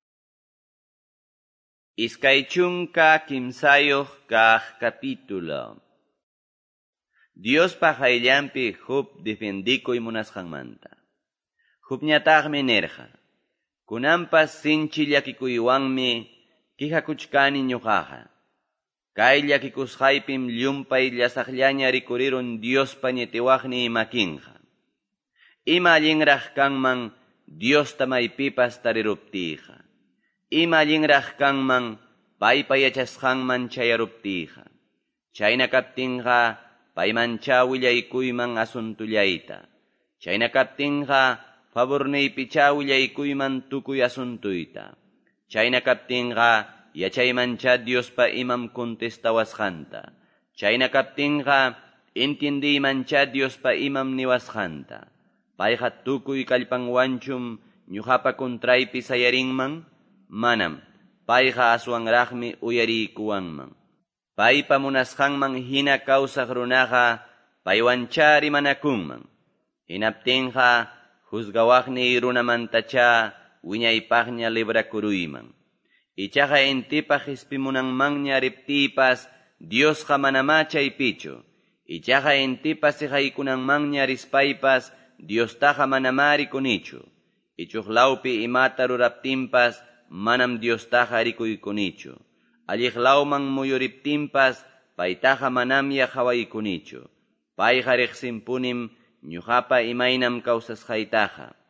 Iskaychunka kimsayuq kaq capítulo. Diospa hayllampi Job defendikuy munasqanmanta. Jobñataqmi nirqa. Kunanpas sinchi llakikuywanmi kihakuchkani ñuqaqa. Kay llakikusqaypim llumpay llasaqllaña rikurirun Diospa ñitiwaqni makinqa. Ima allinraq kanman Diosta maypipas tariruptiqa. Ima allinraq kanman paypa yachasqanman chayaruptiqa. Chayna kaptinqa paymancha willaykuyman asuntullayta. Chayna kaptinqa favorniypicha willaykuyman tukuy asuntuyta. Chayna kaptinqa yachaymancha Diospa imam contestawasqanta. Chayna kaptinqa entendiymancha Diospa imam niwasqanta. Payqa tukuy kallpanwanchum ñuqapa kontraypi sayarinman, manam, payqa aswanraqmi uyariykuwanman. Paypa munasqanman hina kawsaq runaqa paywancha rimanakunman. Hinaptinqa juzgawaqni runamantacha wiñaypaqña librakuruyman. Ichaqa intipaq ispimunanmanña riptipas Diosqa manama chaypichu. Ichaqa intipas iqaykunanmanña rispaypas Diostaqa manama rikunichu. Ichuqlawpi imata ruraptinpas manam Diostaqa rikuykunichu. Alliqlawman muyuriptinpas paytaqa manamya hawaykunichu. Payqa riqsinpunim ñuqapa imaynam kawsasqaytaqa.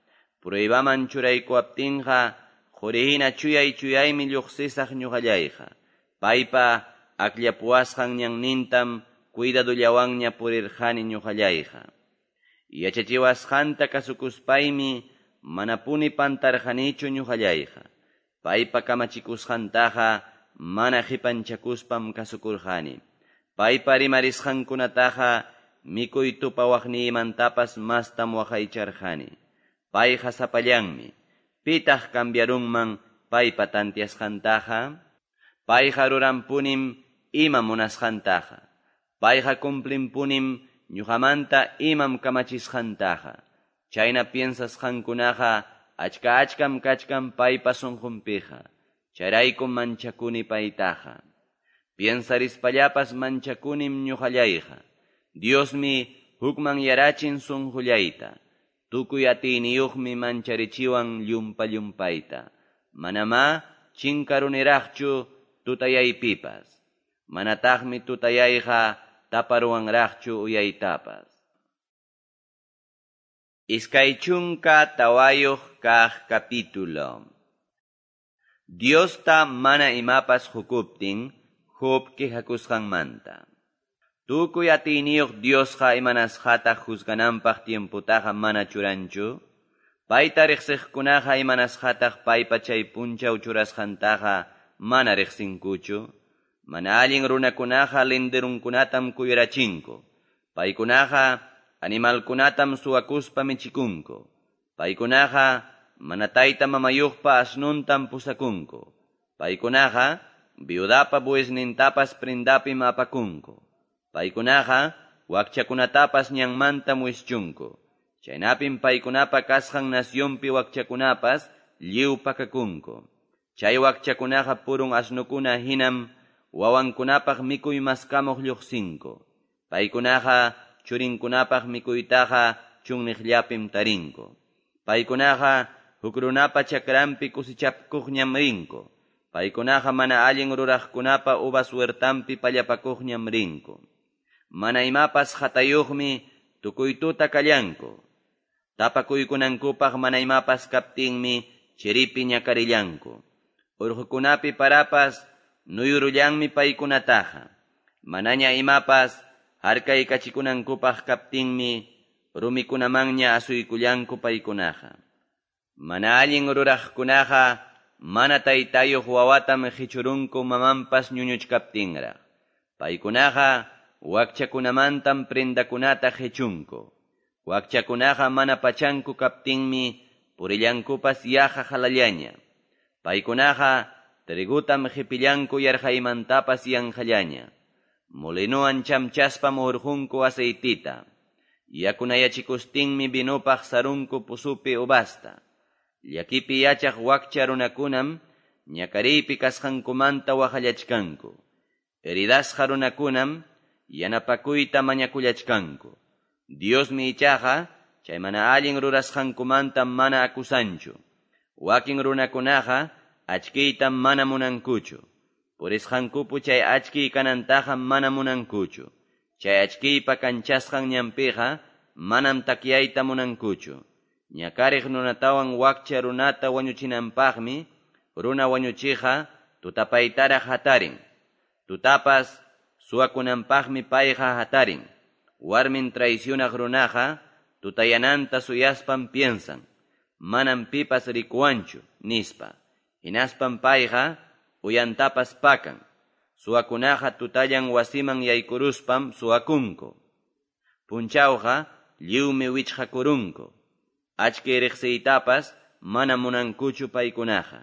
pruebaman churaykuaptinqa qurihina chuyay chuyaymi lluqsisaq ñuqallayqa. Paypa aklapuasqan ñannintam cuidadullawanña purirqani ñuqallayqa. Yachachiwasqanta kasukuspaymi manapuni pantarqanichu ñuqallayqa. Paypa kamachikusqantaqa mana qipanchakuspam kasukurqani. Paypa rimarisqankunataqa mikuy tupawaqniimantapas mastam waqaycharqani. Payqa sapallanmi. Pitaq cambiarunman paypa tantiasqantaqa? Payqa ruranpunim ima munasqantaqa. Payqa cumplinpunim ñuqamanta imam kamachisqantaqa. Chayna piensasqankunaqa achka achkam kachkan paypa sunqunpiqa. Chayraykum manchakuni paytaqa. Piensarispallapas manchakunim ñuqallayqa. Diosmi hukman yarachin sunqullayta. Tukuy atiyniyuqmi mancharichiwan llumpa llumpayta. Manama chinkaruniraqchu tutayaypipas. Manataqmi tutayayqa taparuwanraqchu uyaytapas. Iskay chunka tawayuq kaq capítulo. Diosta mana imapas hukuptin, Job qihakusqanmanta. Tukuy atiyniyuq Diosqa imanasqataq juzgananpaq tiemputaqa mana churanchu. Payta riqsiqkunaqa imanasqataq paypa chay punchaw churasqantaqa mana riqsinkuchu. Mana allin runakunaqa lindirunkunatam kuyrachinku. Paykunaqa animalkunatam suwakuspa michikunku. Paykunaqa mana tayta mamayuqpa asnuntam pusakunku. Paykunaqa viudapa buisnintapas prindapim apakunku. Paykunaqa wakchakunatapas ñanmantam wischunku. Chaynapim paykunapa kasqan nasyonpi wakchakunapas lliw pakakunku. Chay wakchakunaqa purun asnukuna hinam wawankunapaq mikuy maskamuq lluqsinku. Paykunaqa churinkunapaq mikuytaqa chunniqllapim tarinku. Paykunaqa huk runapa chakranpi kusichakuqñam rinku. Paykunaqa mana allin ruraqkunapa uvas huertampi pallapakuqñam rinku. Mana imapas hatayuqmi tukuytuta kallanku. Tapakuykunankupaq mana imapas kaptinmi chiripi ñakarillanku. Urqukunapi parapas nuyurullanmi paykunataqa. Manaña imapas harkaykachikunankupaq kaptinmi rumikunamanña asuykullanku paykunaqa. Mana allin ruraqkunaqa mana taytayuq wawatam hichurunku mamanpas ñuñuchkaptinraq. Paykunaqa wakchakunamantam prendakunata hichunku. Wakchakunaqa mana pachanku kaptinmi purillankupas yaqa halallaña. Paykunaqa trigutam hipillanku yarqaymantapas yanqallaña. Molinuan chamchaspam urqunku aceitita. Yakunayachikustinmi vinupaq sarunku pusupi ubasta. Llakipi yachaq wakcha runakunam ñakariypi kasqankumanta waqallachkanku. Heridasqa runakunam yanapakuyta mañakullachkanku. Diosmi ichaqa chay mana allin rurasqankumanta mana akusanchu. Wakin runakunaqa achkiytam mana munankuchu. Purisqankupu chay achkiy kanantaqa mana munankuchu. Chay achkiypa kanchasqan ñampiqa manam takyayta munankuchu. Ñakariq nunatawan wakcha runata wañuchinanpaqmi runa wañuchiqa tutapaytaraq hatarin. Tutapas suwakunanpaqmi payqa hatarin. Warmin traicionaq runaqa tutayananta suyaspam piensan. Manam pipas rikuwanchu nispa. Hinaspam payqa uyantapas pakan. Suwakunaqa tutallan wasiman yaykuruspam suwakunku. Punchawqa lliwmi wichqakurunku. Achkay riqsiytapas mana munankuchu paykunaqa.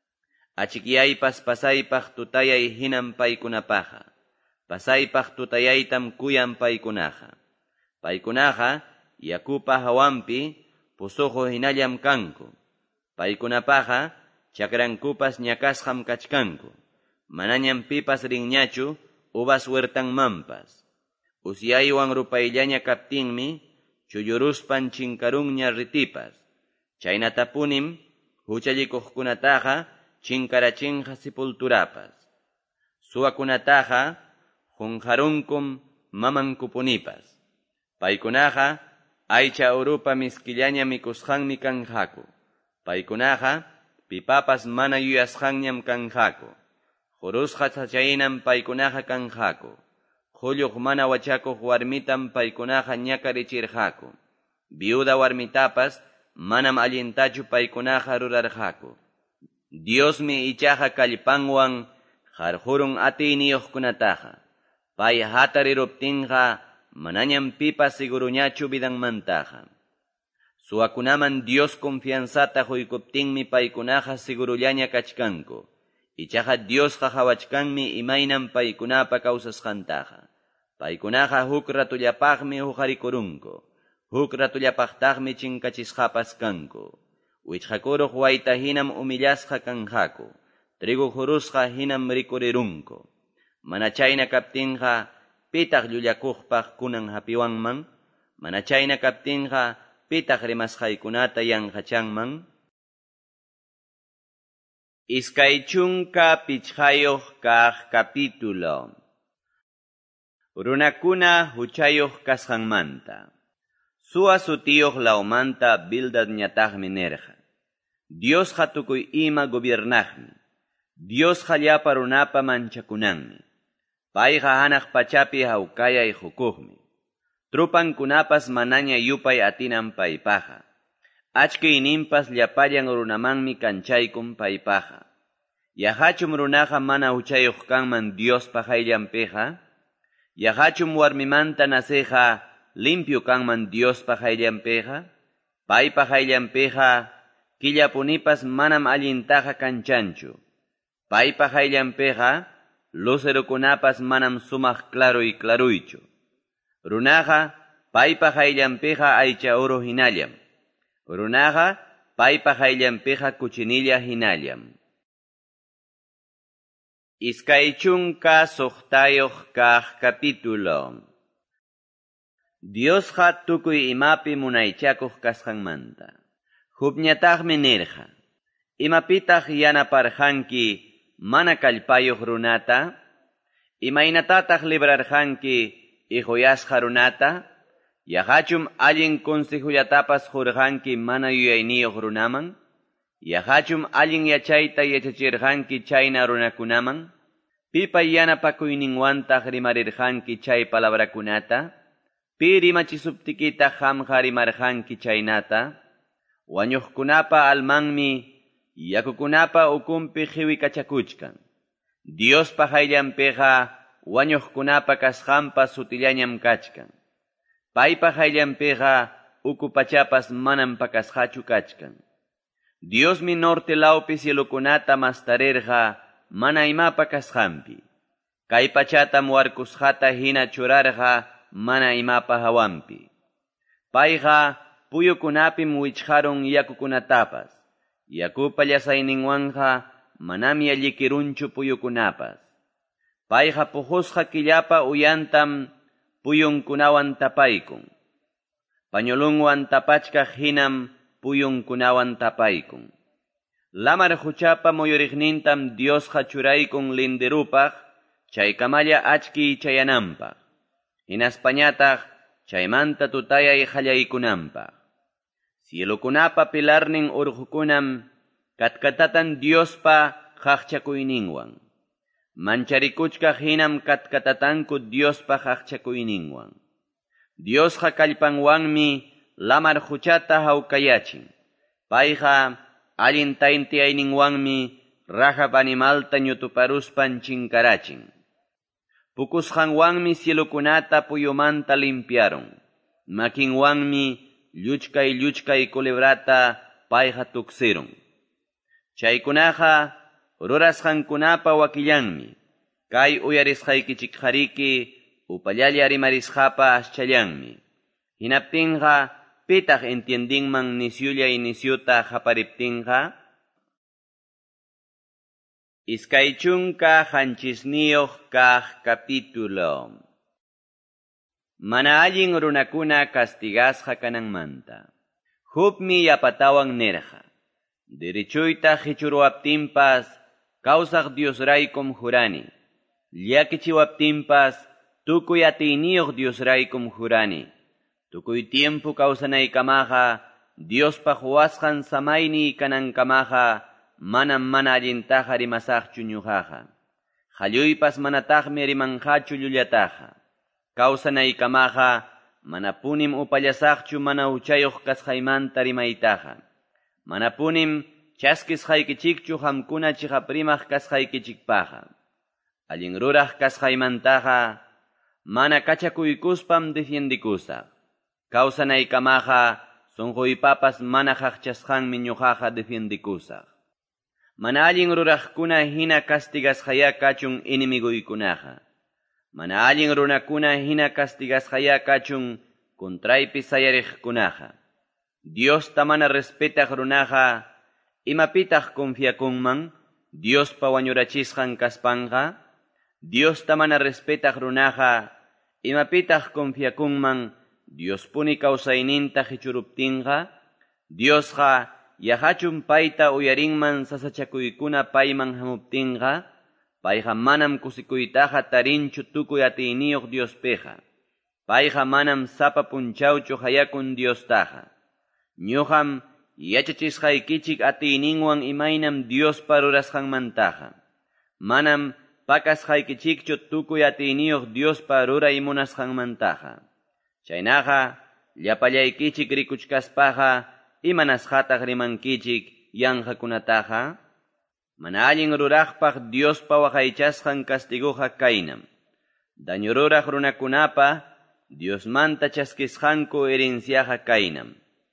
Achikyaypas pasaypaq tutayay hinam paykunapaqa. Pasaypaq tutayaytam kuyan paykunaqa. Paykunaqa yakupa hawanpi pusuqu hinallam kanku. Paykunapaqa chakrankupas ñakasqam kachkanku. Manañam pipas rinñachu uvas huertanmanpas. Usyaywan rupayllaña kaptinmi chuyuruspan chinkarunña ritipas. Chaynatapunim huchallikuqkunataqa chinkarachinqa sipulturapas. Suwakunataqa qunqarunkum mamankupunipas. Paykunaqa aycha urupa miskillaña mikusqanmi kanqaku. Paykunaqa pipapas mana yuyasqanñam kanqaku. Qurusqa sachaynam paykunaqa kanqaku. Qulluq mana wachakuq warmitam paykunaqa ñakarichirqaku. Viuda warmitapas manam allintachu paykunaqa rurarqaku. Diosmi ichaqa kallpanwan qarqurun atiyniyuqkunataqa. Pay hatariruptinqa manañam pipas siguruñachu vidanmantaqa. Suwakunaman Dios confianzata huykuptinmi paykunaqa sigurullaña kachkanku. Ichaqa Diosqa hawachkanmi imaynan paykunapa kawsasqantaqa. Paykunaqa huk ratullapaqmi huqarikurunku. Huk ratullapaqtaqmi chinkachisqapas kanku. Wichqakuruq wayta hinam umillasqa kanqaku. Trigu hurusqa hinam rikurirunku. Mana chayna kaptinqa pitaq llullakuqpaq kunan hapiwanman. Mana chayna kaptinqa pitaq rimasqaykunata yanqachanman. Iskay chunka pichqayuq kaq capítulo. Runakuna huchayuq kasqanmanta. Suwa sutiyuq lawmanta Bildad ñataqmi nerqa. Diosqa tukuy ima gobiernaqmi. Diosqa llapa runapa manchakunanmi. Payqa hanaq pachapi hawkayay hukuqmi. Trupankunapas manaña yupay atinan paypaqa. Achkiyninpas llapallan runamanmi kanchaykun paypaqa. Yahachum runaqa mana huchayuq kanman Diospa hayllanpiqa. Yahachum warmimanta naseqa limpio kanman Diospa hayllanpiqa. Paypa hayllanpiqa killapunipas manam allintaqa kanchanchu. Paypa hayllanpiqa lucerukunapas manam sumaq claro y claruychu. Runaqa paypa hayllanpiqa aycha oro hinallam. Runaqa paypa hayllanpiqa kuchinilla hinallam. Iskay chunka suqtayuq kaq capítulo. Diosqa tukuy imapi munaychakuq kasqanmanta. Hupñataqmi nirqa. Imapitaq yanaparqanki mana kallpayuq runata? Imaynatataq librarqanki ihuyasqa runata? Yahachum allin consejullatapas hurqanki mana yuyayniyuq runaman? Yahachum allin yachayta yachachirqanki chayna runakunaman? Pipa yanapakuyninwantaq rimarirqanki chay palabrakunata? Pi rimachisuptikitaq qamqa rimarqanki chaynata? Wañuqkunapa almanmi yakukunapa ukunpi hiwikachakuchkan. Diospa hayllanpiqa wañuqkunapa kasqanpa sutillañam kachkan. Paypa hayllanpiqa uku pachapas manam pakasqachu kachkan. Diosmi norte lawpi cielukunata mastarirqa mana imapa kasqanpi. Kay pachatam warkusqata hina churarqa mana imapa hawanpi. Payqa puyukunapim wichqarun yakukunatapas. Yakupa llasayninwanqa manam allikirunchu puyukunapas. Payqa puqusqa killapa uyantam puyunkunawan tapaykun. Pañolunwan tapachkaq hinam puyunkunawan tapaykun. Lamar huchapa muyuriqnintam Diosqa churaykun lindirupaq, chaykamalla achkiy chayananpaq. Hinaspañataq chaymanta tutayay qallaykunanpaq. Cielukunapa pilarnin urqukunam katkatatan Diospa qaqchakuyninwan. Mancharikuchkaq hinam katkatatanku Diospa qaqchakuyninwan. Diosqa kallpanwanmi lamar huchata hawkayachin. Payqa allin taintiyayninwanmi rajap animalta ñutuparuspan chinkarachin. Pukusqanwanmi cielukunata puyumanta limpiaron. Makinwanmi lluchkay lluchkay kulebrata payqa tuksirun. Chaykunaqa rurasqankunapa wakillanmi. Kay uyarisqaykichikqariki upallalla rimarisqapa aschallanmi. Hinaptinqa pitaq entiendinman nisyullay nisyuta qapariptinqa? Iskay chunka hanchisniyuq kaq capítulo. Mana allin runakuna castigasqa kananmanta. Hupmi yapatawan nerqa. Derichuyta hichuruwaptinpas kawsaq Diosraykum jurani. Llakichiwaptinpas tukuy atiyniyuq Diosraykum jurani. Tukuy tiempo kawsanaykamaqa Diospa huasqan samayni kanankamaqa manam mana allintaqa rimasaqchu ñuqaqa. Qalluypas manataqmi rimanqachu llullataqa. Kawsanaykamaqa mana punim upallasaqchu mana uchayuq kasqaymanta rimaytaqa. Mana punim chaskisqaykichikchu qamkuna chiqaprimaq kasqaykichikpaqa. Allin ruraq kasqaymantaqa mana kachakuykuspam defiendikusaq. Kawsanaykamaqa sunquypapas mana haqchasqanmi ñuqaqa defiendikusaq. Mana allin ruraqkuna hina castigasqaya kachun inimiguykunaqa. Mana allin runakuna hina castigasqaya kachun kontraypi sayariqkunaqa. Diosta mana respetaq runaqa imapitaq confiakunman Diospa wañurachisqan kaspanqa. Diosta mana respetaq runaqa imapitaq confiakunman Diospuni kawsayninta hichuruptinqa. Diosqa yahachun payta uyarinman sasachakuykuna payman hamuptinqa. Payqa manam kusikuytaqa tarinchu tukuy atiyniyuq Diospeqa. Payqa manam sapa punchawchu hayakun Diostaqa. Ñuqam yachachisqaykichik atiyninwan imaynam Diospa rurasqanmantaqa. Manam pakasqaykichikchu tukuy atiyniyuq Diospa ruray munasqanmantaqa. Chaynaqa llapallaykichik rikuchkaspaqa imanasqataq rimankichik yanqakunataqa. Mana allin ruraqpaq Diospa waqaychasqan castiguqa kaynam. Daño ruraq runakunapa Diosmanta chaskisqanku herenciaqa kaynam.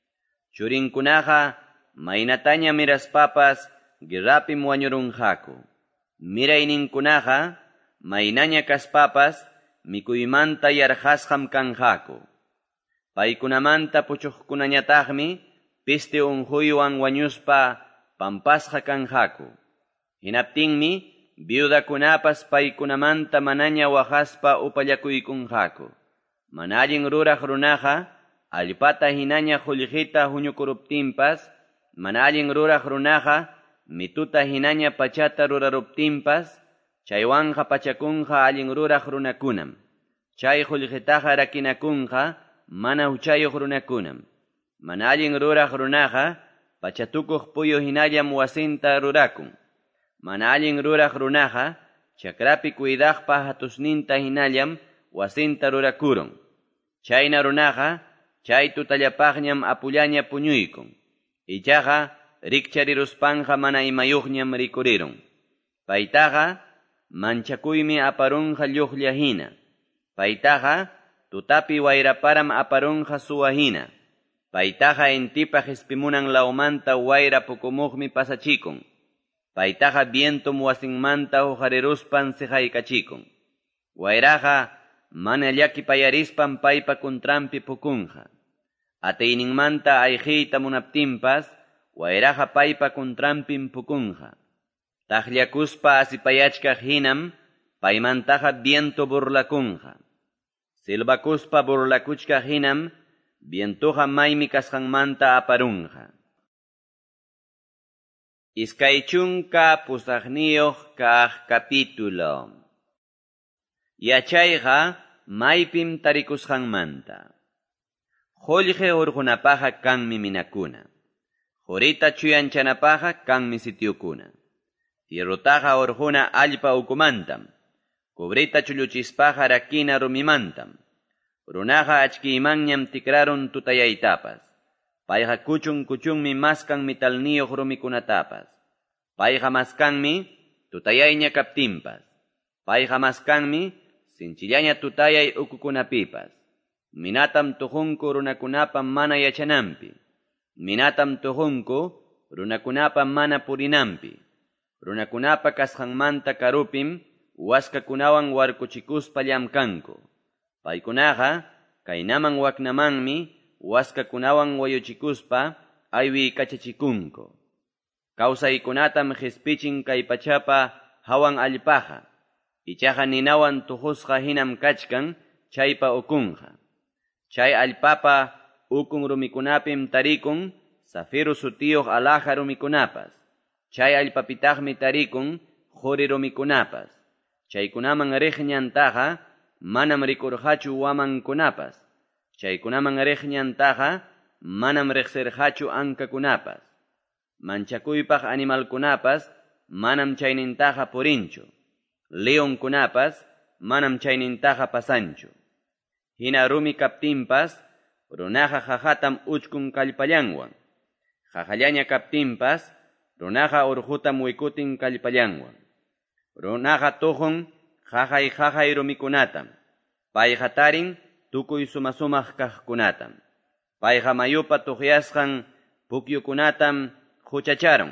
Churinkunaqa maynataña miraspapas guerrapim wañurunqaku. Mirayninkunaqa maynaña kaspapas mikuymanta yarqasqam kanqaku. Paykunamanta puchuqkunañataqmi piste unquywan wañuspa pampasqa kanqaku. Hinaptinmi viudakunapas paykunamanta manaña waqaspa upallakuykunqaku. Mana allin ruraq runaqa allpata hinaña qullqita huñukuruptinpas, mana allin ruraq runaqa mituta hinaña pachata ruraruptinpas, chaywanqa pachakunqa allin ruraq runakunam. Chay qullqitaqa rakinakunqa mana uchayuq runakunam. Mana allin ruraq runaqa pachatukuq puyu hinallam wasinta rurakun. Mana allin ruraq runaqa chakrapi cuidaqpa hatusninta hinallam wasinta rurakurun. Chayna runaqa chay tutallapaqñam apullaña puñuykun. Ichaqa rikchariruspanqa mana imayuqñam rikurirun. Paytaqa manchakuymi aparunqa lluqlla hina. Paytaqa tutapi wayraparam aparunqa suwa hina. Paytaqa intipaq ispimunan laumanta wayra pukumuqmi pasachikun. Paytaqa vientum wasinmanta huqariruspan siqaykachikun. Wayraqa mana llakipayarispan paypa kuntrampi pukunqa. Atiyninmanta ayqiyta munaptinpas wayraqa paypa kuntrampim pukunqa. Taqllakuspa asipayachkaq hinam paymantaqa viento burlakunqa. Silbakuspa burlakuchkaq hinam vientuqa maymi kasqanmanta aparunqa. Iskaychunka pusaqniyuq kaq capítulo. Yachayqa maypim tarikusqanmanta. Qullqi urqunapaqa kanmi minakuna. Qurita chuyanchanapaqa kanmi sitiukuna. Tierrutaqa urquna allpa ukumantam. Kubrita chulluchispaqa rakina rumimantam. Runaqa achkiymanñam tikrarun tutayaytapas. Payqa kuchun kuchunmi maskan mitalniyuq rumikunatapas. Payqa maskanmi tutayayña kaptinpas. Payqa maskanmi sinchillaña tutayay ukukunapipas. Minatam tuhunku runakunapa mana yachanampi. Minatam tuhunku runakunapa mana purinampi. Runakunapa kasqanmanta karupim waskakunawan warkuchikuspa llamkanku. Paykunaqa kaynaman waknamanmi waskakunawan wayuchikuspa aywi kachachikunku. Kawsaykunatam hispichin kay pachapa hawan allpaqa. Ichaqa ninawan tuhusqa hinam kachkan chaypa ukunqa. Chay allpapa ukun rumikunapim tarikun safiru sutiyuq alaja rumikunapas. Chay allpapitaqmi tarikun quri rumikunapas. Chaykunaman riqñantaqa manam rikurqachu wamankunapas. Chaykunaman riqñantaqa manam riqsirqachu ankakunapas. Manchakuypaq animalkunapas manam chaynintaqa purinchu. Leonkunapas manam chaynintaqa pasanchu. Hina rumi kaptinpas runaqa qahatam uchkun kallpallanwan. Qahallaña kaptinpas runaqa urqutam wikutin kallpallanwan. Runaqa tuhun qahay qahay rumikunatam. Payqa tarin tukuy sumasumaq kaqkunatam. Payqa mayupa tuqyasqan pukyukunatam huchacharon.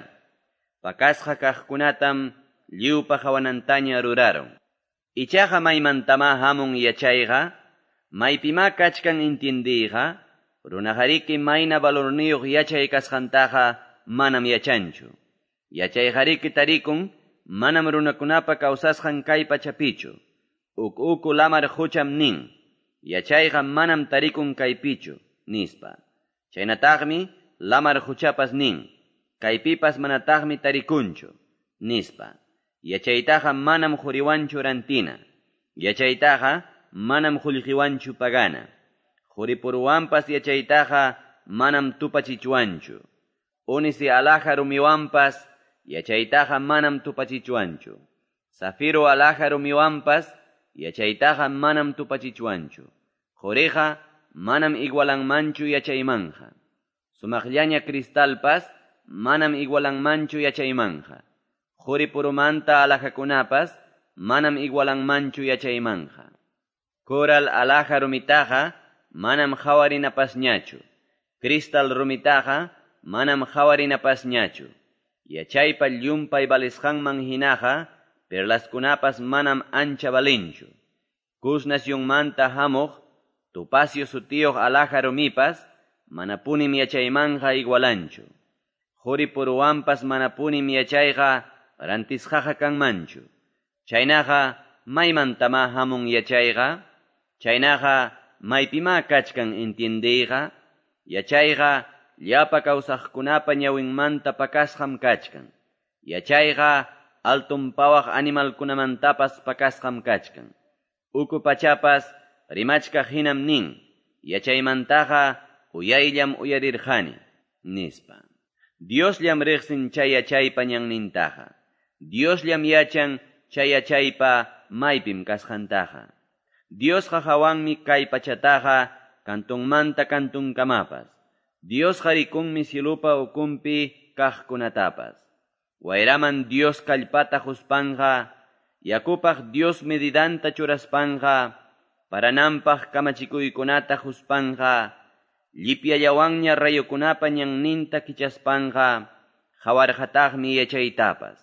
Pakasqa kaqkunatam lliwpa hawanantaña ruraron. Ichaqa maymantama hamun yachayqa, maypima kachkan intindiyqa, runajariki mayna valorniyuq yachay kasqantaqa manam yachanchu. Yachayjariki tarikun manam runakunapa kawsasqan kay pachapichu. Uk uku lamar hucham nin. Yachayqa manam tarikun kaypichu, nispa. Chaynataqmi lamar huchapas nin. Kaypipas manataqmi tarikunchu, nispa. Yachaytaqa manam juriwanchu rantina. Yachaytaqa manam qullqiwanchu pagana. Juripuruwanpas yachaytaqa manam tupachichuanchu. Unisi alaja rumiwanpas yachaytaqa manam tupachichuanchu. Zafiro alaja rumiwanpas yachaytaqa manam tupachichuanchu. Juriqa manam igualanmanchu yachaymanja. Sumaqllaña cristalpas manam igualanmanchu yachaymanja. Juripurumanta alajakunapas manam igualanmanchu yachaymanja. Coral alaja rumitaqa manam hawarinapasñachu. Cristal rumitaqa manam hawarinapasñachu. Yachaypa llumpay balisqanman hinaqa perlaskunapas manam ancha balinchu. Kus nacionmanta hamuq tupasio sutiyuq alaja rumipas manapunim yachaymanja igualanchu. Juripuruwanpas manapunim yachayqa rantisqaqa kanmanchu. Chaynaqa maymantama hamun yachayqa. Chaynaqa maypima kachkan intindiyqa. Yachayqa llapa kawsaqkunapa ñawinmanta pakasqam kachkan. Yachayqa altumpawaq animalkunamantapas pakasqam kachkan. Uku pachapas rimachka hinam nin. Yachaymantaqa uyayllam uyarirqani, nispa. Diosllam riqsin chay yachaypa ñannintaqa. Diosllam yachan chay yachaypa maypim kasqantaqa. Diosqa hawanmi kay pachataqa kantunmanta kantunkamapas. Diosqa rikunmi sielupa ukumpi kaqkunatapas. Wayraman Dios kallpata huspanja, yakupaq Dios medidanta churaspanja, parananpaq kamachikuykunata huspanja, llipyallawanña rayukunapa ñanninta kichaspanja, hawarqataqmi yachaytapas.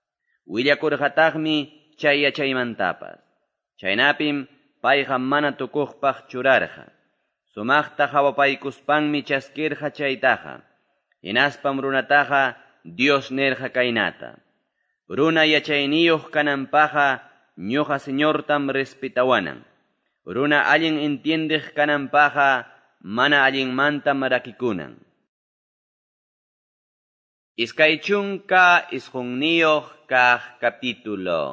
Willakurqataqmi chay yachaymantapas. Chaynapim payqa mana tukuqpaq churarqa. Sumaqta hawapaykuspanmi chaskirqa chaytaqa. Hinaspam runataqa Dios nerqa kaynata. Runa yachayniyuq kananpaqa ñuqa señortam respetawanan. Runa allin entiendiq kananpaqa mana allinmantam rakikunan. Iskay chunka isqunniyuq kaq capítulo.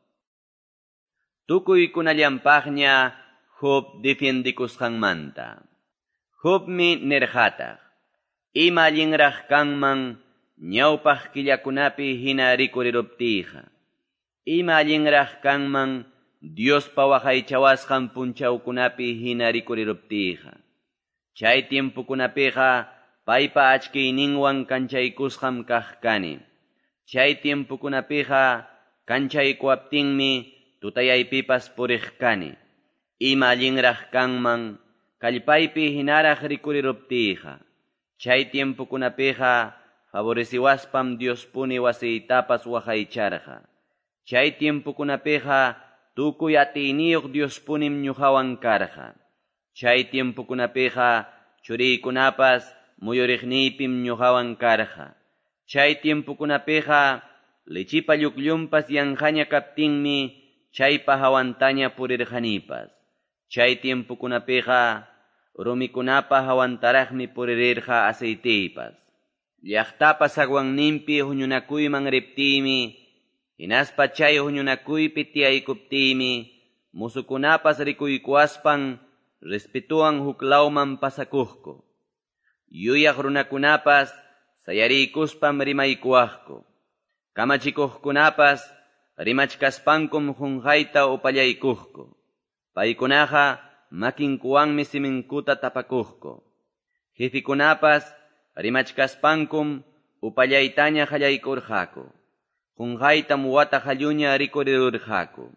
Tukuykunallampaqña Job defiendikusqanmanta. Jobmi nerqataq. Ima allinraq kanman ñawpaq killakunapi hina rikuriruptiyqa. Ima allinraq kanman Diospa waqaychawasqan punchawkunapi hina rikuriruptiyqa. Chay tiempukunapiqa paypa achkiyninwan kanchaykusqam kaq kani. Chay tiempukunapiqa kanchaykuaptinmi tutayaypipas puriq kani. Ima allinraq kanman kallpaypi hinaraq rikuriruptiyqa. Chay tiempukunapiqa favoreciwaspam Diospuni wasiytapas waqaycharqa. Chay tiempukunapiqa tukuy atiyniyuq Diospunim ñuqawan karqa. Chay tiempukunapiqa churiykunapas muyuriqniypim ñuqawan karqa. Chay tiempukunapiqa lechipa lluklllunpas yanqaña kaptinmi chaypa hawantaña purirqanipas. Chay tiempukunapiqa rumikunapa hawantaraqmi puririrqa aceiteypas. Llaqtapa sagwanninpi huñunakuyman riptiymi, hinaspa chay huñunakuypi tiyaykuptiymi, musukunapas rikuykuaspan respetuan huklawman pasakuqku. Yuyaq runakunapas sayariykuspam rimaykuwaqku. Kamachikuqkunapas rimachkaspankum qunqayta upallaykuqku. Paykunaqa makinkuwanmi siminkuta tapakuqku. Jefikunapas rimachkaspankum upallaytaña qallaykurqaku. Qunqaytam wata qalluña rikurirurqaku.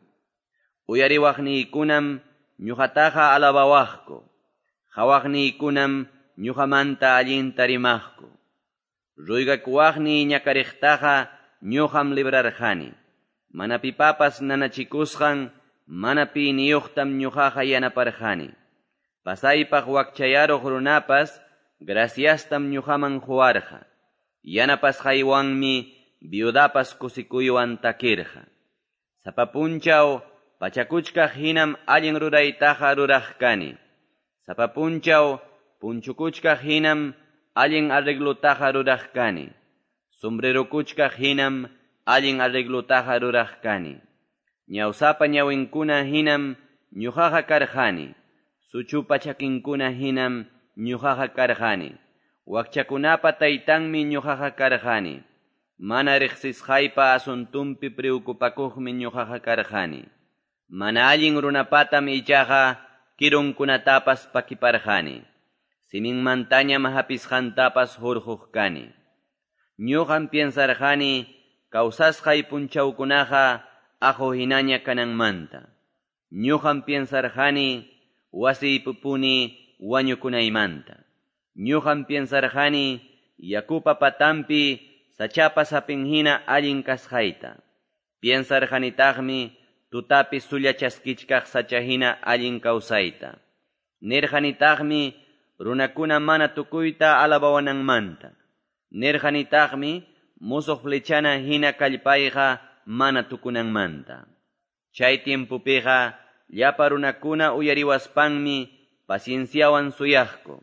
Uyariwaqniykunam ñuqataqa alabawaqku. Qhawaqniykunam ñuqamanta allinta rimaqku. Ruygakuwaqniy ñakariqtaqa ñuqam librarqani. Mana pipapas nanachikusqan, mana piniyuqtam ñuqaqa yanaparqani. Pasaypaq wakchayaruq runapas graciastam ñuqaman quwarqa. Yanapasqaywanmi viudapas kusikuywan takirqa. Sapapunchaw pachakuchkaq hinam allin ruraytaqa ruraqkani. Sapapunchaw punchukuchkaq hinam allin arreglutaqa ruraqkani. Sombrerokuchkaq hinam allin arreglutaqa ruraqkani. Ñawsapa ñawinkuna hinam ñuqaqa karqani. Suchupa chakinkuna hinam ñuqaqa karqani. Wakchakunapa taytanmi ñuqaqa karqani. Mana riqsisqaypa asuntumpi preocupakuqmi ñuqaqa karqani. Mana allin runapatam ichaqa kirunkunatapas pakiparqani. Siminmantañam hapisqantapas hurquqkani. Ñuqam piensarqani kawsasqay punchawkunaqa ajo hinaña kananmanta. Ñuqam piensarqani wasiypupuni wañukunaymanta. Ñuqam piensarqani yakupa patampi sachapa sapinhina allin kasqayta. Piensarqanitaqmi tutapi sullachaskichkaq sachahina allin kawsayta. Nirqanitaqmi runakuna mana tukuyta alabawananmanta. Nirqanitaqmi musuq flechana hina kallpayqa mana tukunanmanta. Chay tiempupiqa llapa runakuna uyariwaspanmi pacienciawan suyaqku.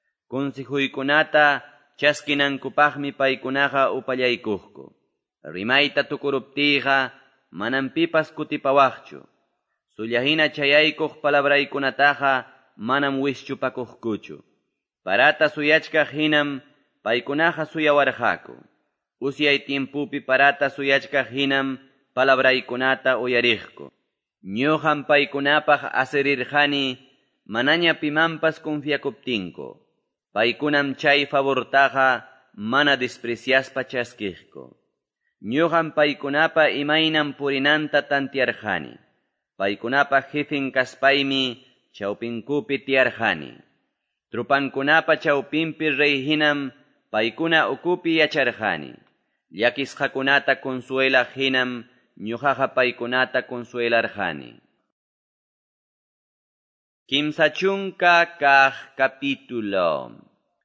Consejuykunata chaskinankupaqmi paykunaqa upallaykuqku. Rimayta tukuruptiyqa manam pipas kutipawaqchu. Sullahina chayaykuq palabraykunataqa manam wischupakuqkuchu. Parata suyachkaq hinam paykunaqa suyawarqaku. Usyay tiempupi parata suyachkaq hinam palabraykunata uyariqku. Ñuqam paykunapaq asirirqani manaña pimanpas confiakuptinku. Paykunam chay favortaqa mana despreciaspa chaskiqku. Ñuqam paykunapa imaynam purinanta tantiarqani. Paykunapa jefin kaspaymi chawpinkupi tiyarqani. Trupankunapa chawpinpi reyhinam paykuna ukupi yacharqani. Llakisqakunata consuelaq hinam ñuqaqa paykunata consuelarqani. Kimsa chunka kaq capítulo.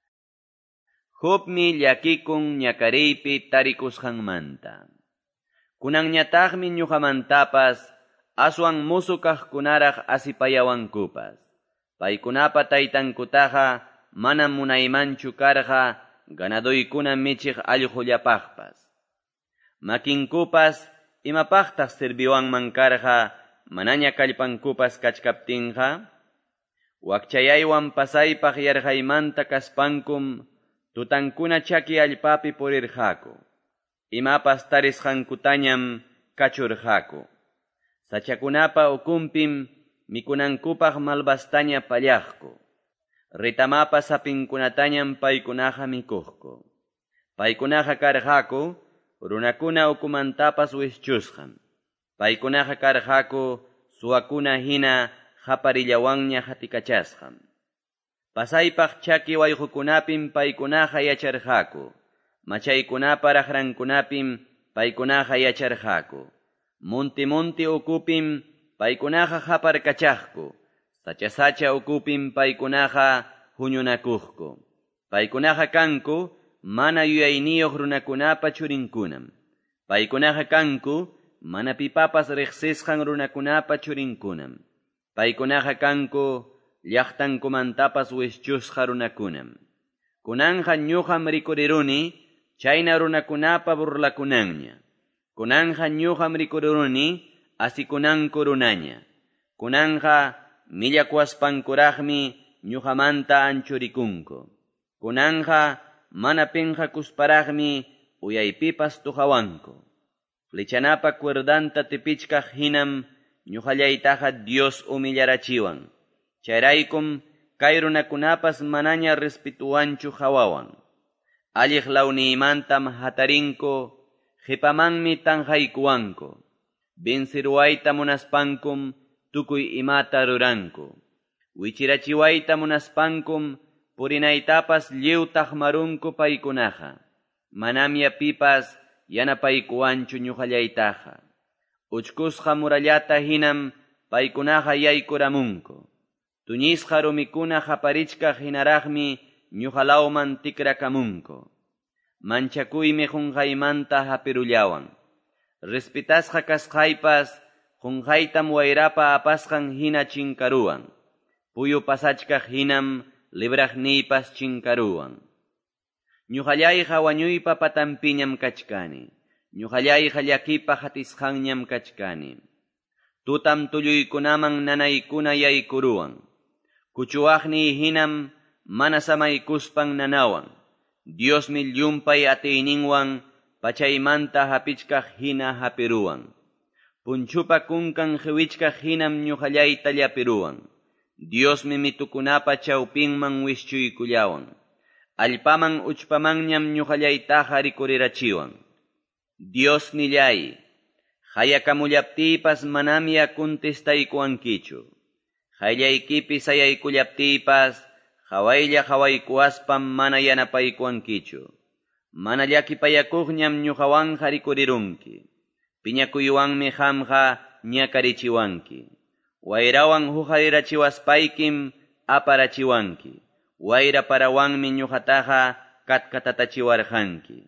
Jobmi llakikun ñakariypi tarikusqanmanta. Kunanñataqmi ñuqamantapas aswan musu kaqkunaraq asipayawankupas. Paykunapa taytankutaqa manam munaymanchu karqa ganadoykuna michiq allqullapaqpas. Makinkupas imapaqtaq sirbiwanman karqa manaña kallpankupas kachkaptinqa. Wakchayaywan pasaypaq yarqaymanta kaspankum tutankuna chaki allpapi purirqaku. Imapas tarisqankutañam kachurqaku. Sachakunapa ukumpim mikunankupaq malbastaña pallaqku. Ritamapa sapinkunatañam paykunaqa mikuqku. Paykunaqa karqaku runakuna ukumantapas wischusqam. Paykunaqa karqaku suwakuna hina qaparillawanña hatikachasqam. Pasaypaq chaki wayqukunapim paykunaqa yacharqaku. Machaykunapa raqrankunapim paykunaqa yacharqaku. Munti munti ukupim paykunaqa qaparkachaqku. Sacha sacha ukupim paykunaqa huñunakuqku. Paykunaqa kanku mana yuyayniyuq runakunapa churinkunam. Paykunaqa kanku mana pipapas riqsisqan runakunapa churinkunam. Paykunaqa kanku llaqtankumantapas wischusqa runakunam. Kunanqa ñuqam rikuriruni chayna runakunapa burlakunanña. Kunanqa ñuqam rikuriruni asikunanku runaña. Kunanqa millakuaspankuraqmi ñuqamanta anchurikunku. Kunanqa mana pinqakusparaqmi uyaypipas tuqawanku. Flechanapa cuerdanta tipichkaq hinam ñuqallaytaqa Dios humillarachiwan. Chayraykum kay runakunapas manaña respetuwanchu hawawan. Alliq lawniymantam hatarinku, qipamanmi tanqaykuwanku. Bensiruwayta munaspankum tukuy imata ruranku. Wichirachiwayta munaspankum purinaytapas lliwtaq marunku paykunaqa. Manamya pipas yanapaykuwanchu ñuqallaytaqa. Uchkusqa murallata hinam paykunaqa yaykuramunku. Tuñisqa rumikuna qaparichkaq hinaraqmi ñuqalawman tikrakamunku. Manchakuymi qunqaymanta hapirullawan. Respetasqa kasqaypas qunqaytam wayrapa apasqan hina chinkaruwan. Puyu pasachkaq hinam libraqniypas chinkaruwan. Ñuqallayqa wañuypa patampiñam kachkani. Ñuqallayqa llakipa hatisqanñam kachkani. Tutam tulluykunaman nanaykuna yaykuruwan. Kuchuwaqniy hinam mana samaykuspan nanawan. Diosmi llumpay atiyninwan pachaymanta hapichkaq hina hapiruwan. Punchupa kunkan qhiwichkaq hinam ñuqallayta llapiruwan. Diosmi mitukunapa chawpinman wischuykullawan. Allpaman uchpamanñam ñuqallaytaqa rikurirachiwan. Dios nillay, hayakamullaptiypas manamya contestaykuwankichu. Hayllaykipi sayaykullaptiypas hawaylla hawaykuwaspam mana yanapaykuwankichu. Mana llakipayakuqñam ñuqawanqa rikurirunki. Piñakuywanmi qamqa ñakarichiwanki. Wayrawan huqarirachiwaspaykim aparachiwanki. Wayra parawanmi ñuqataqa katkatatachiwarqanki.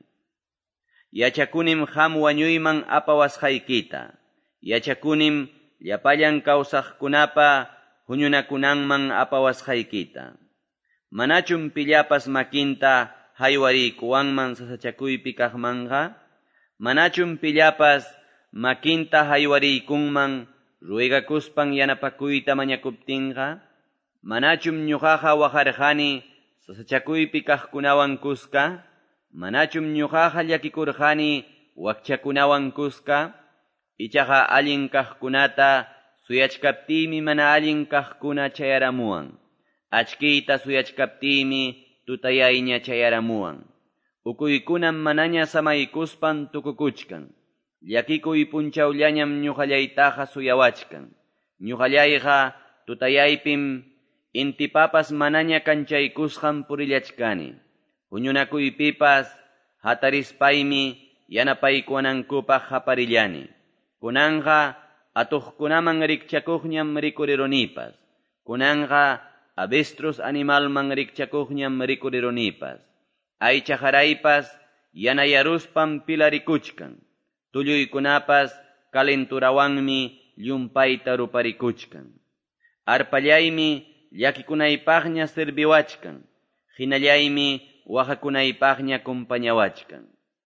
Yachakunim qam wañuyman apawasqaykita. Yachakunim llapallan kawsaqkunapa huñunakunanman apawasqaykita. Manachum pillapas makinta haywariykuwanman sasachakuypi kaqmanqa? Manachum pillapas makinta haywariykunman ruigakuspan yanapakuyta mañakuptinqa? Manachum ñuqaqa waqarqani sasachakuypi kaqkunawan kuska? Manachum ñuqaqa llakikurqani wakchakunawan kuska? Ichaqa allin kaqkunata suyachkaptiymi mana allin kaqkuna chayaramuwan. Achkiyta suyachkaptiymi tutayayña chayaramuwan. Ukuykunam manaña samaykuspan tukukuchkan. Llakikuy punchawllañam ñuqallaytaqa suyawachkan. Ñuqallayqa tutayaypim intipapas manaña kanchaykusqan purillachkani. Huñunakuypipas hatarispaymi yanapaykuwanankupaq haparillani. Kunanqa atuqkunaman rikchakuqñam rikurirunipas. Kunanqa avestruz animalman rikchakuqñam rikurirunipas. Aychajaraypas yanayaruspam pilarikuchkan. Tulluykunapas kalenturawanmi llumpayta ruparikuchkan. Arpallaymi llakikunaypaqña sirbiwachkan. Hinallaymi waqakunaypaqña kumpañawachkan.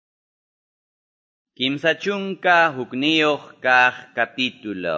Kimsa chunka hukniyuq kaq capítulo.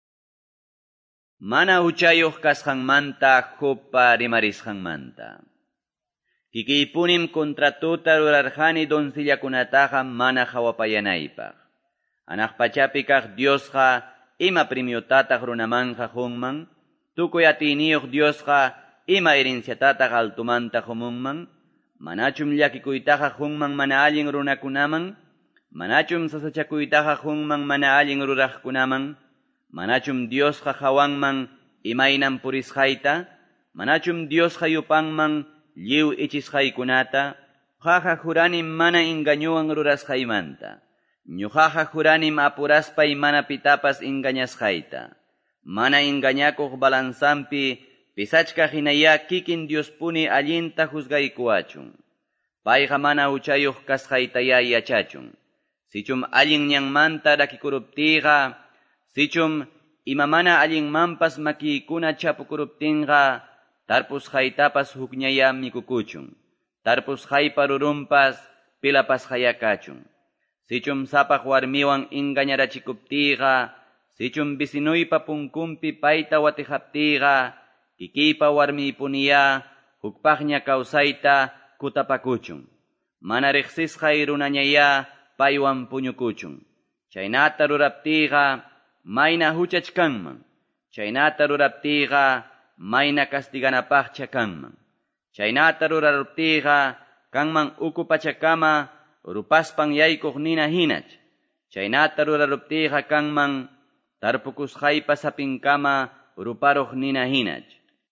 Mana uchayuq kasqanmanta Jobpa rimarisqanmanta. Kikiypunim kontratuta rurarqani donsillakunataqa mana hawapayanaypaq. Anaq pachapi kaq Diosqa ima premiotataq runamanqa hunman. Tukuy atiyniyuq Diosqa ima herenciatataq altumanta humunman. Manachum llakikuytaqa hunman mana allin runakunaman. Manachum sasachakuytaqa hunman mana allin ruraqkunaman. Manachum Diosqa hawanman imaynan purisqayta. Manachum Diosqa yupanman lliw ichisqaykunata. Ñuqaqa juranim mana engañuwan rurasqaymanta. Ñuqaqa juranim apuraspay mana pitapas engañasqayta. Mana engañakuq balanzampi pisachka hinaya kikin Diospuni allinta juzgaykuwachun. Payqa mana uchayuq kasqaytaya yachachun. Sichum allin ñanmanta rakikuruptiyqa, sichum ima mana allinmanpas makiykuna chapukuruptinqa, tarpusqaytapas hukñaya mikukuchun. Tarpusqaypa rurunpas pilapas hayakachun. Sichum sapaq warmiwan engañarachikuptiyqa, sichum bisinuypa punkumpi payta watijaptiqa, kikipa warmipuniya, hukpaqña kawsayta kutapakuchun. Mana riqsisqay runañaya paywan puñukuchun. Chaynata ruraptiqa, mayna huchach kanman. Chaynata ruraptiqa, mayna castiganapaqcha kanman. Chaynata ruraruptiqa, kanman uku pachakama, rupaspan yaykuq nina hinach. Chaynata ruraruptiqa kanman, tarpukusqaypa sapinkama, ruparuq nina hinach.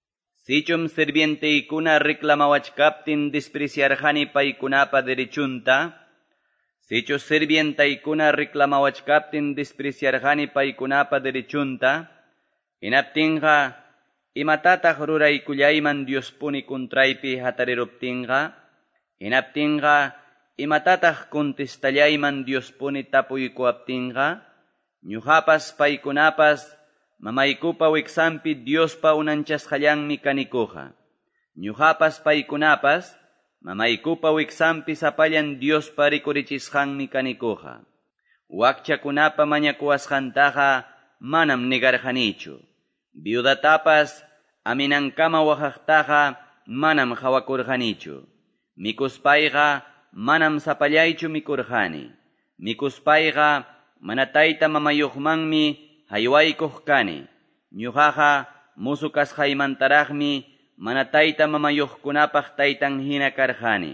Sichum sirvienteykuna reclamawachkaptin despreciarjani paykunapa derechunta, sichu sirvientaykuna reclamawachkaptin despreciarjani paykunapa derechunta, hinaptinqa, imatataq ruraykullayman Diospuni kuntraypi hatariruptinqa, hinaptinqa, imatataq contestallayman Diospuni tapuykuaptinqa, ñuqapas paykunapas, mamaykupa wiksanpi Diospa unanchasqallanmi kanikuqa. Ñuqapas paykunapas, mamaykupa wiksanpi sapallan Diospa rikurichisqanmi kanikuqa. Wakchakunapa mañakuwasqantaqa manam negarqanichu. Viudatapas aminankama waqaqtaqa manam hawakurqanichu. Mikuspayqa manam sapallaychu mikurqani. Mikuspayqa manatayta mamayuqmanmi haywaykuq kani. Ñuqaqa musukasqaymantaraqmi manatayta mamayuqkunapaq taytan hina karqani.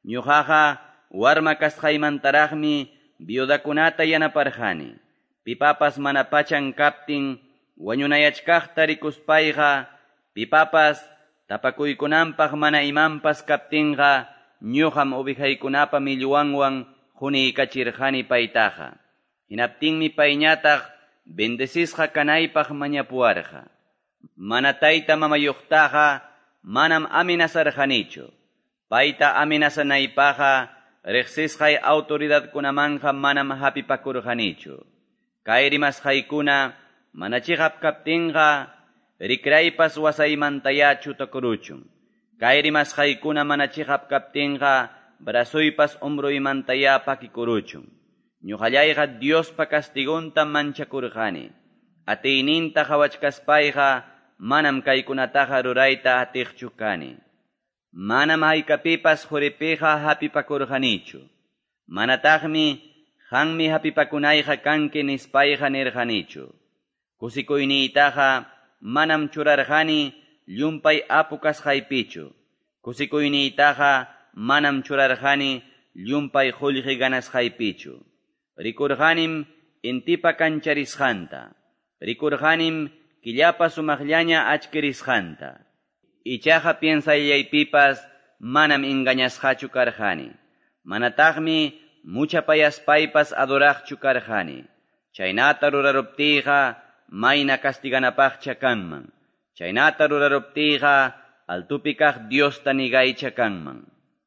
Ñuqaqa warma kasqaymantaraqmi viudakunata yanaparqani. Pipapas mana pachan kaptin wañunayachkaqta rikuspayqa, pipapas tapakuykunanpaq mana imanpas kaptinqa, ñuqam ubijaykunapa millwanwan huniykachirqani paytaqa. Hinaptinmi payñataq bendesisqa kanaypaq mañapuwarqa. Manatayta mamayuqtaqa manam amenazarqanichu. Payta amenazanaypaqa riqsisqay autoridadkunamanja manam hapipakurqanichu. Kay rimasqaykuna manachihap kaptinqa rikraypas wasaymantaya chutakuruchun. Kay rimasqaykuna manachihap kaptinqa brasuypas umbruymantaya pakikuruchun. Ñuqallayqa Diospa castigunta manchakurqani. Atiyninta hawachkaspayqa manam kaykunataqa rurayta atiqchu kani. Manam haykapipas huripiqa hapipakurqanichu. Manataqmi qanmi hapipakunayqa kanki nispayqa nirqanichu. Kusikuyniytaqa manam churarqani llumpay apu kasqaypichu. Kusikuyniytaqa manam churarqani llumpay qullqi ganasqaypichu. Rikurqanim intipa kancharisqanta. Rikurqanim killapa sumaqllaña achkirisqanta. Ichaqa piensayaypipas manam engañasqachu karqani. Manataqmi muchapayaspaypas adoraqchu karqani. Chaynata ruraruptiqa mayna castiganapaqcha kanman. Chaynata ruraruptiqa altupi kaq Diosta nigaycha kanman.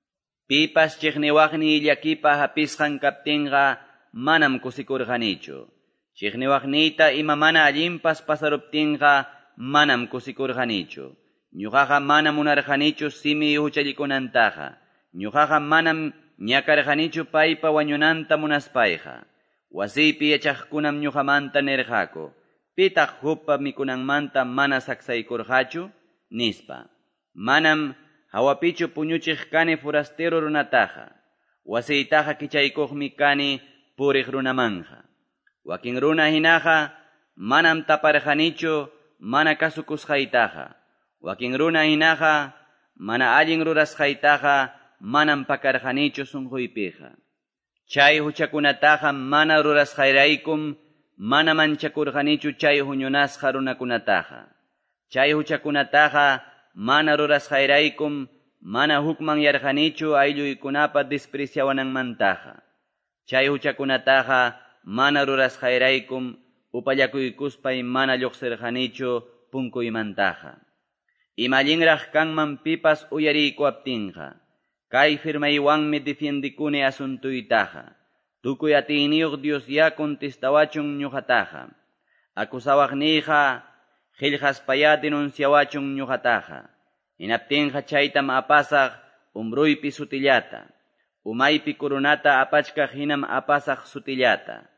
Pipas chiqniwaqni illakipa hapisqan kaptinqa manam kusikurqanichu. Chiqniwaqniyta ima mana allinpas pasaruptinqa manam kusikurqanichu. Ñuqaqa manam munarqanichu simi huchallikunantaqa. Ñuqaqa manam ñakarqanichu paypa wañunanta munaspayqa. Wasiypi yachaqkunam ñuqamanta nirqaku. Pitaq huppa mikunanmanta mana saksaykurqachu? Nispa. Manam hawapichu puñuchiq kani forastero runataqa. Wasiytaqa kichaykuqmi kani puriq runamanja. Wakin runa hinaqa manam taparqanichu mana kasukusqaytaqa. Wakin runa hinaqa mana allin rurasqaytaqa manam pakarqanichu sunquypiqa. Chay huchakunataqa mana rurasqayraykum mana manchakurqanichu chay huñunasqa runakunataqa. Chay huchakunataqa mana rurasqayraykum mana hukman yarqanichu aylluykunapa despreciawananmantaqa. Chay huchakunataqa mana rurasqayraykum upallakuykuspay mana lluqsirqanichu punkuymantaqa. Imallinraq kanman pipas uyariykuaptinqa. Kay firmaywanmi defiendikuni asuntuytaqa. Tukuy atiyniyuq Dios ya contestawachun ñuqataqa. Akusawaqniyqa qillqaspaya denunciawachun ñuqataqa. Hinaptinqa chaytam apasaq umbruypi sutillata. Umaypi kurunata apachkaq hinam apasaq sutillata.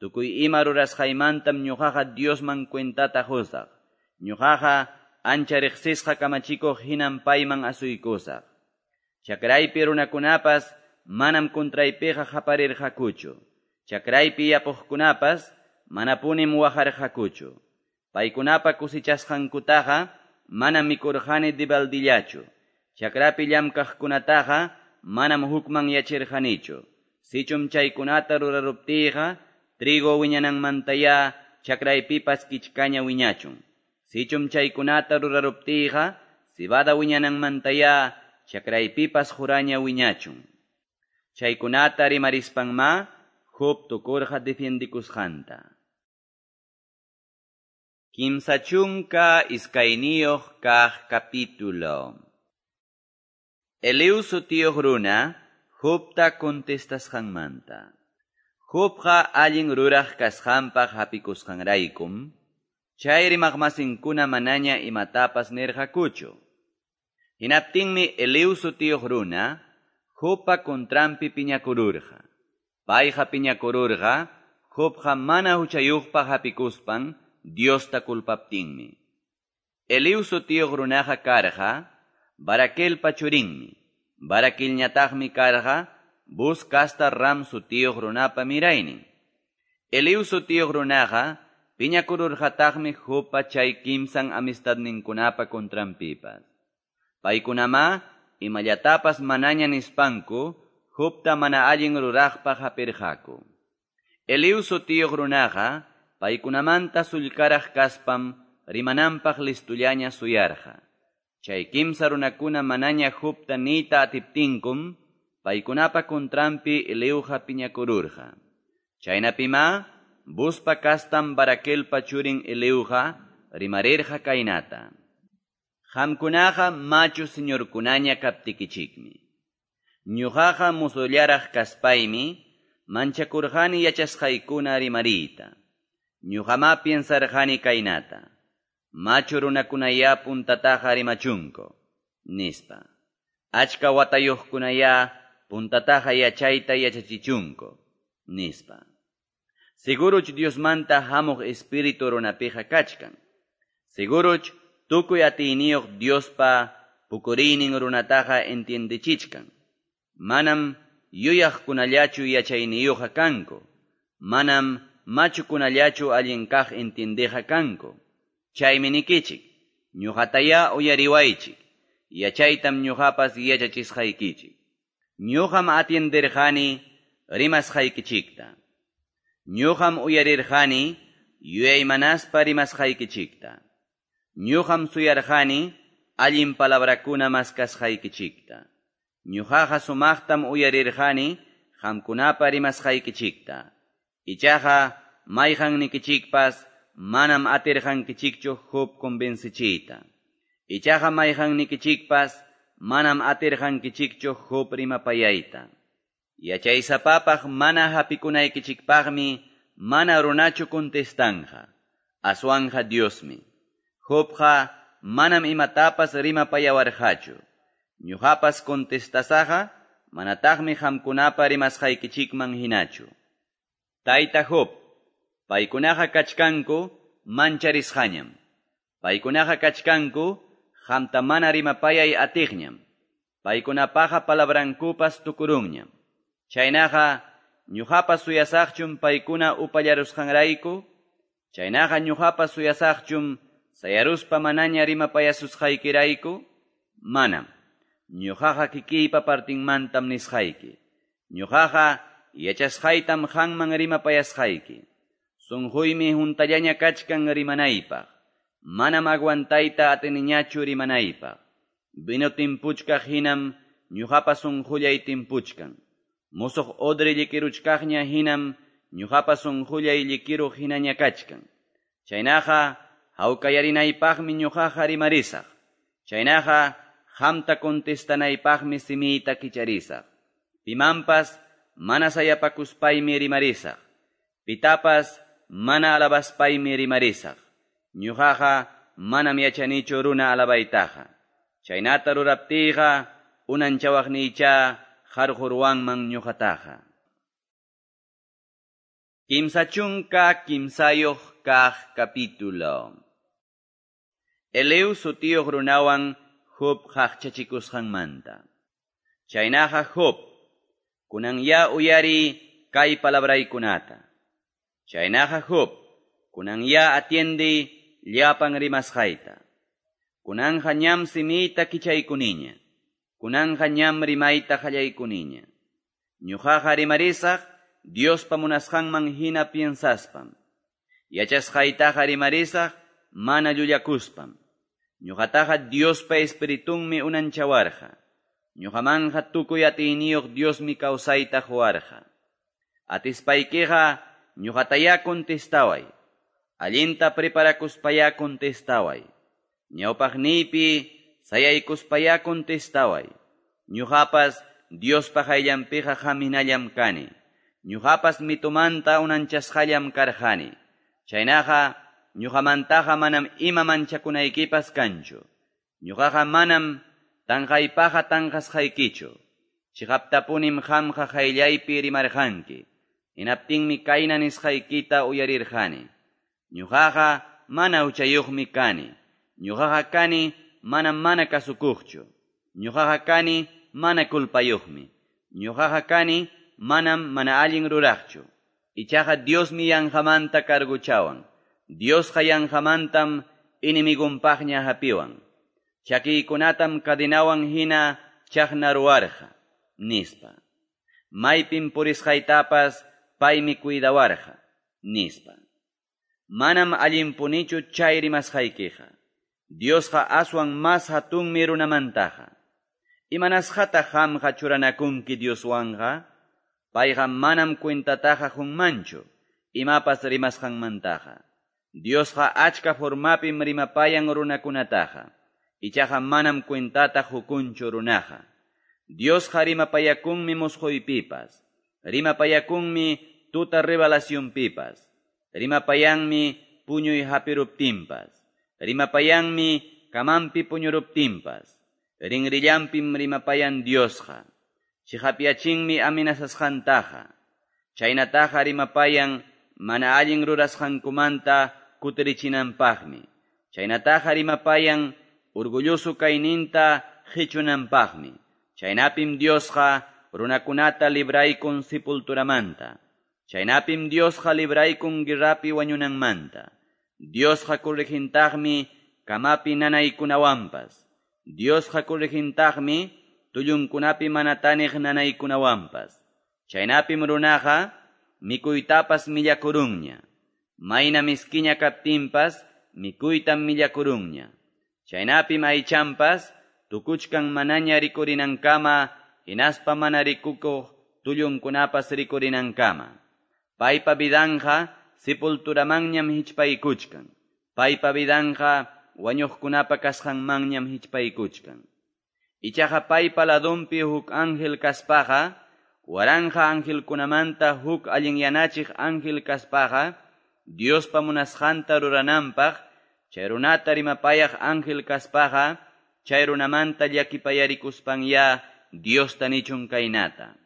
tukuy ima rurasqaymantam ñuqaqa Diosman cuentata husaq. Ñuqaqa ancha riqsisqa kamachikuq hinam payman asuykusaq. Chakraypi runakunapas manam kontraypiqa haparirqakuchu. Chakraypi yapuqkunapas manapunim wajarqakuchu. Paykunapa kusichasqankutaqa manam mikurqani dibaldillachu. Chakrapi llamkaqkunataqa manam hukman yachirqanichu. Sichum chaykunata ruraruptiyqa trigo wiñananmantaya chakraypipas kichkaña wiñachun. Sichum chaykunata ruraruptiyqa cibada wiñananmantaya chakraypipas juraña wiñachun. Chaykunata rimarispanma Job tukurqa defendikusqanta. Kimsa chunka iskayniyuq kaq capítulo. Elihu sutiyuq runa Jobta contestasqanmanta. Jobqa allin ruraq kasqanpaq hapikusqanraykum, chay rimaqmasinkuna manaña imatapas nirqakuchu. Hinaptinmi Elihu sutiyuq runa Jobpa kontranpi piñakururqa. Payqa piñakururqa Jobqa mana huchayuqpaq hapikuspan Diosta kulpaptinmi. Elihu sutiyuq runaqa karqa Barakelpa churinmi. Barakilñataqmi karqa Buz kasta Ram sutiyuq runapa miraynin. Elihu sutiyuq runaqa piñakururqataqmi Jobpa chay kimsan amistadninkunapa kontranpipas. Paykunama imallatapas manaña nispanku Jobta mana allin ruraqpaq hapirqaku. Elihu sutiyuq runaqa paykunamanta sullkaraq kaspam rimananpaq listullaña suyarqa. Chay kimsa runakuna manaña Jobta niyta atiptinkum paykunapa kontranpi Elihuqa piñakururqa. Chaynapima Buzpa kastam Barakelpa churin Elihuqa rimarirqa kaynata. Qamkunaqa machu señorkunaña kaptikichikmi. Ñuqaqa musullaraq kaspaymi manchakurqani yachasqaykuna rimariyta. Ñuqama piensarqani kaynata. Machu runakunaya puntataqa rimachunko, nispa. Achka watayuqkunaya puntataqa yachayta yachachichunko, nispa. Seguruch Diosmanta hamuq espiritu runapiqa kachkan. Seguruch tukuy atiyniyuq Diospa pukuriynin runataqa entiendichichkan. Manam yuyaqkunallachu yachayniyuqa kanko. Manam machukunallachu allin kaq entiendiqa kanko. Chaymi nikichik, ñuqataya uyariwaychik, yachaytam ñuqapas yachachisqaykichik. Ñuqam atienderqani rimasqaykichikta. Ñuqam uyarirqani yuyaymanaspa rimasqaykichikta. Ñuqam suyarqani allin palabrakuna maskasqaykichikta. Ñuqaqa sumaqtam uyarirqani qamkunapa rimasqaykichikta. Ichaqa mayqan nikichikpas manam atirqankichikchu Job convencichiyta. Ichaqa mayqan nikichikpas manam atirqankichikchu Job rimapayayta. Yachaysapapaq mana hapikunaykichikpaqmi mana runachu contestanja. Aswanja Diosmi. Jobqa manam imatapas rimapayawarqachu. Ñuqapas contestasaqa manataqmi qamkunapa rimasqaykichikman hinachu. Tayta Job, paykunaqa kachkanku mancharisqañam. Paykunaqa kachkanku qamta mana rimapayay atiqñam. Paykunapaqa palabrankupas tukurunñam. Chaynaqa ñuqapas suyasaqchum paykuna upallarusqanrayku. Chaynaqa ñuqapas suyasaqchum sayaruspa manaña rimapayasusqaykirayku. Manam. Ñuqaqa kikiypa partinmantam nisqayki. Ñuqaqa yachasqaytam qanman rimapayasqayki. Sunquymi juntallaña kachkan rimanaypaq. Manam aguantayta atiniñachu rimanaypaq. Vino timpuchkaq hinam ñuqapa sunqullay timpuchkan. Musuq odri llikiruchkaqña hinam ñuqapa sunqullay llikiru hinaña kachkan. Chaynaqa hawkayarinaypaqmi ñuqaqa rimarisaq. Chaynaqa qamta contestanaypaqmi simiyta kicharisaq. Pimanpas mana sayapakuspaymi rimarisaq. Pitapas mana alabaspaymi rimarisaq. Ñuqaqa manam yachanichu runa alabaytaqa. Chaynata ruraptiyqa unanchawaqniycha qarqurwanman ñuqataqa. Kimsa chunka kimsayoq kaq capítulo. Eleu sutiyuq runawan Job qaqchachikusqanmanta. Chaynaqa Job, kunan ya uyari kay palabraykunata. Chaynaqa Job, kunan ya atiende llapan rimasqayta. Kunanja ñam simita kichaykuniña. Kunanja ñam rimayta qallaykuniña. Ñuqaqa rimarisaq Diospa munasqanman hina piensaspam. Yachasqaytaqa rimarisaq mana llullakuspam. Ñuqataqa Diospa espiritunmi unanchawarqa. Ñuqamanja tukuy atiyniyuq Diosmi kawsayta huwarqa. Atispaykiqa ñuqataya contestaway. Allinta preparakuspaya contestaway. Ñawpaqniypi sayaykuspaya contestaway. Ñuqapas Diospa qayllanpiqa haminallam kani. Ñuqapas mitumanta unanchasqallam karqani. Chaynaqa ñuqamantaqa manam ima manchakunaykipas kanchu. Ñuqaqa manam tanqaypaqa tanqasqaykichu. Chiqaptapunim qamqa qayllaypi rimarqanki. Hinaptinmi kayna nisqaykita uyarirqani. Ñuqaqa mana uchayuqmi kani. Ñuqaqa kani mana mana kasukuqchu. Ñuqaqa kani mana kulpayuqmi. Ñuqaqa kani manam mana allin ruraqchu. Ichaqa Diosmi yanqamanta karguchawan. Diosqa yanqamantam inimigunpaqña hapiwan. Chakiykunatam kadinawan hina chaqna ruwarqa. Nispa. Maypin purisqaytapas paymi cuidawarqa. Nispa. Manam allinpunichu chay rimasqaykiqa. Diosqa aswan mas hatunmi runamantaqa. Imanasqata qamqa churanakunki Dioswanqa? Payqa manam cuentataqa hunmanchu, imapas rimasqanmantaqa. Diosqa achka formapim rimapayan runakunataqa. Ichaqa manam cuentata hukunchu runaqa. Diosqa rimapayakunmi musquypipas. Rimapayakunmi tuta revelacionpipas. Rimapayanmi puñuy hapiruptinpas. Rimapayanmi kamanpi puñuruptinpas. Rinrillampim rimapayan Diosqa. Chiqapyachinmi amenazasqantaqa. Chaynataqa rimapayan mana allin rurasqankumanta kutirichinanpaqmi. Chaynataqa rimapayan orgulloso kayninta qichunanpaqmi. Chaynapim Diosqa runakunata libraykun sepulturamanta. Chaynapim Diosqa libraykun guerrapi wañunanmanta. Diosqa corrijintaqmi kamapi nanaykunawanpas. Diosqa corrijintaqmi tullunkunapi manataniq nanaykunawanpas. Chaynapim runaqa mikuytapas millakurunña. Mayna miskiña kaptinpas mikuytam millakurunña. Chaynapim aychanpas tukuchkan manaña rikurinankama hinaspa mana rikukuq tullunkunapas rikurinankama. Paypa vidanja sepulturamanñam hichpaykuchkan. Paypa vidanja wañuqkunapa kasqanmanñam hichpaykuchkan. Ichaqa paypa ladunpi huk ángel kaspaqa, waranja angelkunamanta huk allin yanachiq ángel kaspaqa, Diospa munasqanta rurananpaq, chay runata rimapayaq ángel kaspaqa, chay runamanta llakipayarikuspanya Diosta nichun kaynata.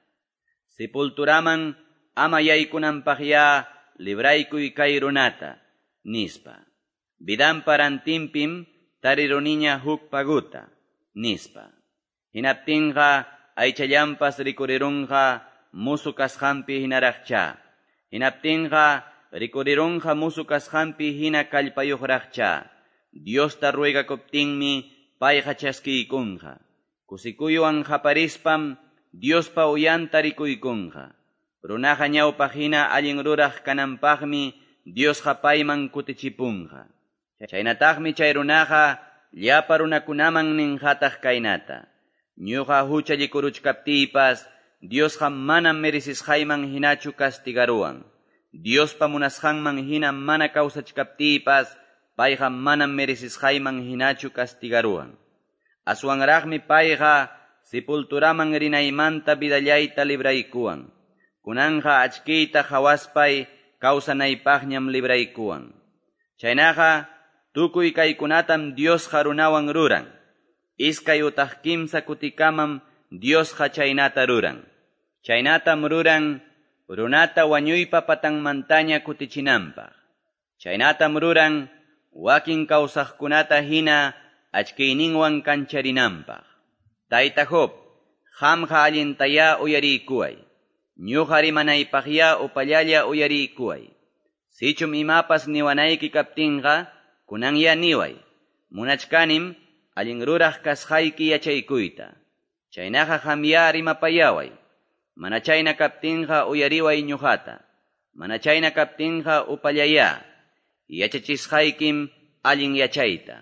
Sepulturaman ama yaykunanpaqya libraykuy kay runata, nispa. Vidampa rantinpim tariruniña huk paguta, nispa. Hinaptinqa aychallampas rikurirunqa musu kasqanpi hinaraqcha. Hinaptinqa rikurirunqa musu kasqanpi hina kallpayuqraqcha. Diosta ruegakuptinmi payqa chaskiykunqa. Kusikuywan haparispam Diospa uyanta rikuykunqa. Runaqa ñawpaq hina allin ruraq kananpaqmi Diosqa payman kutichipunqa. Chaynataqmi chay runaqa llapa runakunaman ninqataq kaynata. Ñuqa huchallikuruchkaptiypas Diosqa manam merecisqayman hinachu castigaruwan. Diospa munasqanman hina mana kawsachkaptiypas payqa manam merecisqayman hinachu castigaruwan. Aswanraqmi payqa sepulturaman rinaymanta vidallayta libraykuwan. Kunanja achkiyta hawaspay kawsanaypaqñam libraykuwan. Chaynaqa tukuy kaykunatam Diosqa runawan ruran. Iskay utaq kimsa kutikamam Diosqa chaynata ruran. Chaynatam ruran runata wañuypa patanmantaña kutichinanpaq. Chaynatam ruran wakin kawsaqkunata hina achkiyninwan kancharinanpaq. Tayta Job, qamqa allintaya uyariykuway. Ñuqa rimanaypaqya upallalla uyariykuway. Sichum imapas niwanayki kaptinqa kunanya niway. Munachkanim allin ruraq kasqayki yachaykuyta. Chaynaqa qamya rimapayaway. Mana chayna kaptinqa uyariway ñuqata. Mana chayna kaptinqa upallaya. Yachachisqaykim allin yachayta.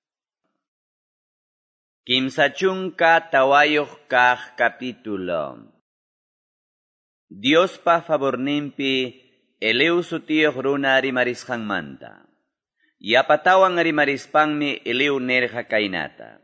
Kimsa chunka tawayuq kaq capítulo. Diospa favorninpi Eliu sutiyuq runa rimarisqanmanta. Yapatawan rimarispanmi Eliu nerqa kaynata.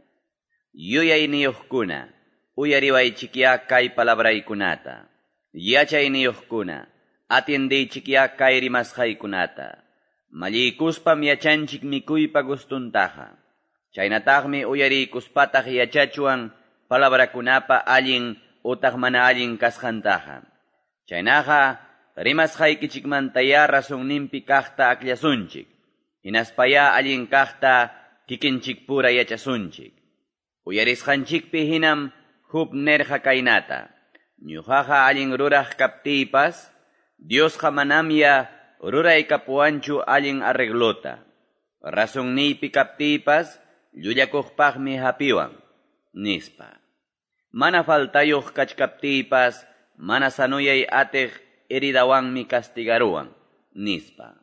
Yuyayniyuqkuna, uyariwaychikya kay palabraykunata. Yachayniyuqkuna, atiendiychikya kay rimasqaykunata. Malliykuspam yachanchik mikuypa gustuntaqa. Chaynataqmi uyariykuspataq yachachuan palabrakunapa allin utaq mana allin kasqantaqa. Chaynaqa rimasqaykichikmantaya razonninpi kaqta aklasunchik. Hinaspaya allin kaqta kikinchik pura yachasunchik. Uyarisqanchikpi hinam Job nerqa kaynata. Ñuqaqa allin ruraq kaptiypas, Diosqa manamya ruraykapuwanchu allin arreglota. Razonniypi kaptiypas, llullakuqpaqmi hapiwan, nispa. Mana faltayuq kachkaptiypas, mana sanuyay atiq heridawanmi castigaruwan, nispa.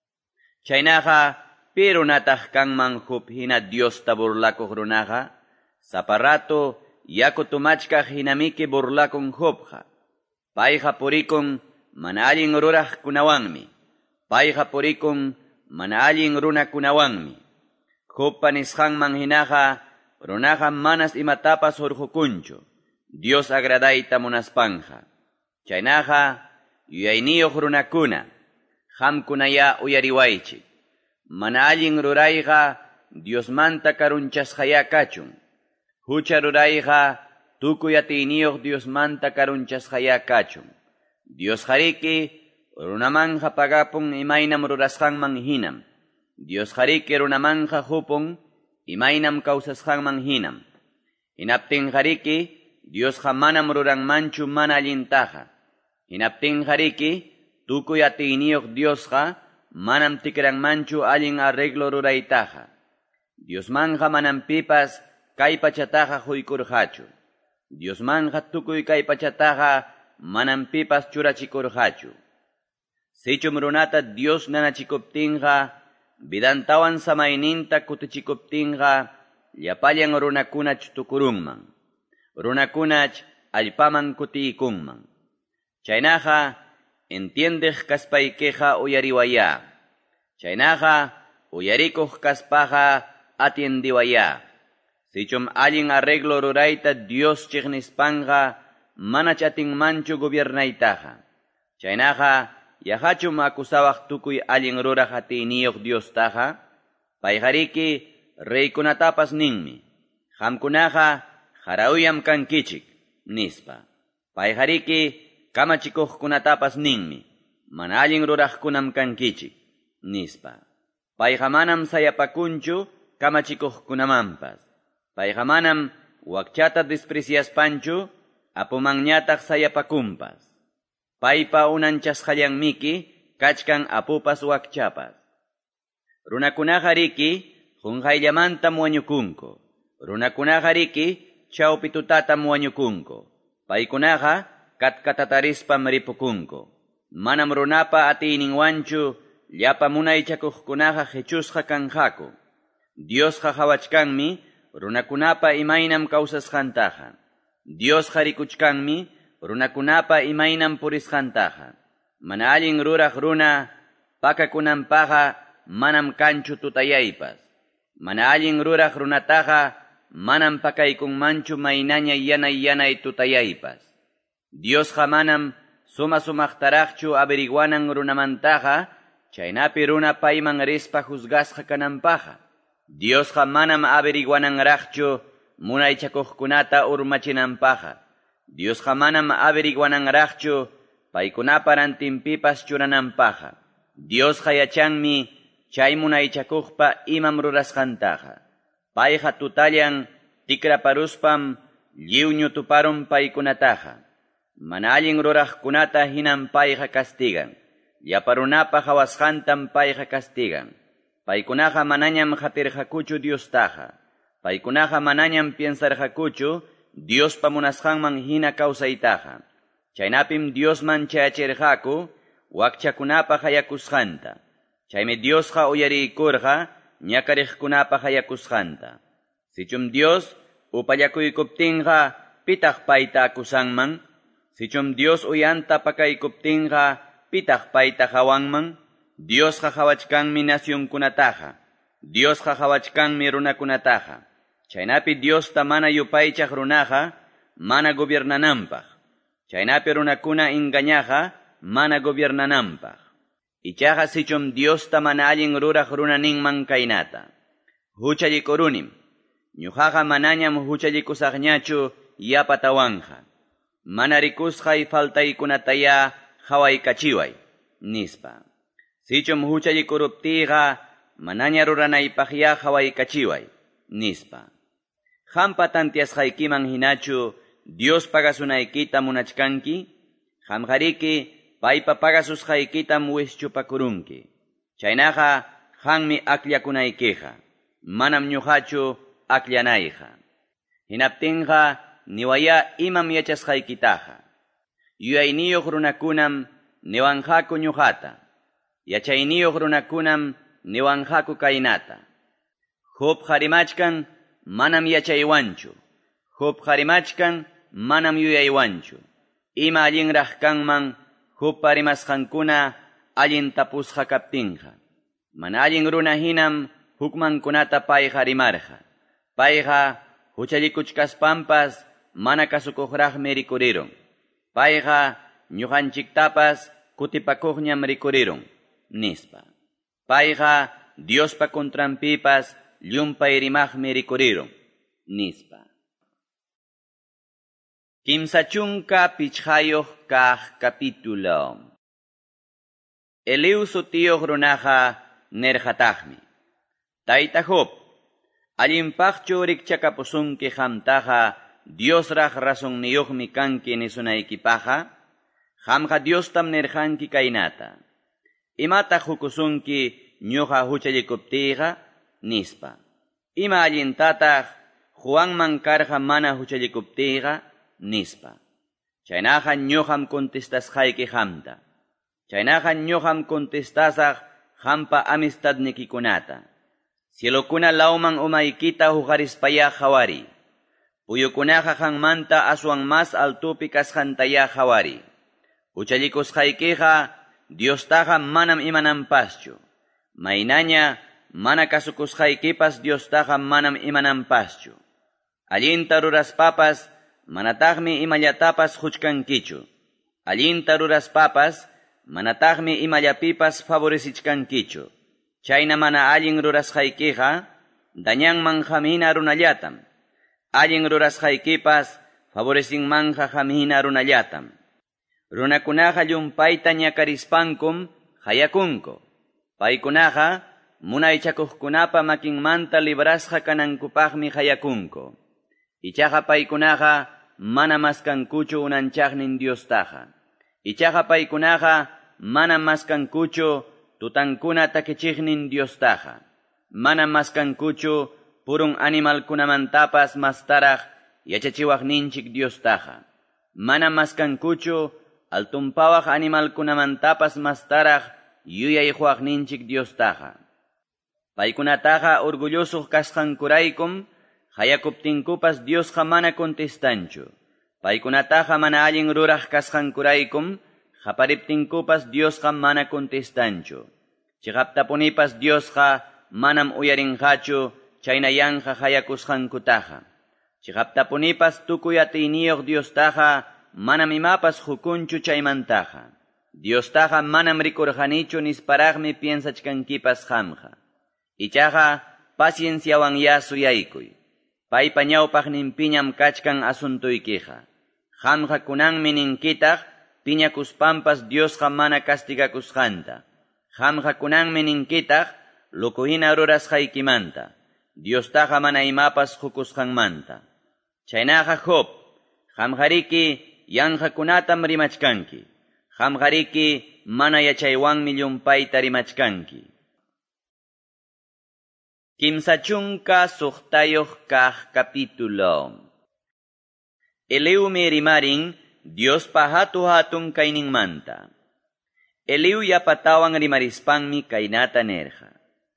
Chaynaqa, pi runataq kanman Job hina Diosta burlakuq runaqa, saparato yaku tumachkaq hinamiki burlakun Jobqa. Payqa purikun mana allin ruraq kunawanmi. Payqa purikun mana allin runakunawanmi. Jobpa nisqanman hinaqa, runaqa manas imatapas hurqukunchu. Dios agradayta munaspanja. Chaynaqa, yuyayniyuq runakuna, qamkunaya uyariwaychik. Mana allin rurayqa, Diosmanta karunchasqaya kachun. Hucha rurayqa, tukuy atiyniyuq Diosmanta karunchasqaya kachun. Dios hariki, runamanja pagapun imaynam rurasqanman hinam. Dios hariki runamanja hupun, imaynam kawsasqanman hinam. Hinaptin hariki, Dios manam ruranmanchu mana allintaqa. Hinaptin hariki, tukuy atiyniyuq Diosqa, manam tikranmanchu allin arreglo ruraytaqa. Dios manja manam pipas kay pachataqa huykurqachu. Dios manja tukuy kay pachataqa manam pipas churachikurqachu. Sichum runata Dios nanachikuptinqa, bidantawan samayninta kutichikuptinqa, llapallan runakunach tukurunman. Runakunach allpaman kutiikunman. Chaynaqa, entiendej kaspaykeqa uyariwaya. Chaynaqa, uyarikuq kaspaqa atiendiwaya. Sichum allin arreglo rurayta Dios chiqnispanqa, manach atinmanchu gobiernaytaqa. Chaynaqa, yahachum akusawaq tukuy allin ruraq atiyniyuq Diostaqa, payhariki reykunatapas ninmi. Qamkunaqa harauyam kankichik, nispa. Payhariki kamachikuqkunatapas ninmi. Mana allin ruraqkunam kankichik, nispa. Payqa manam sayapakunchu kamachikuqkunamanpas. Payqa manam wakchata despreciaspanchu, apumanñataq sayapakunpas. Paypa unanchasqallanmiki, kachkan apupas wakchapas. Runakunaqa riki, qunqayllamanta wañukunku. Runakunaqa riki, chawpitutatam wañukunku. Paykunaqa, katkatatarispan ripukunku. Manam runapa atiyninwanchu, llapa munaychakuqkunaqa hechusqa kanqaku. Diosqa hawachkanmi, runakunapa imaynam kawsasqantaqa. Diosqa rikuchkanmi, runakunapa imaynam purisqantaqa. Mana allin ruraq runa, pakakunanpaqa manam kanchu tutayaypas. Mana allin ruraq runataqa, manam pakaykunmanchu maynaña yanay yanay tutayaypas. Diosqa manam suma sumaqtaraqchu averiguanan runamantaqa, chaynapi runa payman rispa juzgasqa kananpaqa. Diosqa manam averiguananraqchu munaychakuqkunata urmachinanpaqa. Diosqa manam averiguananraqchu paykunapa rantinpipas churananpaqa. Dios hayachanmi chay munaychakuqpa imam rurasqantaqa. Payqa tutallan tikraparuspam lliwñu tuparun paykunataqa. Mana allin ruraqkunata hinan payqa castigan. Llaparunapa hawasqantam payqa castigan. Paykunaqa manañam hapirqakuchu Diostaqa. Paykunaqa manañam piensarqakuchu Diospa munasqanman hina kawsaytaqa. Chaynapim Diosman chayachirqaku wakchakunapa hayakusqanta. Chaymi Diosqa uyariykurqa ñakariqkunapa hayakusqanta. Sichum Dios upallakuykuptinqa pitaq payta akusanman. Sichum Dios uyanta pakaykuptinqa pitaq payta hawanman. Diosqa hawachkanmi nasyunkunataqa. Diosqa hawachkanmi runakunataqa. Chaynapi Diosta mana yupaychaq runaqa mana gobiernananpaq. Chaynapi runakuna engañaqa mana gobiernananpaq. Ichaqa sichum Diosta mana allin ruraq runa ninman kaynata. Huchallikurunim. Ñuqaqa manañam huchallikusaqñachu yapatawanja. Mana rikusqay faltaykunataya hawaykachiway nispa. Sichum huchallikuruptiqa manaña ruranaypaqya hawaykachiway nispa. Hampa tantiasqaykiman hinachu Dios pagasunaykita munachkanki, hamqariki paypa pagasusqaykitam wischupakurunki. Chaynaqa hanmi aklakunaykiqa, manam ñuqachu aklanayqa. Hinaptinqa niwaya imam yachasqaykitaqa. Yuyayniyuq runakunam niwanqaku ñuqata. Yachayniyuq runakunam niwanqaku kaynata. Huk harimachkan manam yachaywanchu. Huk harimachkan manam yuyaywanchu. Ima allinraq kanman huk parimasqankuna allin tapusqa kaptinqa. Mana allin runa hinam hukmankunata payqa rimarqa. Payqa huchallikuchkaspampas mana kasukuqraqmi rikurirun. Payqa ñuqanchiktapas kutipakuqñam rikurirun nispa. Payqa Diospa contranpipas llumpay rimaqmi rikurirun nispa. Kimsachunka pichqayuq kaq capítulo. Eliu sutiyuq runaqa nerqataqmi. Tayta Job, allinpaqchu rikchakapusunki qamtaqa Diosraq razonniyuqmi kanki nisunaykipaqa. Qamqa Diostam nerqanki kaynata. Imataq hukusunki ñuqa huchallikuptiqa nispa. Ima allintataq Juanman karqa mana huchallikuptiqa nispa. Chaynaqa ñuqam contestasqayki qamta. Chaynaqa ñuqam contestasaq qampa amistadnikikunata. Cielokuna lawman umaykita huqarispaya qhawari. Puyukunaqa qanmanta aswan mas altupi kasqantaya qhawari. Huchallikusqaykiqa Diostaqa manam imananpaschu. Maynaña mana kasukusqaykipas Diostaqa manam imananpaschu. Allinta ruraspapas manataqmi imallatapas huchkankichu. Allinta ruraspapas manataqmi imallapipas favorecichkankichu. Chayna mana allin rurasqaykiqa dañanman hamina runallatam. Allin rurasqaykipas favorecinmanqa hamina runallatam. Runakunaqa llumpayta ñakarispankum hayakunku. Paykunaqa munaychakuqkunapa makinmanta librasqa kanankupaqmi hayakunku. Ichaqa paykunaqa mana maskankuchu unanchaqnin Diostaqa. Ichaqa paykunaqa mana maskankuchu tutankuna takichiqnin Diostaqa. Mana maskankuchu purun animalkunamantapas mastaraq yachachiwaqninchik Diostaqa. Mana maskankuchu altumpawaq animalkunamantapas mastaraq yuyayhuaqninchik Diostaqa. Paykunataqa orgullosuq kasqankuraykum hayakuptinkupas Diosqa mana contestanchu. Paykunataqa mana allin ruraq kasqankuraykum hapariptinkupas Diosqa mana contestanchu. Chiqaptapunipas Diosqa manam uyarinqachu chaynayanqa hayakusqankutaqa. Chiqaptapunipas tukuy atiyniyuq Diostaqa manam imapas hukunchu chaymantaqa. Diostaqa manam rikurqanichu nisparaqmi piensachkankipas qamqa. Ichaqa pacienciawan ya suyaykuy. Paypa ñawpaq ninpiñam kachkan asuntuykiqa. Qamqa kunanmi ninkitaq piñakuspampas Dios mana castigakusqanta. Qamqa kunanmi ninkitaq lukuhina rurasqaykimanta. Diostaqa mana imapas hukusqanmanta. Chaynaqa Job, qamqariki yanqakunatam rimachkanki. Qamqariki mana yachaywanmi llumpayta rimachkanki. Kimsa chunka suqtayuq kaq capítulo. Eliu mi rimarin Dios pa hatu hatun kayninmanta. Eliu yapatawan rimarispanmi kaynata nerja.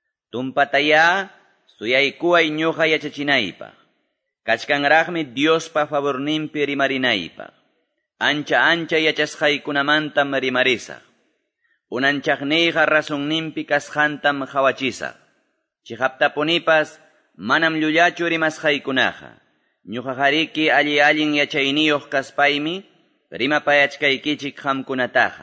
Tumpataya suyaykuay ñuqa yachachinaypaq. Kachkanraqmi Dios pa favorninpi rimarinaypaq. Ancha ancha yachasqaykunamantam rimarisaq. Unanchaqniyqa razonninpi kasqantam hawachisaq. Chihaptapunipas manam llullachu rimasqaykunaqa. Ñuqaqariki alli allin yachayniyuq kaspaymi rimapayachkaykichik qamkunataqa.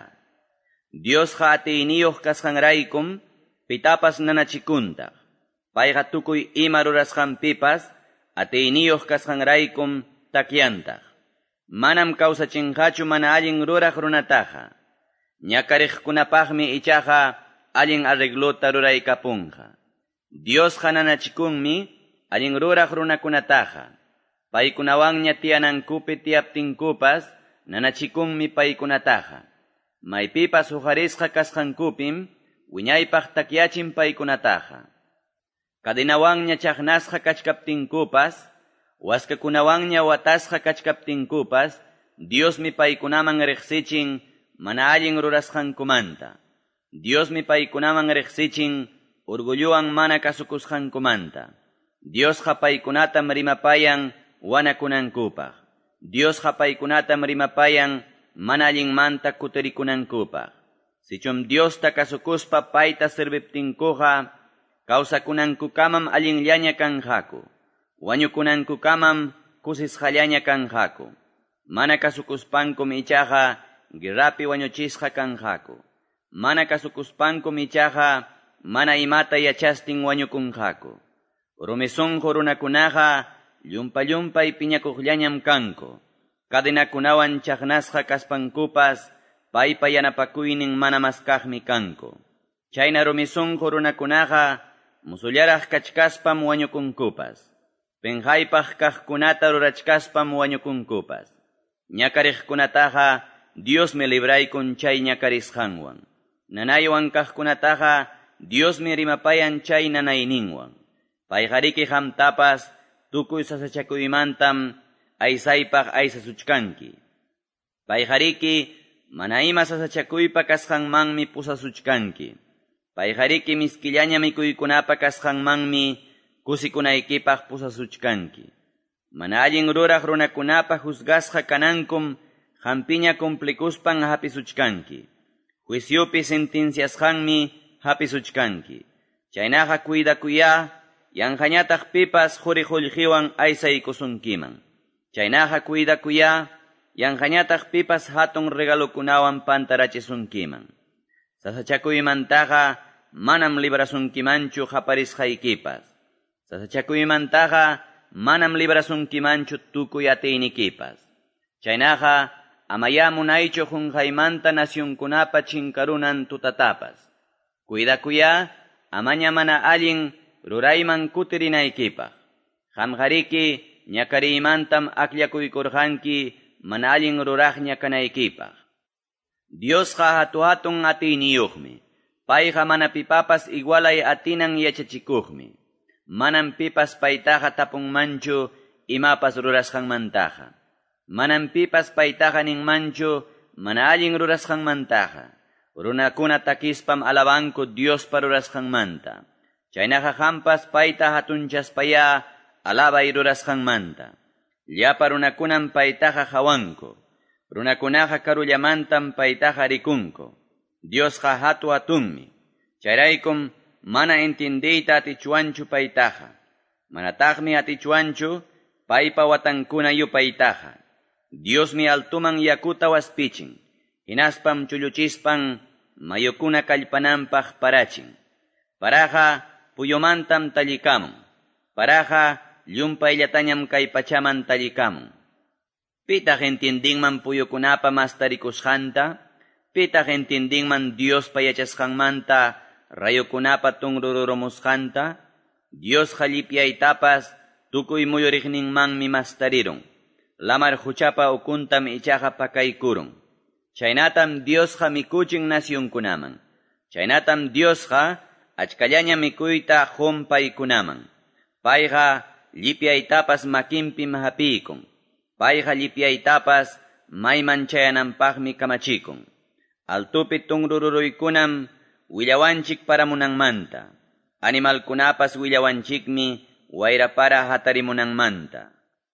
Diosqa atiyniyuq kasqanraykum pitapas nanachikuntaq. Payqa tukuy ima rurasqanpipas atiyniyuq kasqanraykum takyantaq. Manam kawsachinqachu mana allin ruraq runataqa. Ñakariqkunapaqmi ichaqa allin arreglota ruraykapunqa. Diosqa nanachikunmi allin ruraq runakunataqa. Paykunawanña tiyanankupi tiyaptinkupas nanachikunmi paykunataqa. Maypipas huqarisqa kasqankupim wiñaypaq takyachin paykunataqa. Kadinawanña chaqnasqa kachkaptinkupas, waskakunawanña watasqa kachkaptinkupas, Diosmi paykunaman riqsichin mana allin rurasqankumanta. Diosmi paykunaman riqsichin urgulluwan mana kasukusqankumanta. Diosqa paykunatam rimapayan wanakunankupaq. Diosqa paykunatam rimapayan mana allinmanta kutirikunankupaq. Sichum Diosta kasukuspa payta serviptinkuqa, kawsakunankukamam allinllaña kanqaku. Wañukunankukamam kusisqallaña kanqaku. Mana kasukuspankum ichaqa guerrapi wañuchisqa kanqaku. Mana kasukuspankum ichaqa mana imata yachastin wañukunqaku. Rumisunqu runakunaqa llumpa llumpay piñakuqllañam kanku. Kadinakunawan chaqnasqa kaspankupas paypa yanapakuynin mana maskaqmi kanku. Chayna rumisunqu runakunaqa musullaraq kachkaspam wañukunkupas. Penjaypaq kaqkunata rurachkaspam wañukunkupas. Ñakariqkunataqa Diosmi libraykun chay ñakarisqanwan. Nanaywan kaqkunataqa Diosmi rimapayan chay nanayninwan. Payqariki hamtapas tukuy sasachakuymantam aysaypaq aysasuchkanki. Payqariki mana ima sasachakuypa kasqanmanmi pusasuchkanki. Payqariki miskillaña mikuykunapa kasqanmanmi kusikunaykipaq pusasuchkanki. Mana allin ruraq runakunapa juzgasqa kanankum hampiña kumplikuspan hapisuchkanki. Juiciupi sentenciasqanmi hapisuchkanki. Chaynaqa cuidakuya yanqañataq pipas juriqullqiwan aysaykusunkiman. Chaynaqa cuidakuya yanqañataq pipas hatun regalukunawan pantarachisunkiman. Sasachakuymantaqa manam librasunkimanchu qaparisqaykipas. Sasachakuymantaqa manam librasunkimanchu tukuy atiynikipas. Chaynaqa amaya munaychu qunqaymanta nasyunkunapa chinkarunan tutatapas. Cuidakuya amaña mana allin rurayman kutirinaykipa. Qamqariki ñakariymantam akllakuykurqanki mana allin ruraqña kanaykipa. Diosqa hatu hatun atiyniyuqmi. Payqa mana pipapas igualay atinan yachachikuqmi. Manam pipas paytaqa tapunmanchu imapas rurasqanmantaqa. Manam pipas paytaqa ninmanchu mana allin rurasqanmantaqa. Runakuna takispam alabanku Dios pa rurasqanmanta. Chaynaqa hampas payta hatunchaspaya alabay rurasqanmanta. Llapa runakunan paytaqa hawanku. Runakunaqa karullamantam paytaqa rikunku. Diosqa hatu hatunmi. Chayraykum mana entendiyta atichuanchu paytaqa. Manataqmi atichuanchu paypa watankuna yupaytaqa. Diosmi altuman yakuta waspichin. Hinaspam chulluchispan mayukuna kallpananpaq parachin. Paraqa puyumantam tallikamun. Paraqa llumpayllatañam kay pachaman tallikamun. Pitaq entiendinman puyukunapa mastarikusqanta, pitaq entiendinman Dios payachasqanmanta rayukunapa tunrururumusqanta, Dios jalipyaytapas tukuy muyuriqninmanmi mastarirun. Lamar huchapa ukuntam ichaqa pakaykurun. Chaynatam Diosqa mikuchin nasyunkunaman. Chaynatam Diosqa achkallaña mikuyta humpaykunaman. Payqa lipyaytapas makinpim hapikun. Payqa lipyaytapas mayman chayananpaqmi kamachikun. Altupi tunrururuykunam willawanchik paramunanmanta. Animalkunapas willawanchikmi wayrapara hatarimunanmanta.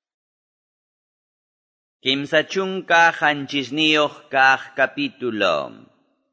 Kimsa chunka hanchisniyuq kaq capítulo.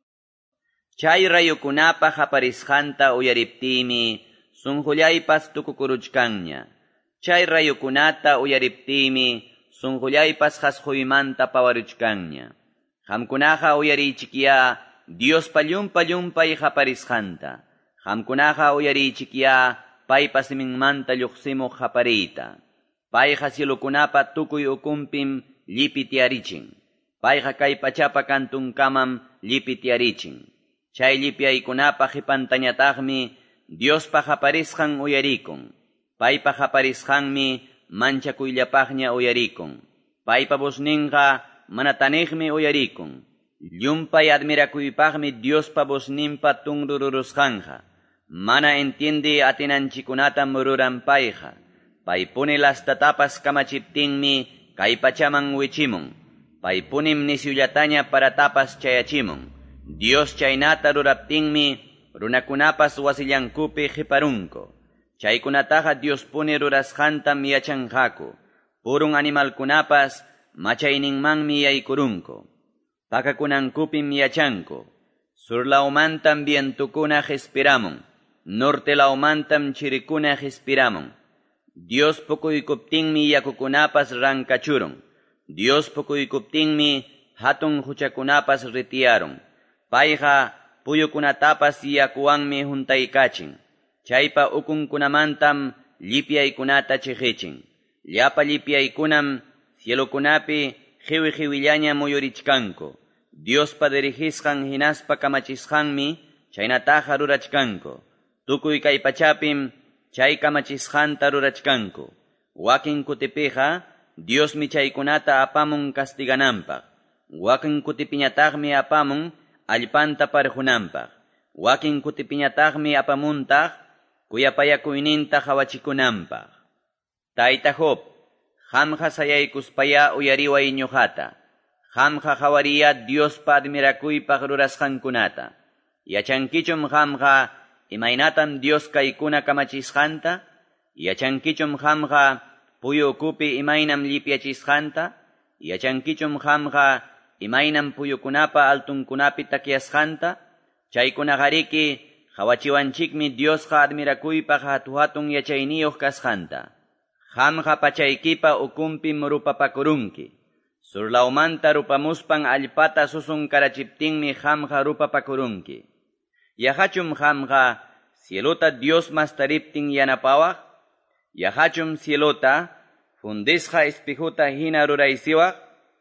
Chay rayukunapa haparisqanta uyariptimi sunqullaypas tukukuruchkanña. Chay rayukunata uyariptimi sunqullaypas hasquymanta pawaruchkanña. Hamkunaqa uyarichikya Diospa llumpa llumpay haparisqanta. Hamkunaqa uyarichikya paypa siminmanta lluqsimuq hapariyta. Payqa cielukunapa tukuy ukumpim llipitiarichin. Payqa kay pachapa kantunkamam llipitiarichin. Chay llipyaykunapa hipantañataqmi Diospa haparisqan uyarikun. Paypa haparisqanmi manchakuyllapaqña uyarikun. Paypa busninqa mana taniqmi uyarikun. Llumpay admirakuypaqmi Diospa busninpa tunrururusqanja. Mana entiende atinanchikunatam ruran payqa. Paypuni lastatapas kamachiptinmi kay pachaman wichimun. Paypunim nisyullataña paratapas chayachimun. Dios chaynata ruraptinmi runakunapas wasillankupi hiparunko. Chaykunataqa Diospuni rurasqantam yachanqaku. Purun animalkunapas machayninmanmi yaykurunko. Pakakunankupim yachanko. Surlaumantam vientukuna hispiramun. Nortelaumantam chirikuna hispiramun. Dios pukuykuptinmi yakukunapas rankachurun. Dios pukuykuptinmi hatun huchakunapas ritiarun. Payqa puyukunatapas yakuwanmi juntaykachin. Chaypa ukunkunamantam lipyaykunata chihichin. Llapa lipyaykunam cielukunapi hiwi hiwillaña muyurichkanku. Diospa dirihisqan hinaspa kamachisqanmi chaynataqa rurachkanku. Tukuy kay pachapim chay kamachisqanta rurachkanku. Wakin kutipiqa Diosmi chaykunata apamun castigananpaq. Wakin kutipiñataqmi apamun allpanta parjunanpaq. Wakin kutipiñataqmi apamuntaq kuyapayakuyninta hawachikunanpaq. Tayta Job, hamqa sayaykuspaya uyariway ñuqata. Hamqa hawariya Diospa admirakuypaq rurasqankunata. Yachankichum hamqa imaynatam Dios kaykuna kamachisqanta. Yachankichum hamqa puyukupi imaynam lipyachisqanta. Yachankichum hamqa imaynam puyukunapa altunkunapi takyasqanta. Chaykunaqariki hawachiwanchikmi Diosqa admirakuypaq hatu-hatun yachayniyuq kasqanta. Hamqa pachaykipa ukumpim rupapakurunki. Surlaumanta rupamuspan allpata susunkarachiptinmi hamqa rupapakurunki. Yahachum hamqa cielota Dios mastariptin yanapawaq. Yahachum cielota fundisqa espejuta hina ruraysiwaq.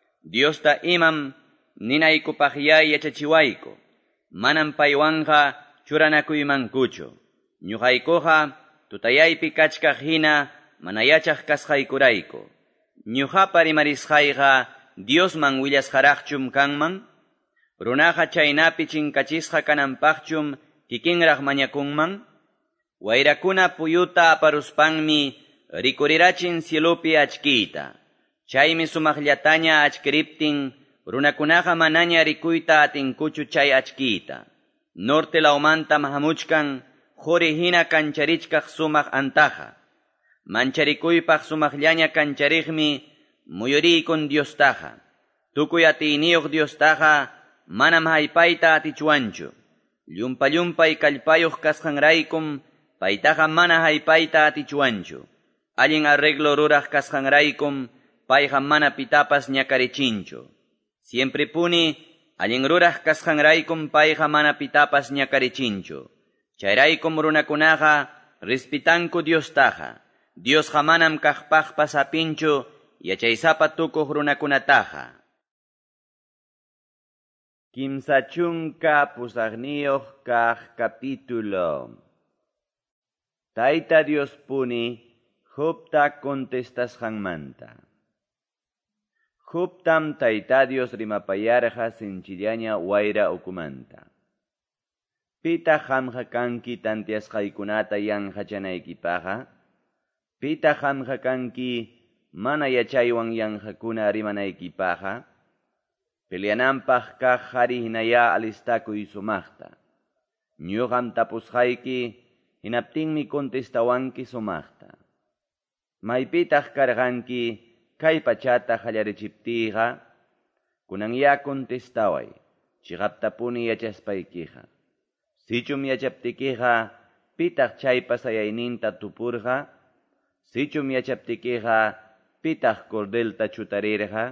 Diosta imam ninaykupaqya yachachiwayku. Manam paywanqa churanakuymankuchu. Ñuqaykuqa tutayaypi kachkaq hina mana yachaq kasqaykurayku. Ñuqapa rimarisqayqa Diosman willasqaraqchum kanman. Runaqa chaynapi chinkachisqa kananpaqchum kikinraq mañakunman. Wayrakuna puyuta aparuspanmi rikurirachin cielupi achkiyta. Chaymi sumaqllataña achkiriptin runakunaqa manaña rikuyta atinkuchu chay achkiyta. Norte laumantam hamuchkan quri hina kancharichkaq sumaq antaqa. Mancharikuypaq sumaqllaña kanchariqmi muyuriykun Diostaqa. Tukuy atiyniyuq Diostaqa manam haypayta atichuanchu. Llumpa llumpay kallpayuq kasqanraykum paytaqa mana haypayta atichuanchu. Allin arreglo ruraq kasqanraykum payqa mana pitapas ñakarichinchu. Siempre puni allin ruraq kasqanraykum payqa mana pitapas ñakarichinchu. Chayraykum runakunaqa respitanku Diostaqa. Diosqa manam kaqpaqpas apinchu yachaysapa tukuq runakunataqa. Kimsa chunka pusaqniyuq kaq capítulo. Tayta Dios puni Jobta contestasqanmanta. Jobtam Tayta Dios rimapayarqa sinchillaña wayra ukumanta. Pita qamqa kanki tantiasqaykunata yanqachanaykipaqa? Pita qamqa kanki mana yachaywan yanqakuna rimanaykipaqa? Peleananpaq kaq qhari hinaya alistakuy sumaqta. Ñuqam tapusqayki, hinaptinmi contestawanki sumaqta. Maypitaq karqanki kay pachata qallarichiptiyqa? Kunanya contestaway, chiqaptapuni yachaspaykiqa. Sichum yachaptikiqa, pitaq chay pasayayninta tupurqa? Sichum yachaptikiqa, pitaq cordelta chutarirqa?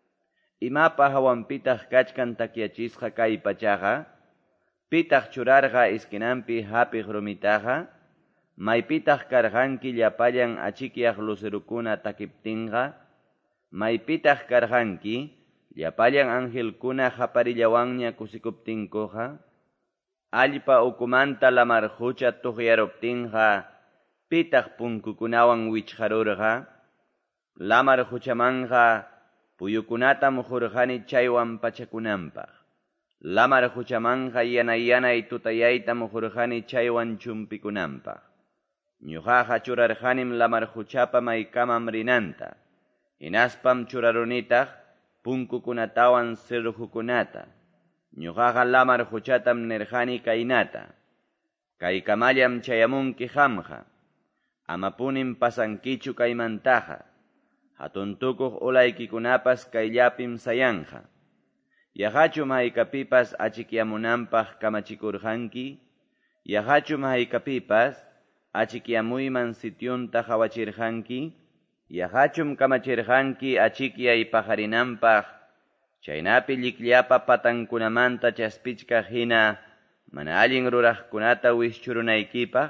Imapa hawanpitaq kachkan takyachisqa kay pachaqa? Pitaq churarqa iskinanpi hapiq rumitaqa? Maypitaq karqanki llapallan achikyaq lucerukuna takiptinqa? Maypitaq karqanki llapallan angelkuna haparillawanña kusikuptinkuqa? Allpa ukumanta lamar hucha tuqyaruptinqa, pitaq punkukunawan wichqarurqa? Lamar huchamanqa puyukunatam hurqani chaywan pachakunanpaq. Lamar huchamanqa yanay yanay tutayaytam hurqani chaywan chumpikunanpaq. Ñuqaqa churarqanim lamar huchapa maykamam rinanta. Hinaspam churarunitaq punkukunatawan sirrujukunata. Ñuqaqa lamar huchatam nirqani kaynata. Kaykamallam chayamunki qamqa. Amapunim pasankichu kaymantaqa. Hatun tukuq ulaykikunapas kayllapim sayanqa. Yaqachum haykapipas achikyamunanpaq kamachikurqanki? Yaqachum haykapipas achikyamuyman sityunta hawachirqanki? Yaqachum kamachirqanki achikyay paharinanpaq? Chaynapi llikllapa patankunamanta chaspichkaq hina mana allin ruraqkunata wischurunaykipas?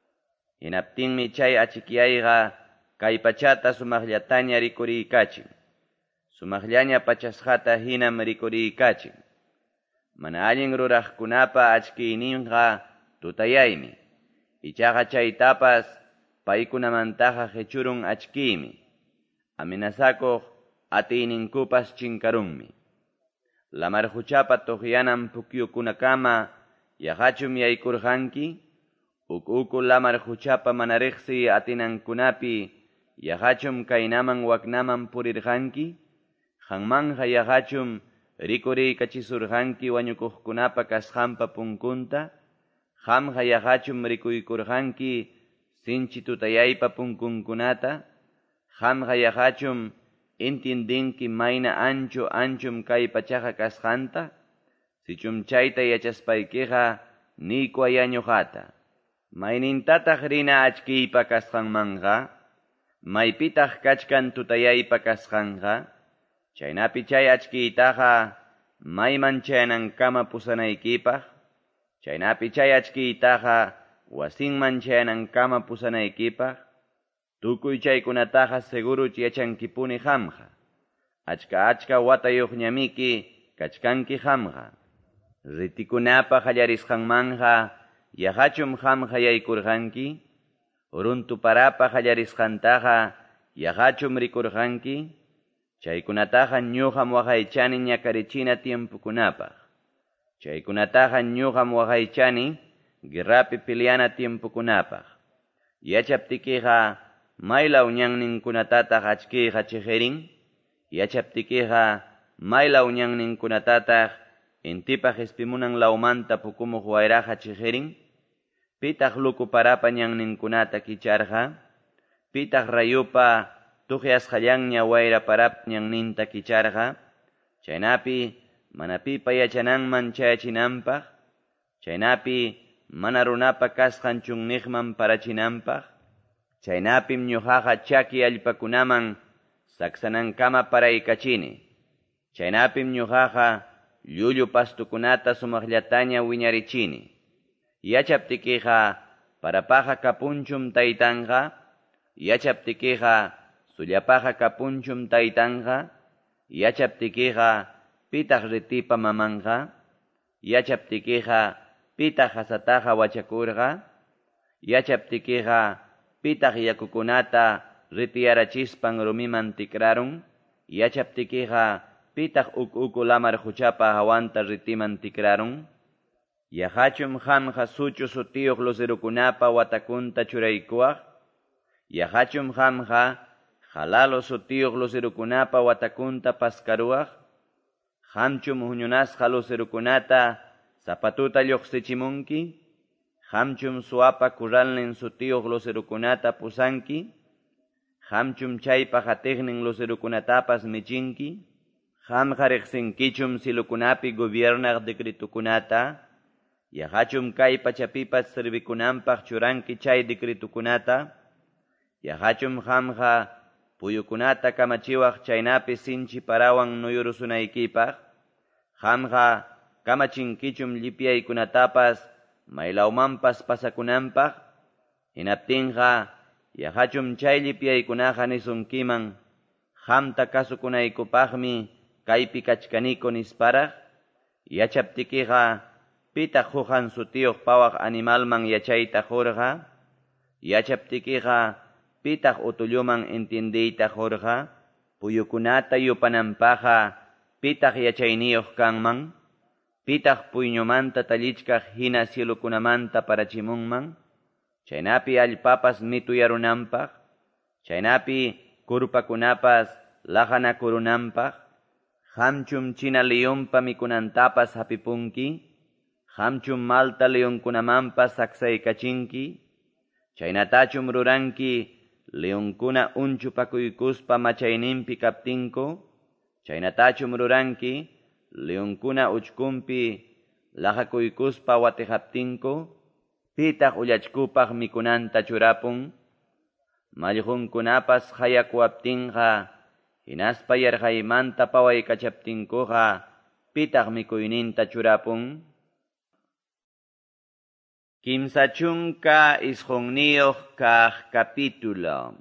Hinaptinmi chay achikyayqa kay pachata sumaqllataña rikuriykachin. Sumaqllaña pachasqata hinam rikuriykachin. Mana allin ruraqkunapa achkiyninqa tutayaymi. Ichaqa chaytapas paykunamantaqa hechurun achkiymi. Amenazakuq atiyninkupas chinkarunmi. Lamar huchapa tuqyanan pukyukunakama yaqachum yaykurqanki? Uk uku lamar huchapa manariqsi atinankunapi yaqachum kaynaman waknaman purirqanki? Qanmanja yaqachum rikuriykachisurqanki wañukuqkunapa kasqanpa punkunta? Qamqa yaqachum rikuykurqanki sinchi tutayaypa punkunkunata? Qamqa yaqachum intindinki mayna ancho anchum kay pachaqa kasqanta? Sichum chayta yachaspaykiqa nikwaya ñuqata. Maynintataq rina achkiypa kasqanmanqa? Maypitaq kachkan tutayaypa kasqanqa? Chaynapi chay achkiytaqa mayman chayanankama pusanaykipaq? Chaynapi chay achkiytaqa wasinman chayanankama pusanaykipaq? Tukuy chaykunataqa seguruch yachankipuni qamqa. Achka achka watayuqñamiki kachkanki qamqa. Ritikunapa qallarisqanmanqa yaqachum qamqa yaykurqanki? Uruntuparapa qallarisqantaqa yaqachum rikurqanki? Chaykunataqa ñuqam waqaychani ñakarichina tiempukunapaq. Chaykunataqa ñuqam waqaychani guerrapi peleana tiempukunapaq. Yachaptikiqa maylaw ñanninkunatataq achkiyqa chiqirin? Yachaptikiqa maylaw ñanninkunatataq intipaq ispimunan lawmanta pukumuq wayraqa chiqirin? Pitaq lukuparapa ñanninkunata kicharqa? Pitaq rayupa tuqyasqallanña wayraparap ñanninta kicharqa? Chaynapi mana pipa yachananman chayachinanpaq? Chaynapi mana runapa kasqan chunniqman parachinanpaq? Chaynapim ñuqaqa chaki allpakunaman saksanankama paraykachini. Chaynapim ñuqaqa llullu pastukunata sumaqllataña wiñarichini. Yachaptikiqa parapaqa kapunchum taytanqa? Yachaptikiqa sullapaqa kapunchum taytanqa, yachaptikiqa pitaq ritipa mamanqa, yachaptikiqa pitaq hasataqa wachakurqa, yachaptikiqa pitaq yakukunata ritiyarachispan rumiman tikrarun, yachaptikiqa pitaq uk uku lamar huchapa hawanta ritiman tikrarun, yahachum hamqa suchu sutiyuq lusirukunapa watakunta churaykuwaq, yahachum hamqa halalo sutiyuq lusirukunapa watakunta paskaruwaq, hamchum huñunasqa lusirukunata zapatuta lluqsichimunki, hamchum suapa kurralnin sutiyuq lusirukunata pusanki, hamchum chaypa hatiqnin lusirukunatapas michinki, hamqa riqsinkichum silukunapi gobiernaq decretukunata, yahachum kay pachapipas servikunanpaq churanki chay decretukunata, yahachum hamqa puyukunata kamachiwaq chaynapi sinchi parawan nuyurusunaykipaq, hamqa kamachinkichum llipyaykunatapas maylawmanpas pasakunanpaq, hinaptinqa yahachum chay llipyaykunaqa nisunkiman hamta kasukunaykupaqmi kaypi kachkaniko nisparaq, yachaptikiqa pitaq huqan sutiyuq pawaq animalman yachayta hurqa, yachaptikiqa pitaq utulluman entiendiyta hurqa, puyukunata yupananpaqa pitaq yachayniyuq kanman, pitaq puyñumanta tallichkaq hina cielukunamanta parachimunman, chaynapi allpapas mituyarunanpaq, chaynapi kurpakunapas laqanakurunanpaq, hamchum china liyunpa mikunantapas hapipunki, hamchum malta liyunkunamanpas saksaykachinki, chaynatachum ruranki liyunkuna unchupakuykuspa machayninpi kaptinku, chaynatachum ruranki liyunkuna uchkunpi laqakuykuspa watihaptinku, pitaq ullachkupaq mikunanta churapun, mallqunkunapas hayakuwaptinqa hinaspa yarqaymanta pawaykachaptinkuqa pitaq mikuyninta churapun. Kimsa chunka isqunniyuq kaq capítulo.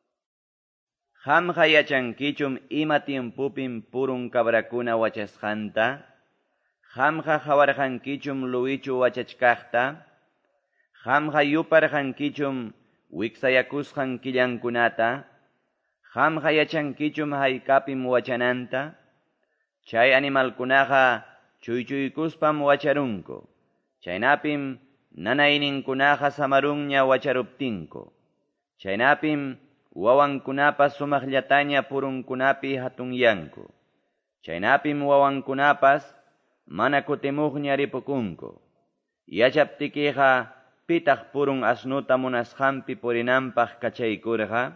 Hamqa yachankichum ima tiempupin purun cabrakuna wachasqanta, hamqa hawarqankichum luwichu wachachkaqta, hamqa yuparqankichum wiksayakusqan killankunata, hamqa yachankichum haykapim wachananta, chay animalkunaqa chuychuykuspam wacharunku, chaynapim nanayninkunaqa samarunña wacharuptinku, chaynapim wawankunapas sumaqllataña purunkunapi hatunyanku, chaynapim wawankunapas mana kutimuqña ripukunku, yachaptikiqa pitaq purun asnuta munasqanpi purinanpaq kachaykurqa,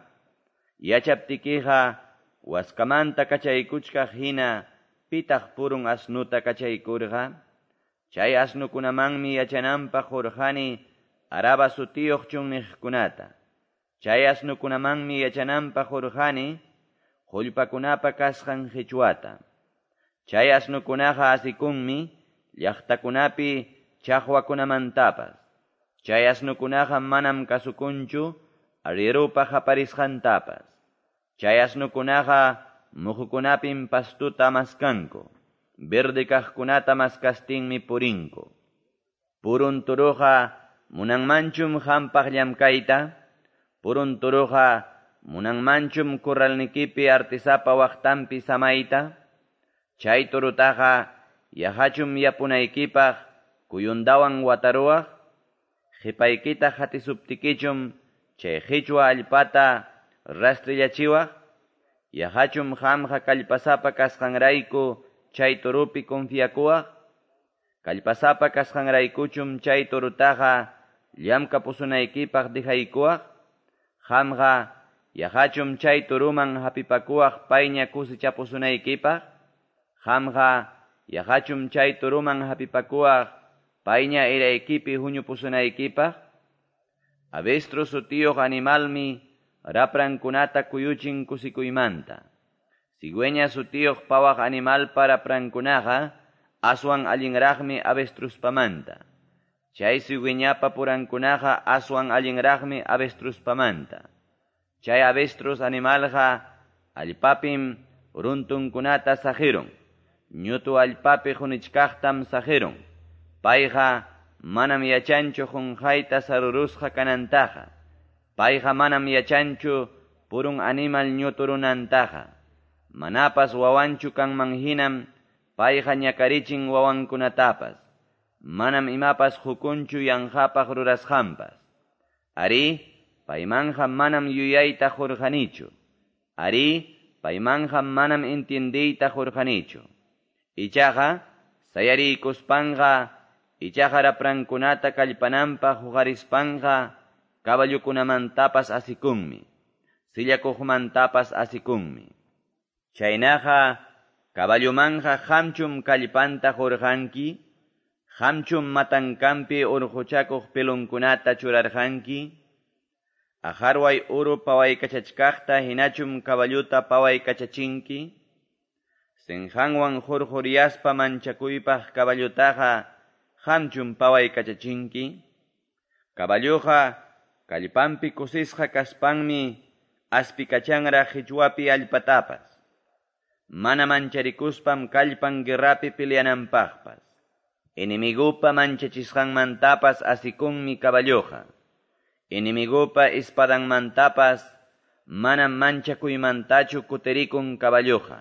yachaptikiqa waskamanta kachaykuchkaq hina pitaq purun asnuta kachaykurqa, chay asnukunamanmi yachananpaq hurqani araba sutiyuq chunniqkunata, chay asnukunamanmi yachananpaq hurqani qullpakunapa kasqan qhichwata, chay asnukunaqa asikunmi llaqtakunapi chaqwakunamantapas, chay asnukunaqa manam kasukunchu arrirupa qaparisqantapas, chay asnukunaqa muhukunapim pastuta maskanku, verde kaqkunata maskastinmi purinku, purun turuqa munanmanchum hampaq llamkayta, purun turuqa munanmanchum kurralnikipi artisapa waqtanpi samayta, chay turutaqa yahachum yapunaykipaq kuyundawan wataruwaq, qipaykita hatisuptikichum chay qhichwa allpata rastrillachiwaq, yahachum hamqa kallpasapa kasqanrayku chay turupi confiakuwaq, kallpasapa kasqanraykuchum chay turutaqa llamkapusunaykipaq dijaykuwaq, hamqa yahachum chay turuman hapipakuwaq payña kusichapusunaykipaq, hamqa yahachum chay turuman hapipakuwaq payña iraykipi huñupusunaykipaq, avestruz sutiyuq animalmi raprankunata kuyuchin kusikuymanta, cigüeña sutiyuq pawaq animalpa raprankunaqa aswan allinraqmi avestruspamanta, chay cigüeñapa purankunaqa aswan allinraqmi avestruspamanta, Chay avestruz animalqa allpapim uruntunkunata sajiron. Ñutu allpapi junichkaqtam sajiron. Payqa manam yachanchu junjayta sarurusqa kanantaqa. Payqa manam yachanchu purun animal ñuturunantaqa. Manapas wawanchu kanman hinam payqa ñakarichin wawankunatapas. Manam imapas hukunchu yanqapaq rurasqanpas. Ari, paymanja manam yuyayta hurqanichu. Ari, paymanja manam entiendiyta hurqanichu. Ichaqa, sayariykuspanqa, ichaqa raprankunata kallpananpaq huqarispanqa, caballukunamantapas asikunmi. Sillakuqmantapas asikunmi. Chaynaqa, caballumanja hamchum kallpanta hurqanki, hamchum matankampi urquchakuq pilunkunata churarqanki, ajarway uru pawaykachachkaqta hinachum caballuta pawaykachachinki, senjanwan hurhuriyaspa manchakuypaq caballutaqa hamchum pawaykachachinki, caballuqa kallpanpi kusisqa kaspanmi aspikachanra hichwapi allpatapas, mana mancharikuspam kallpan guerrapi peleananpaqpas. Enemigupa manchachisqanmantapas asikunmi caballuqa. Enemigupa espadanmantapas manam manchakuymantachu kutirikun caballuqa.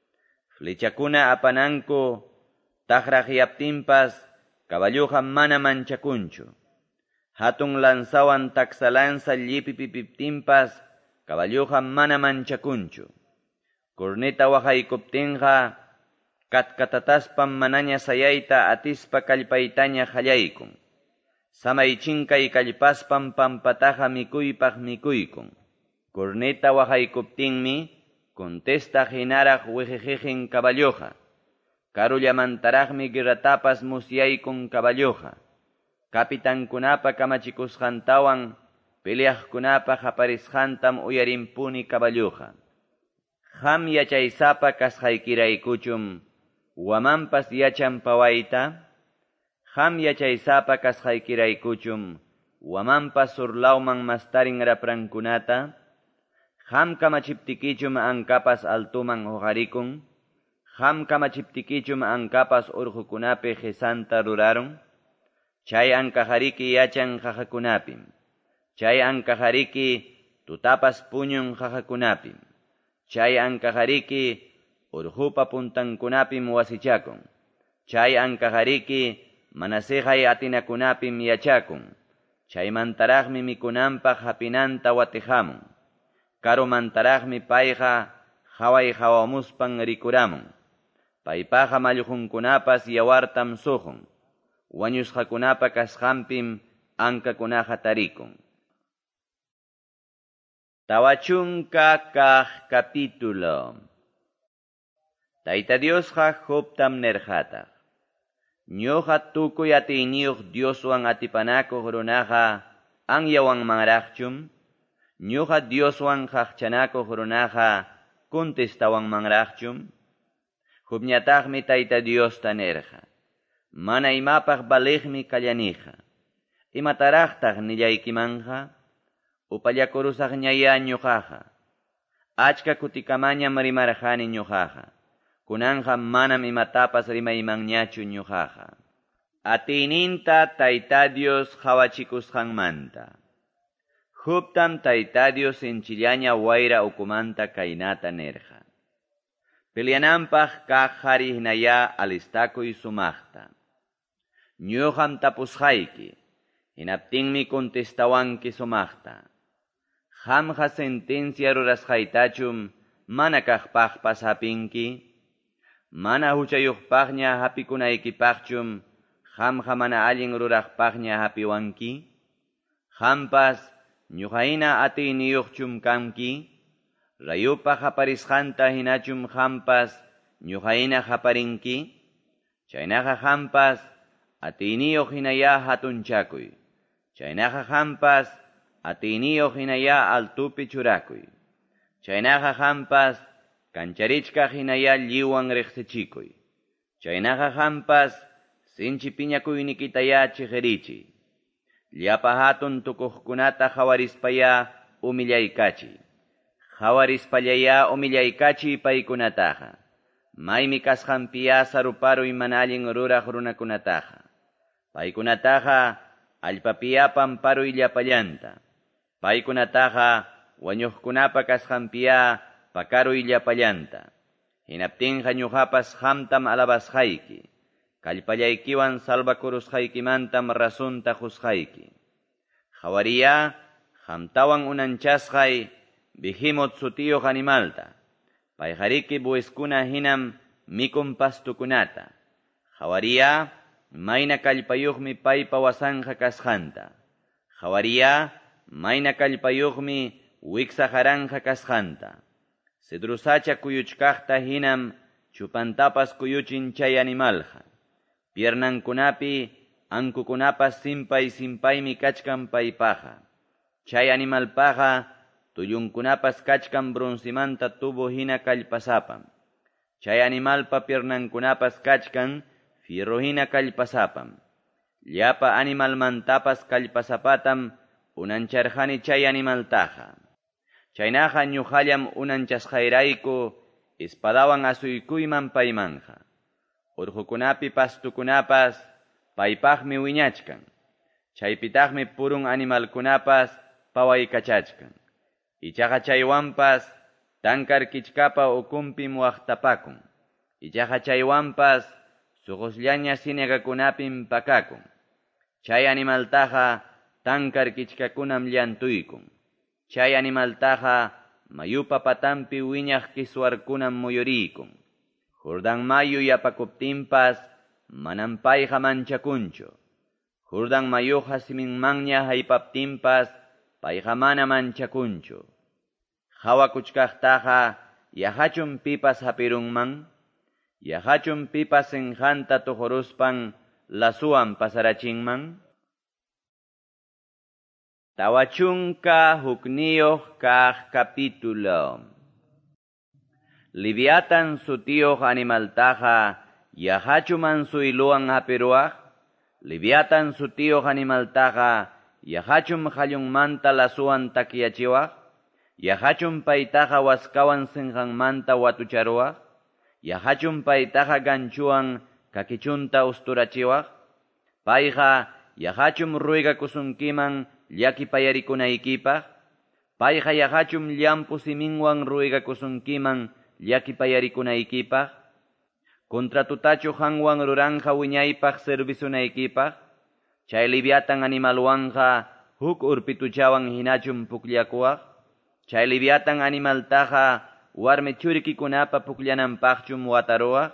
Flechakuna apananku taqraqyaptinpas caballuqa mana manchakunchu. Hatun lanzawan taksalanza llipipipiptinpas caballuqa mana manchakunchu. Kurnita wahaykuptinqa katkatataspam manaña sayayta atispa kallpaytaña hallaykun. Samaychinkay kallpaspam pampataqa mikuypaq mikuykun. Kurnita wahaykuptinmi contesta hinaraq wejejejin caballuqa. Karullamantaraqmi guiratapas musyaykun caballuqa. Kapitankunapa kamachikusqantawan peleaqkunapa qaparisqantam uyarinpuni caballuqa. Ham yachaysapa kasqaykiraykuchum wamanpas yachan pawayta, ham yachaysapa kasqaykiraykuchum wamanpas surlawman mastarin raprankunata, ham kamachiptikichum ankapas altuman huqarikun, ham kamachiptikichum ankapas urqukunapi qisanta ruraron, chay ankajariki yachan qajakunapim, chay ankajariki tutapas puñun qajakunapim, chay ankajariki urhupa puntankunapim wasichakun. Chay ankajariki manasejay atinakunapim yachakun. Chaymantaraqmi mikunanpaq hapinanta watihamun. Karumantaraqmi payqa haway hawamuspan rikuramun. Paypaqa malluhunkunapas yawartam suhun. Wañusqakunapa kasqanpim ankakunaqa tarikun. Tawachunka kaq capítulo. Tayta Diosqa Jobtam nerqataq. Ñuqa tukuy atiyniyuq Dioswan atipanakuq runaqa anyawan manraqchum. Ñuqa Dioswan qaqchanakuq runaqa contestawan manraqchum. Jobñataqmi Tayta Diosta nerqa. Mana imapaq baliqmi kallaniqa. Imataraqtaq nillaykimanja? Upallakurusaqñaya ñuqaqa. Achka kutikamañam rimarqani ñuqaqa. Kunanja manam imatapas rimaymanñachu ñuqaqa. Atiyninta Tayta Dios hawachikusqanmanta. Jobtam Tayta Dios enchillaña wayra ukumanta kaynata nerqa. Peleananpaq kaq qhari hinaya alistakuy sumaqta. Ñuqam tapusqayki. Hinaptinmi contestawanki sumaqta. Qamqa sentencia rurasqaytachum mana kaqpaqpas hapinki. Mana huchayuqpaqña hapikunaykipaqchum qamqa mana allin ruraqpaqña hapiwanki. Qampas ñuqayna atiyniyuqchum kanki. Rayupaq haparisqanta hinachum qampas ñuqayna haparinki. Chaynaqa qampas atiyniyuq hinaya hatunchakuy. Chaynaqa qampas atiyniyuq hinaya altupi churakuy. Chaynaqa qampas kancharichkaq hinaya lliwan riqsichikuy. Chaynaqa qampas sinchi piñakuynikitaya chijerichiy. Llapa hatun tukuqkunata hawarispaya umillaykachiy. qhawarispallaya umillaykachiy paykunataqa. Maymi kasqanpiya saruparuy mana allin ruraq runakunataqa. Paykunataqa allpapiya pamparuy llapallanta. Paykunataqa wañuqkunapa kasqanpiya pakaruy llapallanta. Hinaptinqa ñuqapas qamtam alabasqayki. Kallpallaykiwan salvakurusqaykimantam rasunta qusqayki. Qhawariya qamtawan unanchasqay Behemoth sutiyuq animalta. Payqariki buiskuna hinam mikun pastukunata. Qhawariya mayna kallpayuqmi paypa wasanqa kasqanta. Qhawariya mayna kallpayuqmi wiksajaranja kasqanta. Cedrusacha kuyuchkaqta hinam chupantapas kuyuchin chay animalqa. Piernankunapi ankukunapas simpay simpaymi kachkan paypaqa. Chay animalpaqa tuyunkunapas kachkan bronzimanta tubo hina kallpasapam. Chay animalpa piernankunapas kachkan fierro hina kallpasapam. Llapa animalmantapas kallpasapatam unancharjani chay animaltaqa. Chaynaqa ñuqallam unanchasqayrayku espadawan asuykuyman paymanja. Urqukunapi pastukunapas paypaqmi wiñachkan. Chaypitaqmi purun animalkunapas pawaykachachkan. Ichaqa chaywanpas tankar kichkapa ukumpim waqtapakun. Ichaqa chaywanpas suqusllaña sinagakunapim pakakun. Chay animaltaqa tankar kichkakunam llantuykun. Chay animaltaqa mayupa patampi wiñaq kiswarkunam muyuriykun. Jordan mayu yapakuptinpas manam payqa manchakunchu. Jordan mayuqa siminmanña haypaptinpas payqa mana manchakunchu. Hawakuchkaqtaqa yahachun pipas hapirunman, yahachun pipas enjanta tuhuruspan lasuwan pasarachinman. Tawachunka hukniyuq kaq capítulo. Liviatan sutiyuq animaltaqa yahachuman suyluwan hapiruaq. Liviatan sutiyuq animaltaqa yahachum qallunmanta lasuwan takyachiwaq. Yahachum paytaqa waskawan sinqanmanta watucharuwaq. Yahachum paytaqa ganchuwan kakichunta usturachiwaq. Payqa yahachum ruigakusunkiman llakipayarikunaykipaq. Payqa yahachum llampu siminwan ruigakusunkiman llakipayarikunaykipaq. Kontratutachu hanwan ruranja wiñaypaq servisunaykipaq. Chay liviatan animalwanqa huk urpituchawan hinachum pukllakuwaq. Chay liviatan animaltaqa warmi churikikunapa pukllananpaqchum wataruwaq.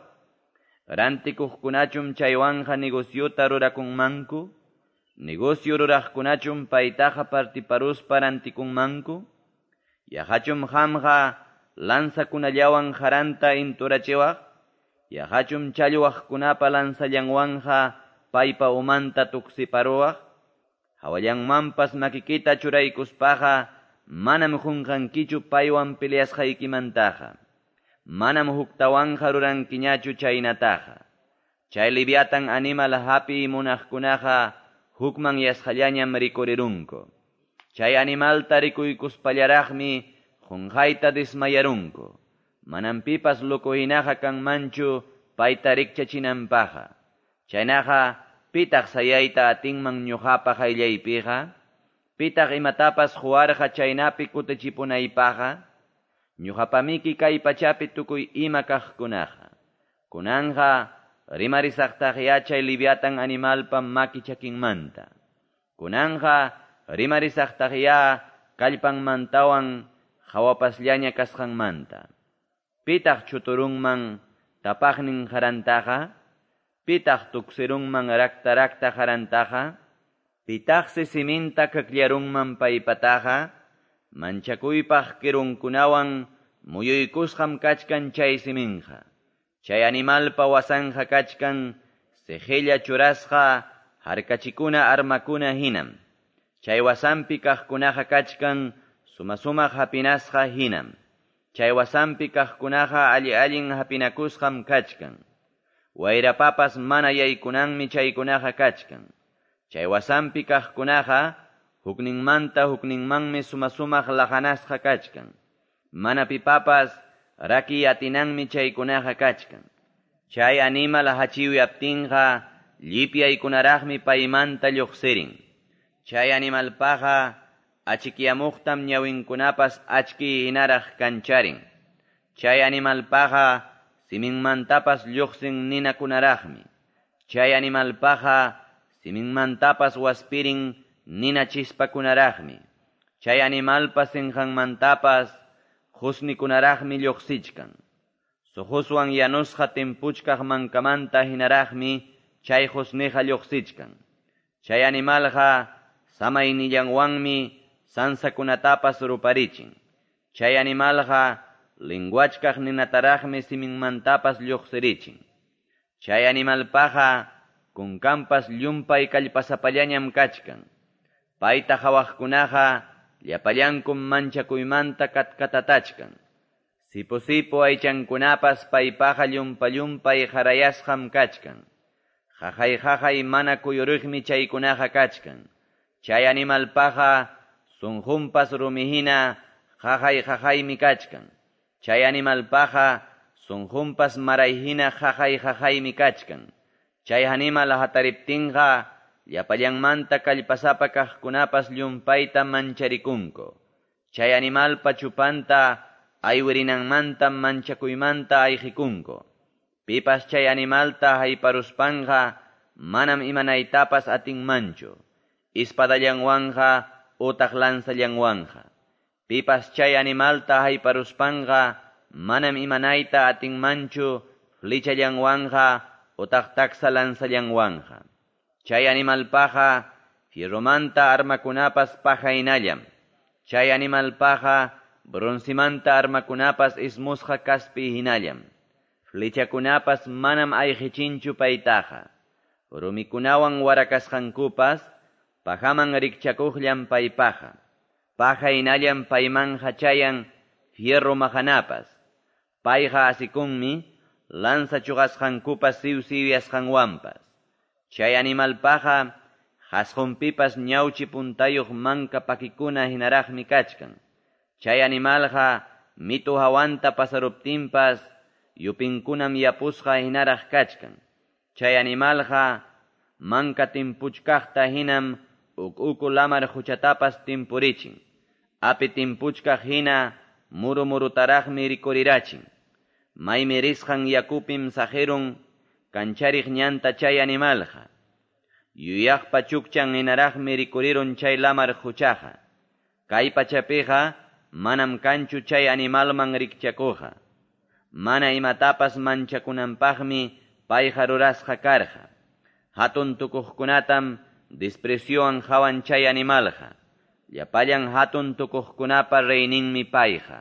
Rantikuqkunachum chaywanja negociota rurakunmanku. Negocio ruraqkunachum paytaqa partiparuspa rantikunmanku. Yahachum hamqa lanzakunallawan haranta inturachiwaq. Yahachum challwaqkunapa lanzallanwanja paypa umanta tuksiparuwaq. Hawallanmanpas makikita churaykuspaqa manam hunqankichu paywan peleasqaykimantaqa. Manam huktawanja rurankiñachu chaynataqa. Chay liviatan animal hapi munaqkunaqa hukman yasqallañam rikurirunku. Chay animalta rikuykuspallaraqmi hunqayta dismayarunku. Manam pipas lukuhinaqa kanmanchu payta rikchachinanpaqa. Chaynaqa pitaq sayayta atinman ñuqapa qayllaypiqa. Pitaq imatapas huarqa chaynapi kutichipunaypaqa. Ñuqapamiki kay pachapi tukuy ima kaqkunaqa. Kunanqa rimarisaqtaqya chay liviatan animalpa maki chakinmanta. Kunanqa rimarisaqtaqya kallpanmantawan hawapasllaña kasqanmanta. Pitaq chuturunman tapaqnin harantaqa. Pitaq tuksirunman rakta rakta harantaqa. Pitaq sisiminta kakllarunman paypataqa. Manchakuypaq kirunkunawan muyuykusqam kachkan chay siminqa. Chay animalpa wasanja kachkan sejella churasqa harkachikuna armakuna hinam. Chay wasampi kaqkunaqa kachkan sumasumaq hapinasqa hinam. Chay wasampi kaqkunaqa alli allin hapinakusqam kachkan. Wayrapapas mana yaykunanmi chaykunaqa kachkan. Chay wasampi kaqkunaqa hukninmanta hukninmanmi sumasumaq laqanasqa kachkan. mana pipapas raki atinanmi chaykunaqa kachkan. Chay animal hachiwyaptinqa llipyaykunaraqmi paymanta lluqsirin. Chay animalpaqa achikyamuktam ñawinkunapas achki hinaraq kancharin. Chay animalpaqa siminmantapas lluqsin ninakunaraqmi. Chay animalpaqa siminmantapas waspirin nina chispakunaraqmi. Chay animalpa sinqanmantapas husnikunaraqmi lluqsichkan. Suhuswan yanusqa timpuchkaq mankamanta hinaraqmi chay husniqa lluqsichkan. Chay animalqa samaynillanwanmi sansakunatapas ruparichin. Chay animalqa linguachkaq ninataraqmi siminmantapas lluqsirichin. Chay animalpaqa kunkanpas llumpay kallpasapallañam kachkan. Payta hawaqkunaqa llapallankum manchakuymanta katkatatachkan. Sipu sipu aychankunapas paypaqa llumpa llumpay harayasqam kachkan. Jajay jajay mana kuyuriqmi chaykunaqa kachkan. Chay animalpaqa sunqunpas rumihina jajay jajaymi kachkan. Chay animalpaqa sunqunpas marayhina jajay jajaymi kachkan. Chay animal hatariptinqa llapallanmanta kallpasapa kaqkunapas llumpayta mancharikunko. Chay animalpa chupanta aywirinanmanta manchakuymanta ayqikunko. Pipas chay animalta hayparuspanqa manam imanaytapas atinmanchu. Ispadallanwanqa utaq lansallanwanqa. Pipas chay animalta hayparuspanqa manam imanayta atinmanchu flichallanwanqa utaq taksa lansallanwanqa. Chay animalpaqa fierromanta armakunapas pajaynallam. Chay animalpaqa bronzimanta armakunapas ismusqa kaspi hinallam. Flechakunapas manam ayqichinchu paytaqa. Rumikunawan warakasqankupas pajaman rikchakuqllam paypaqa. Pajaynallam paymanqa chayan fierro mahanapas. Payqa asikunmi lanza chuqasqankupas siw siwiasqanwanpas. Chay animalpaqa hasqunpipas ñawchi puntayuq manka pakikuna hinaraqmi kachkan. Chay animalqa mitu hawanta pasaruptinpas yupinkunam yapusqa hinaraq kachkan. Chay animalqa manka timpuchkaqta hinam uk uku lamar huchatapas timpurichin. Api timpuchkaq hina muru murutaraqmi rikurirachin. Maymi risqan yakupim sajerun kanchariq ñanta chay animalqa. Yuyaqpa chukchan hinaraqmi rikurirun chay lamar huchaqa. Kay pachapiqa manam kanchu chay animalman rikchakuqa. Mana imatapas manchakunanpaqmi payqa rurasqa karqa. Hatun tukuqkunatam desprecioan hawan chay animalqa. Llapallan hatun tukuqkunapa reyninmi payqa.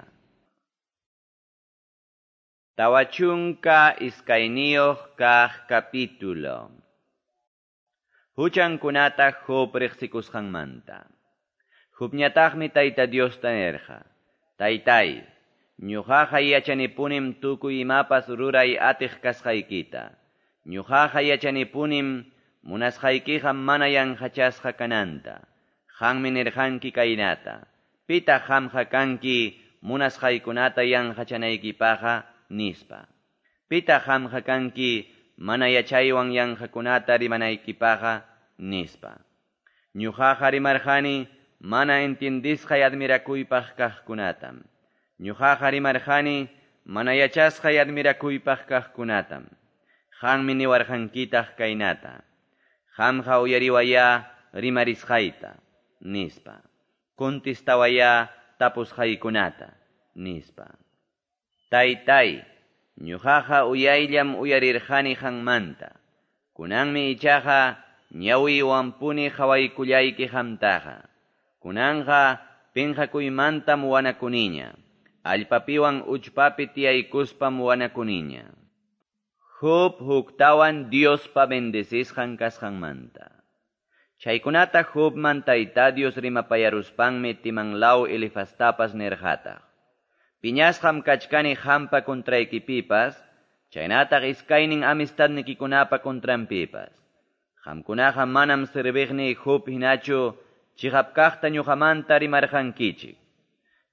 Tawachunka iskayniyuq kaq capítulo. Huchankunata Job riqsikusqanmanta. Jobñataqmi Tayta Diosta nirqa. Taytay, ñuqaqa yachanipunim tukuy imapas ruray atiq kasqaykita. Ñuqaqa yachanipunim munasqaykiqa mana yanqachasqa kananta. Qammi nirqanki kaynata. Pita qamqa kanki munasqaykunata yanqachanaykipaqa nispa. Pita qamqa kanki mana yachaywan yanqakunata rimanaykipaqa nispa. Ñuqaqa rimarqani mana entiendisqay admirakuypaq kaqkunatam. Ñuqaqa rimarqani mana yachasqay admirakuypaq kaqkunatam. Qammi niwarqankitaq kaynata. Qamqa uyariwaya rimarisqayta nispa. Kuntistawaya tapusqaykunata nispa. Taytay, ñuqaqa uyayllam uyarirqani qanmanta. Kunanmi ichaqa ñawiwanpuni qhawaykullayki qamtaqa. Kunanqa pinqakuymantam wanakuniña. Allpapiwan uchpapi tiyaykuspam wanakuniña. Job huktawan Diospa bendecishqan kasqanmanta. Chaykunata Jobman Tayta Dios rimapayaruspanmi timanlaw Elifastapas nirqataq. Piñasqam kachkani qampa kontraykipipas, chaynataq iskaynin amistadnikikunapa kontranpipas. Qamkunaqa manam sirbiqni Job hinachu chihapkaqta ñuqamanta rimarqankichik.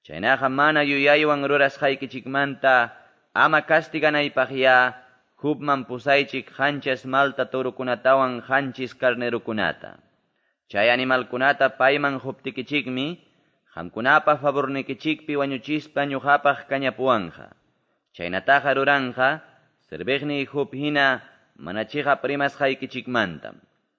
Chaynaqa mana yuyaywan rurasqaykichikmanta ama castiganaypaqya hupman pusaychik hanchas malta torukunatawan hanchis carnerukunata. Chay animalkunata payman huptikichikmi qamkunapa favornikichikpi wañuchispa ñuqapaq kañapuwanja. Chaynataqa ruranja sirviqniy hup hina manachiqa primasqaykichikmantam.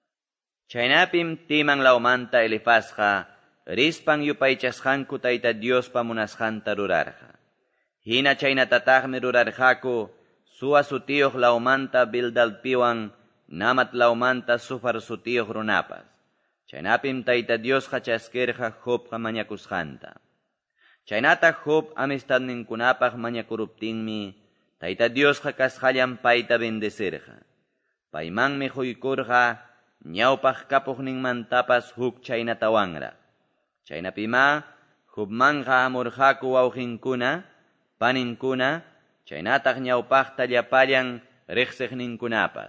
Chaynapim timan lawmanta Elifazqa rispan yupaychasqanku Tayta Diospa munasqanta rurarqa. Hina chaynatataqmi rurarqaku Suwa sutiyuq lawmanta Bildadpiwan Namat lawmanta Sufar sutiyuq runapas. Chaynapim Tayta Diosqa chaskirqa Jobqa mañakusqanta. Chaynataq Job amistadninkunapaq mañakuruptinmi Tayta Diosqa kasqallan payta bendecirqa. Paymanmi huykurqa ñawpaq kapuqninmantapas huk chaynatawanraq. Chaynapima Jobmanqa amurqaku wawqinkuna, paninkuna, chaynataq ñawpaqta llapallan riqsiqninkunapas.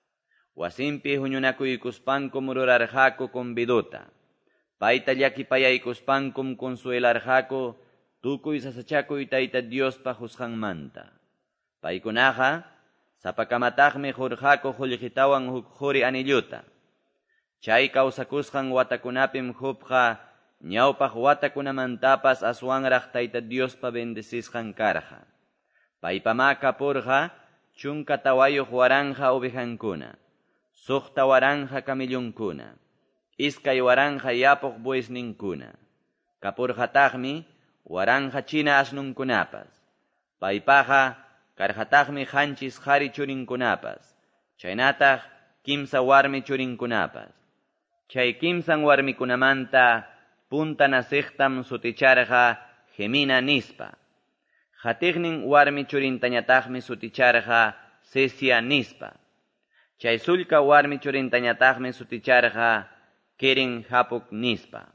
Wasinpi huñunakuykuspankum rurarqaku conviduta. Payta llakipayaykuspankum consuelarqaku tukuy sasachakuy Tayta Diospa husqanmanta. Paykunaqa sapakamataqmi hurqaku qullqitawan huk quri anilluta. Chay kawsakusqan watakunapim Jobqa ñawpaq watakunamantapas aswanraq Tayta Diospa bendisisqan karqa. Paypama kapurqa chunka tawayuq waranja ovejankuna, suqta waranja camillunkuna, iskay waranja yapuq buisninkuna. Kapurqataqmi waranja china asnunkunapas. Paypaqa karqataqmi hanchis qhari churinkunapas. Chaynataq kimsa warmi churinkunapas. Chay kimsan warmikunamanta punta nasiqtam suticharqa Gemina nispa. Hatiqnin warmi churintañataqmi suticharqa Sesia nispa. Chay sullka warmi churintañataqmi suticharqa Keren Hapuk nispa.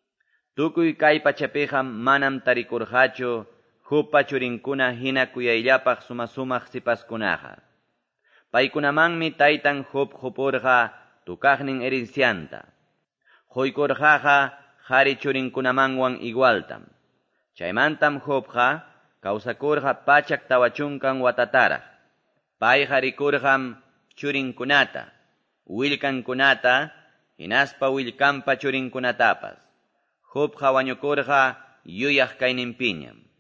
Tukuy kay pachapiqa manam tarikurqachu Jobpa churinkuna hina kuyayllapaq sumasumaq sipaskunaqa. Paykunamanmi taytan Job qupurqa tukaqnin herencianta. Quykurqaqa qhari churinkunamanwan igualtam. Chaymantam Jobqa kawsakurqa pachak tawachunkan watataraq. Payqa rikurqam churinkunata, willkankunata, hinaspa willkanpa churinkunatapas. Jobqa wañukurqa yuyaq kayninpiñam.